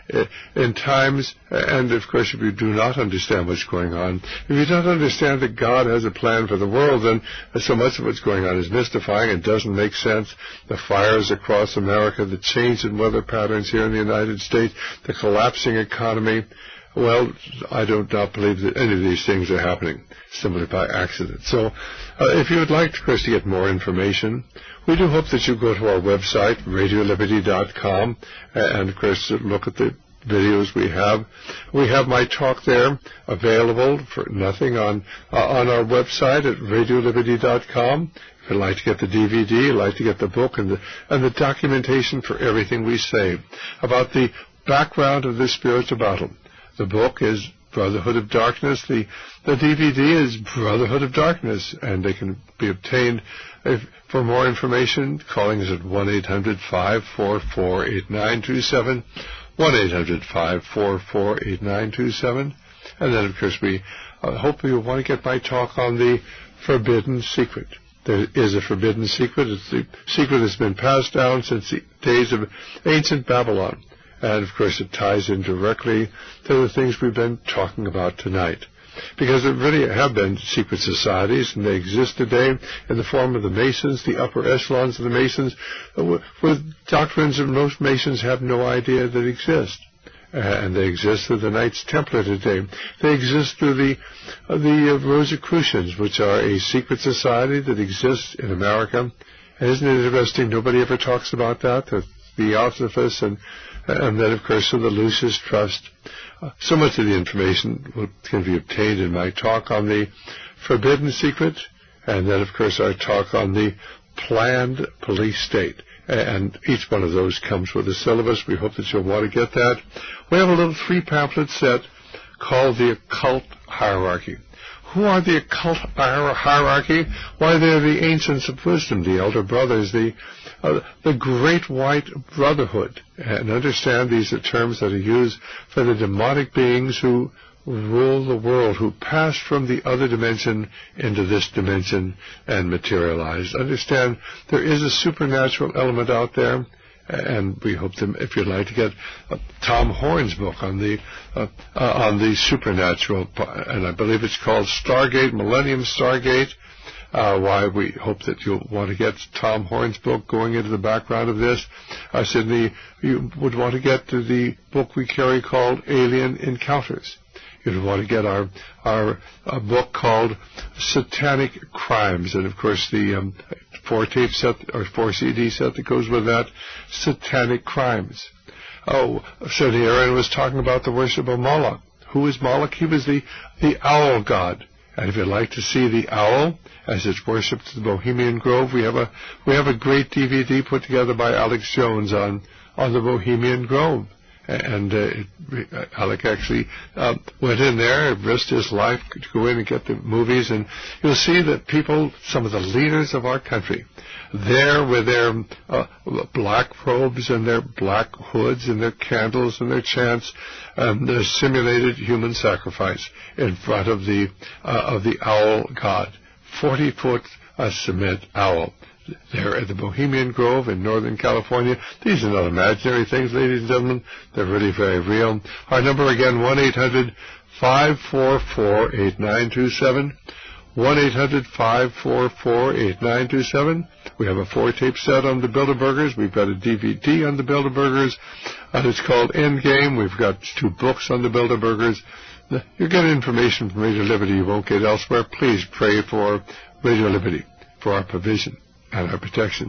in times, and, of course, if you do not understand what's going on, if you don't understand that God has a plan for the world, then so much of what's going on is mystifying and doesn't make sense. The fires across America, the change in weather patterns here in the United States, the collapsing economy. Well, I do not believe that any of these things are happening simply by accident. So, uh, if you would like, Chris, to get more information, we do hope that you go to our website, radio liberty dot com, and, of course, look at the videos we have. We have my talk there available for nothing on uh, on our website at radio liberty dot com. If you'd like to get the D V D, you'd like to get the book and the, and the documentation for everything we say about the background of this spiritual battle. The book is Brotherhood of Darkness. The, the D V D is Brotherhood of Darkness, and they can be obtained if, for more information, calling us at one eight hundred, five four four, eight nine two seven, one eight hundred, five four four, eight nine two seven. And then, of course, we uh, hope you want to get my talk on the Forbidden Secret. There is a forbidden secret. It's the secret that's been passed down since the days of ancient Babylon. And, of course, it ties in directly to the things we've been talking about tonight. Because there really have been secret societies, and they exist today in the form of the Masons, the upper echelons of the Masons, with doctrines that most Masons have no idea that exist. Uh, and they exist through the Knights Templar today. They exist through the uh, the uh, Rosicrucians, which are a secret society that exists in America. And isn't it interesting? Nobody ever talks about that. The Theosophists and and then, of course, of the Lucis Trust. Uh, so much of the information will, can be obtained in my talk on the Forbidden Secret, and then, of course, our talk on the Planned Police State. And each one of those comes with a syllabus. We hope that you'll want to get that. We have a little three-pamphlet set called The Occult Hierarchy. Who are the occult hierarchy? Why, they're the ancients of wisdom, the elder brothers, the uh, the great white brotherhood. And understand these are terms that are used for the demonic beings who rule the world, who passed from the other dimension into this dimension and materialized. Understand there is a supernatural element out there. And we hope that if you'd like to get uh, Tom Horn's book on the uh, uh, on the supernatural, and I believe it's called Stargate, Millennium Stargate, uh, why we hope that you'll want to get Tom Horn's book going into the background of this. I said the, you would want to get to the book we carry called Alien Encounters. You'd want to get our our uh, book called Satanic Crimes, and of course the um, four tape set or four C D set that goes with that, Satanic Crimes. Oh, so the Aaron was talking about the worship of Moloch. Who is Moloch? He was the the owl god. And if you'd like to see the owl as it's worshipped at the Bohemian Grove, we have a we have a great D V D put together by Alex Jones on on the Bohemian Grove. And uh, it, Alec actually uh, went in there, risked his life to go in and get the movies, and you'll see that people, some of the leaders of our country, there with their uh, black robes and their black hoods and their candles and their chants, um, their simulated human sacrifice in front of the uh, of the owl god, forty foot uh, cement owl. There at the Bohemian Grove in Northern California. These are not imaginary things, ladies and gentlemen. They're really very real. Our number again, one eight hundred, five four four, eight nine two seven. one eight hundred, five four four, eight nine two seven. We have a four-tape set on the Bilderbergers. We've got a D V D on the Bilderbergers, and it's called Endgame. We've got two books on the Bilderbergers. You get information from Radio Liberty you won't get elsewhere. Please pray for Radio Liberty, for our provision and our protection.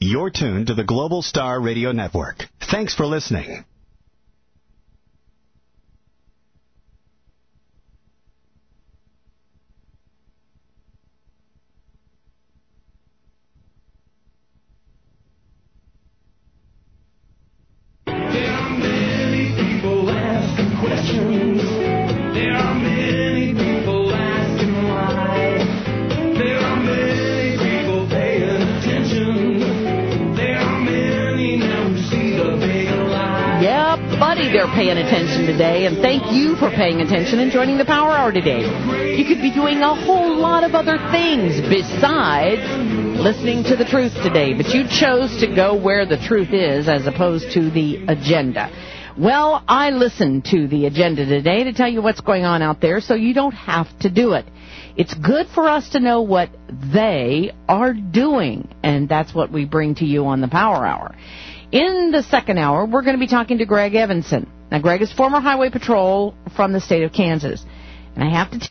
You're tuned to the Global Star Radio Network. Thanks for listening. They're paying attention today, and thank you for paying attention and joining the Power Hour today. You could be doing a whole lot of other things besides listening to the truth today, but you chose to go where the truth is as opposed to the agenda. Well, I listened to the agenda today to tell you what's going on out there so you don't have to do it. It's good for us to know what they are doing, and that's what we bring to you on the Power Hour. In the second hour, we're going to be talking to Greg Evanson. Now, Greg is former Highway Patrol from the state of Kansas. And I have to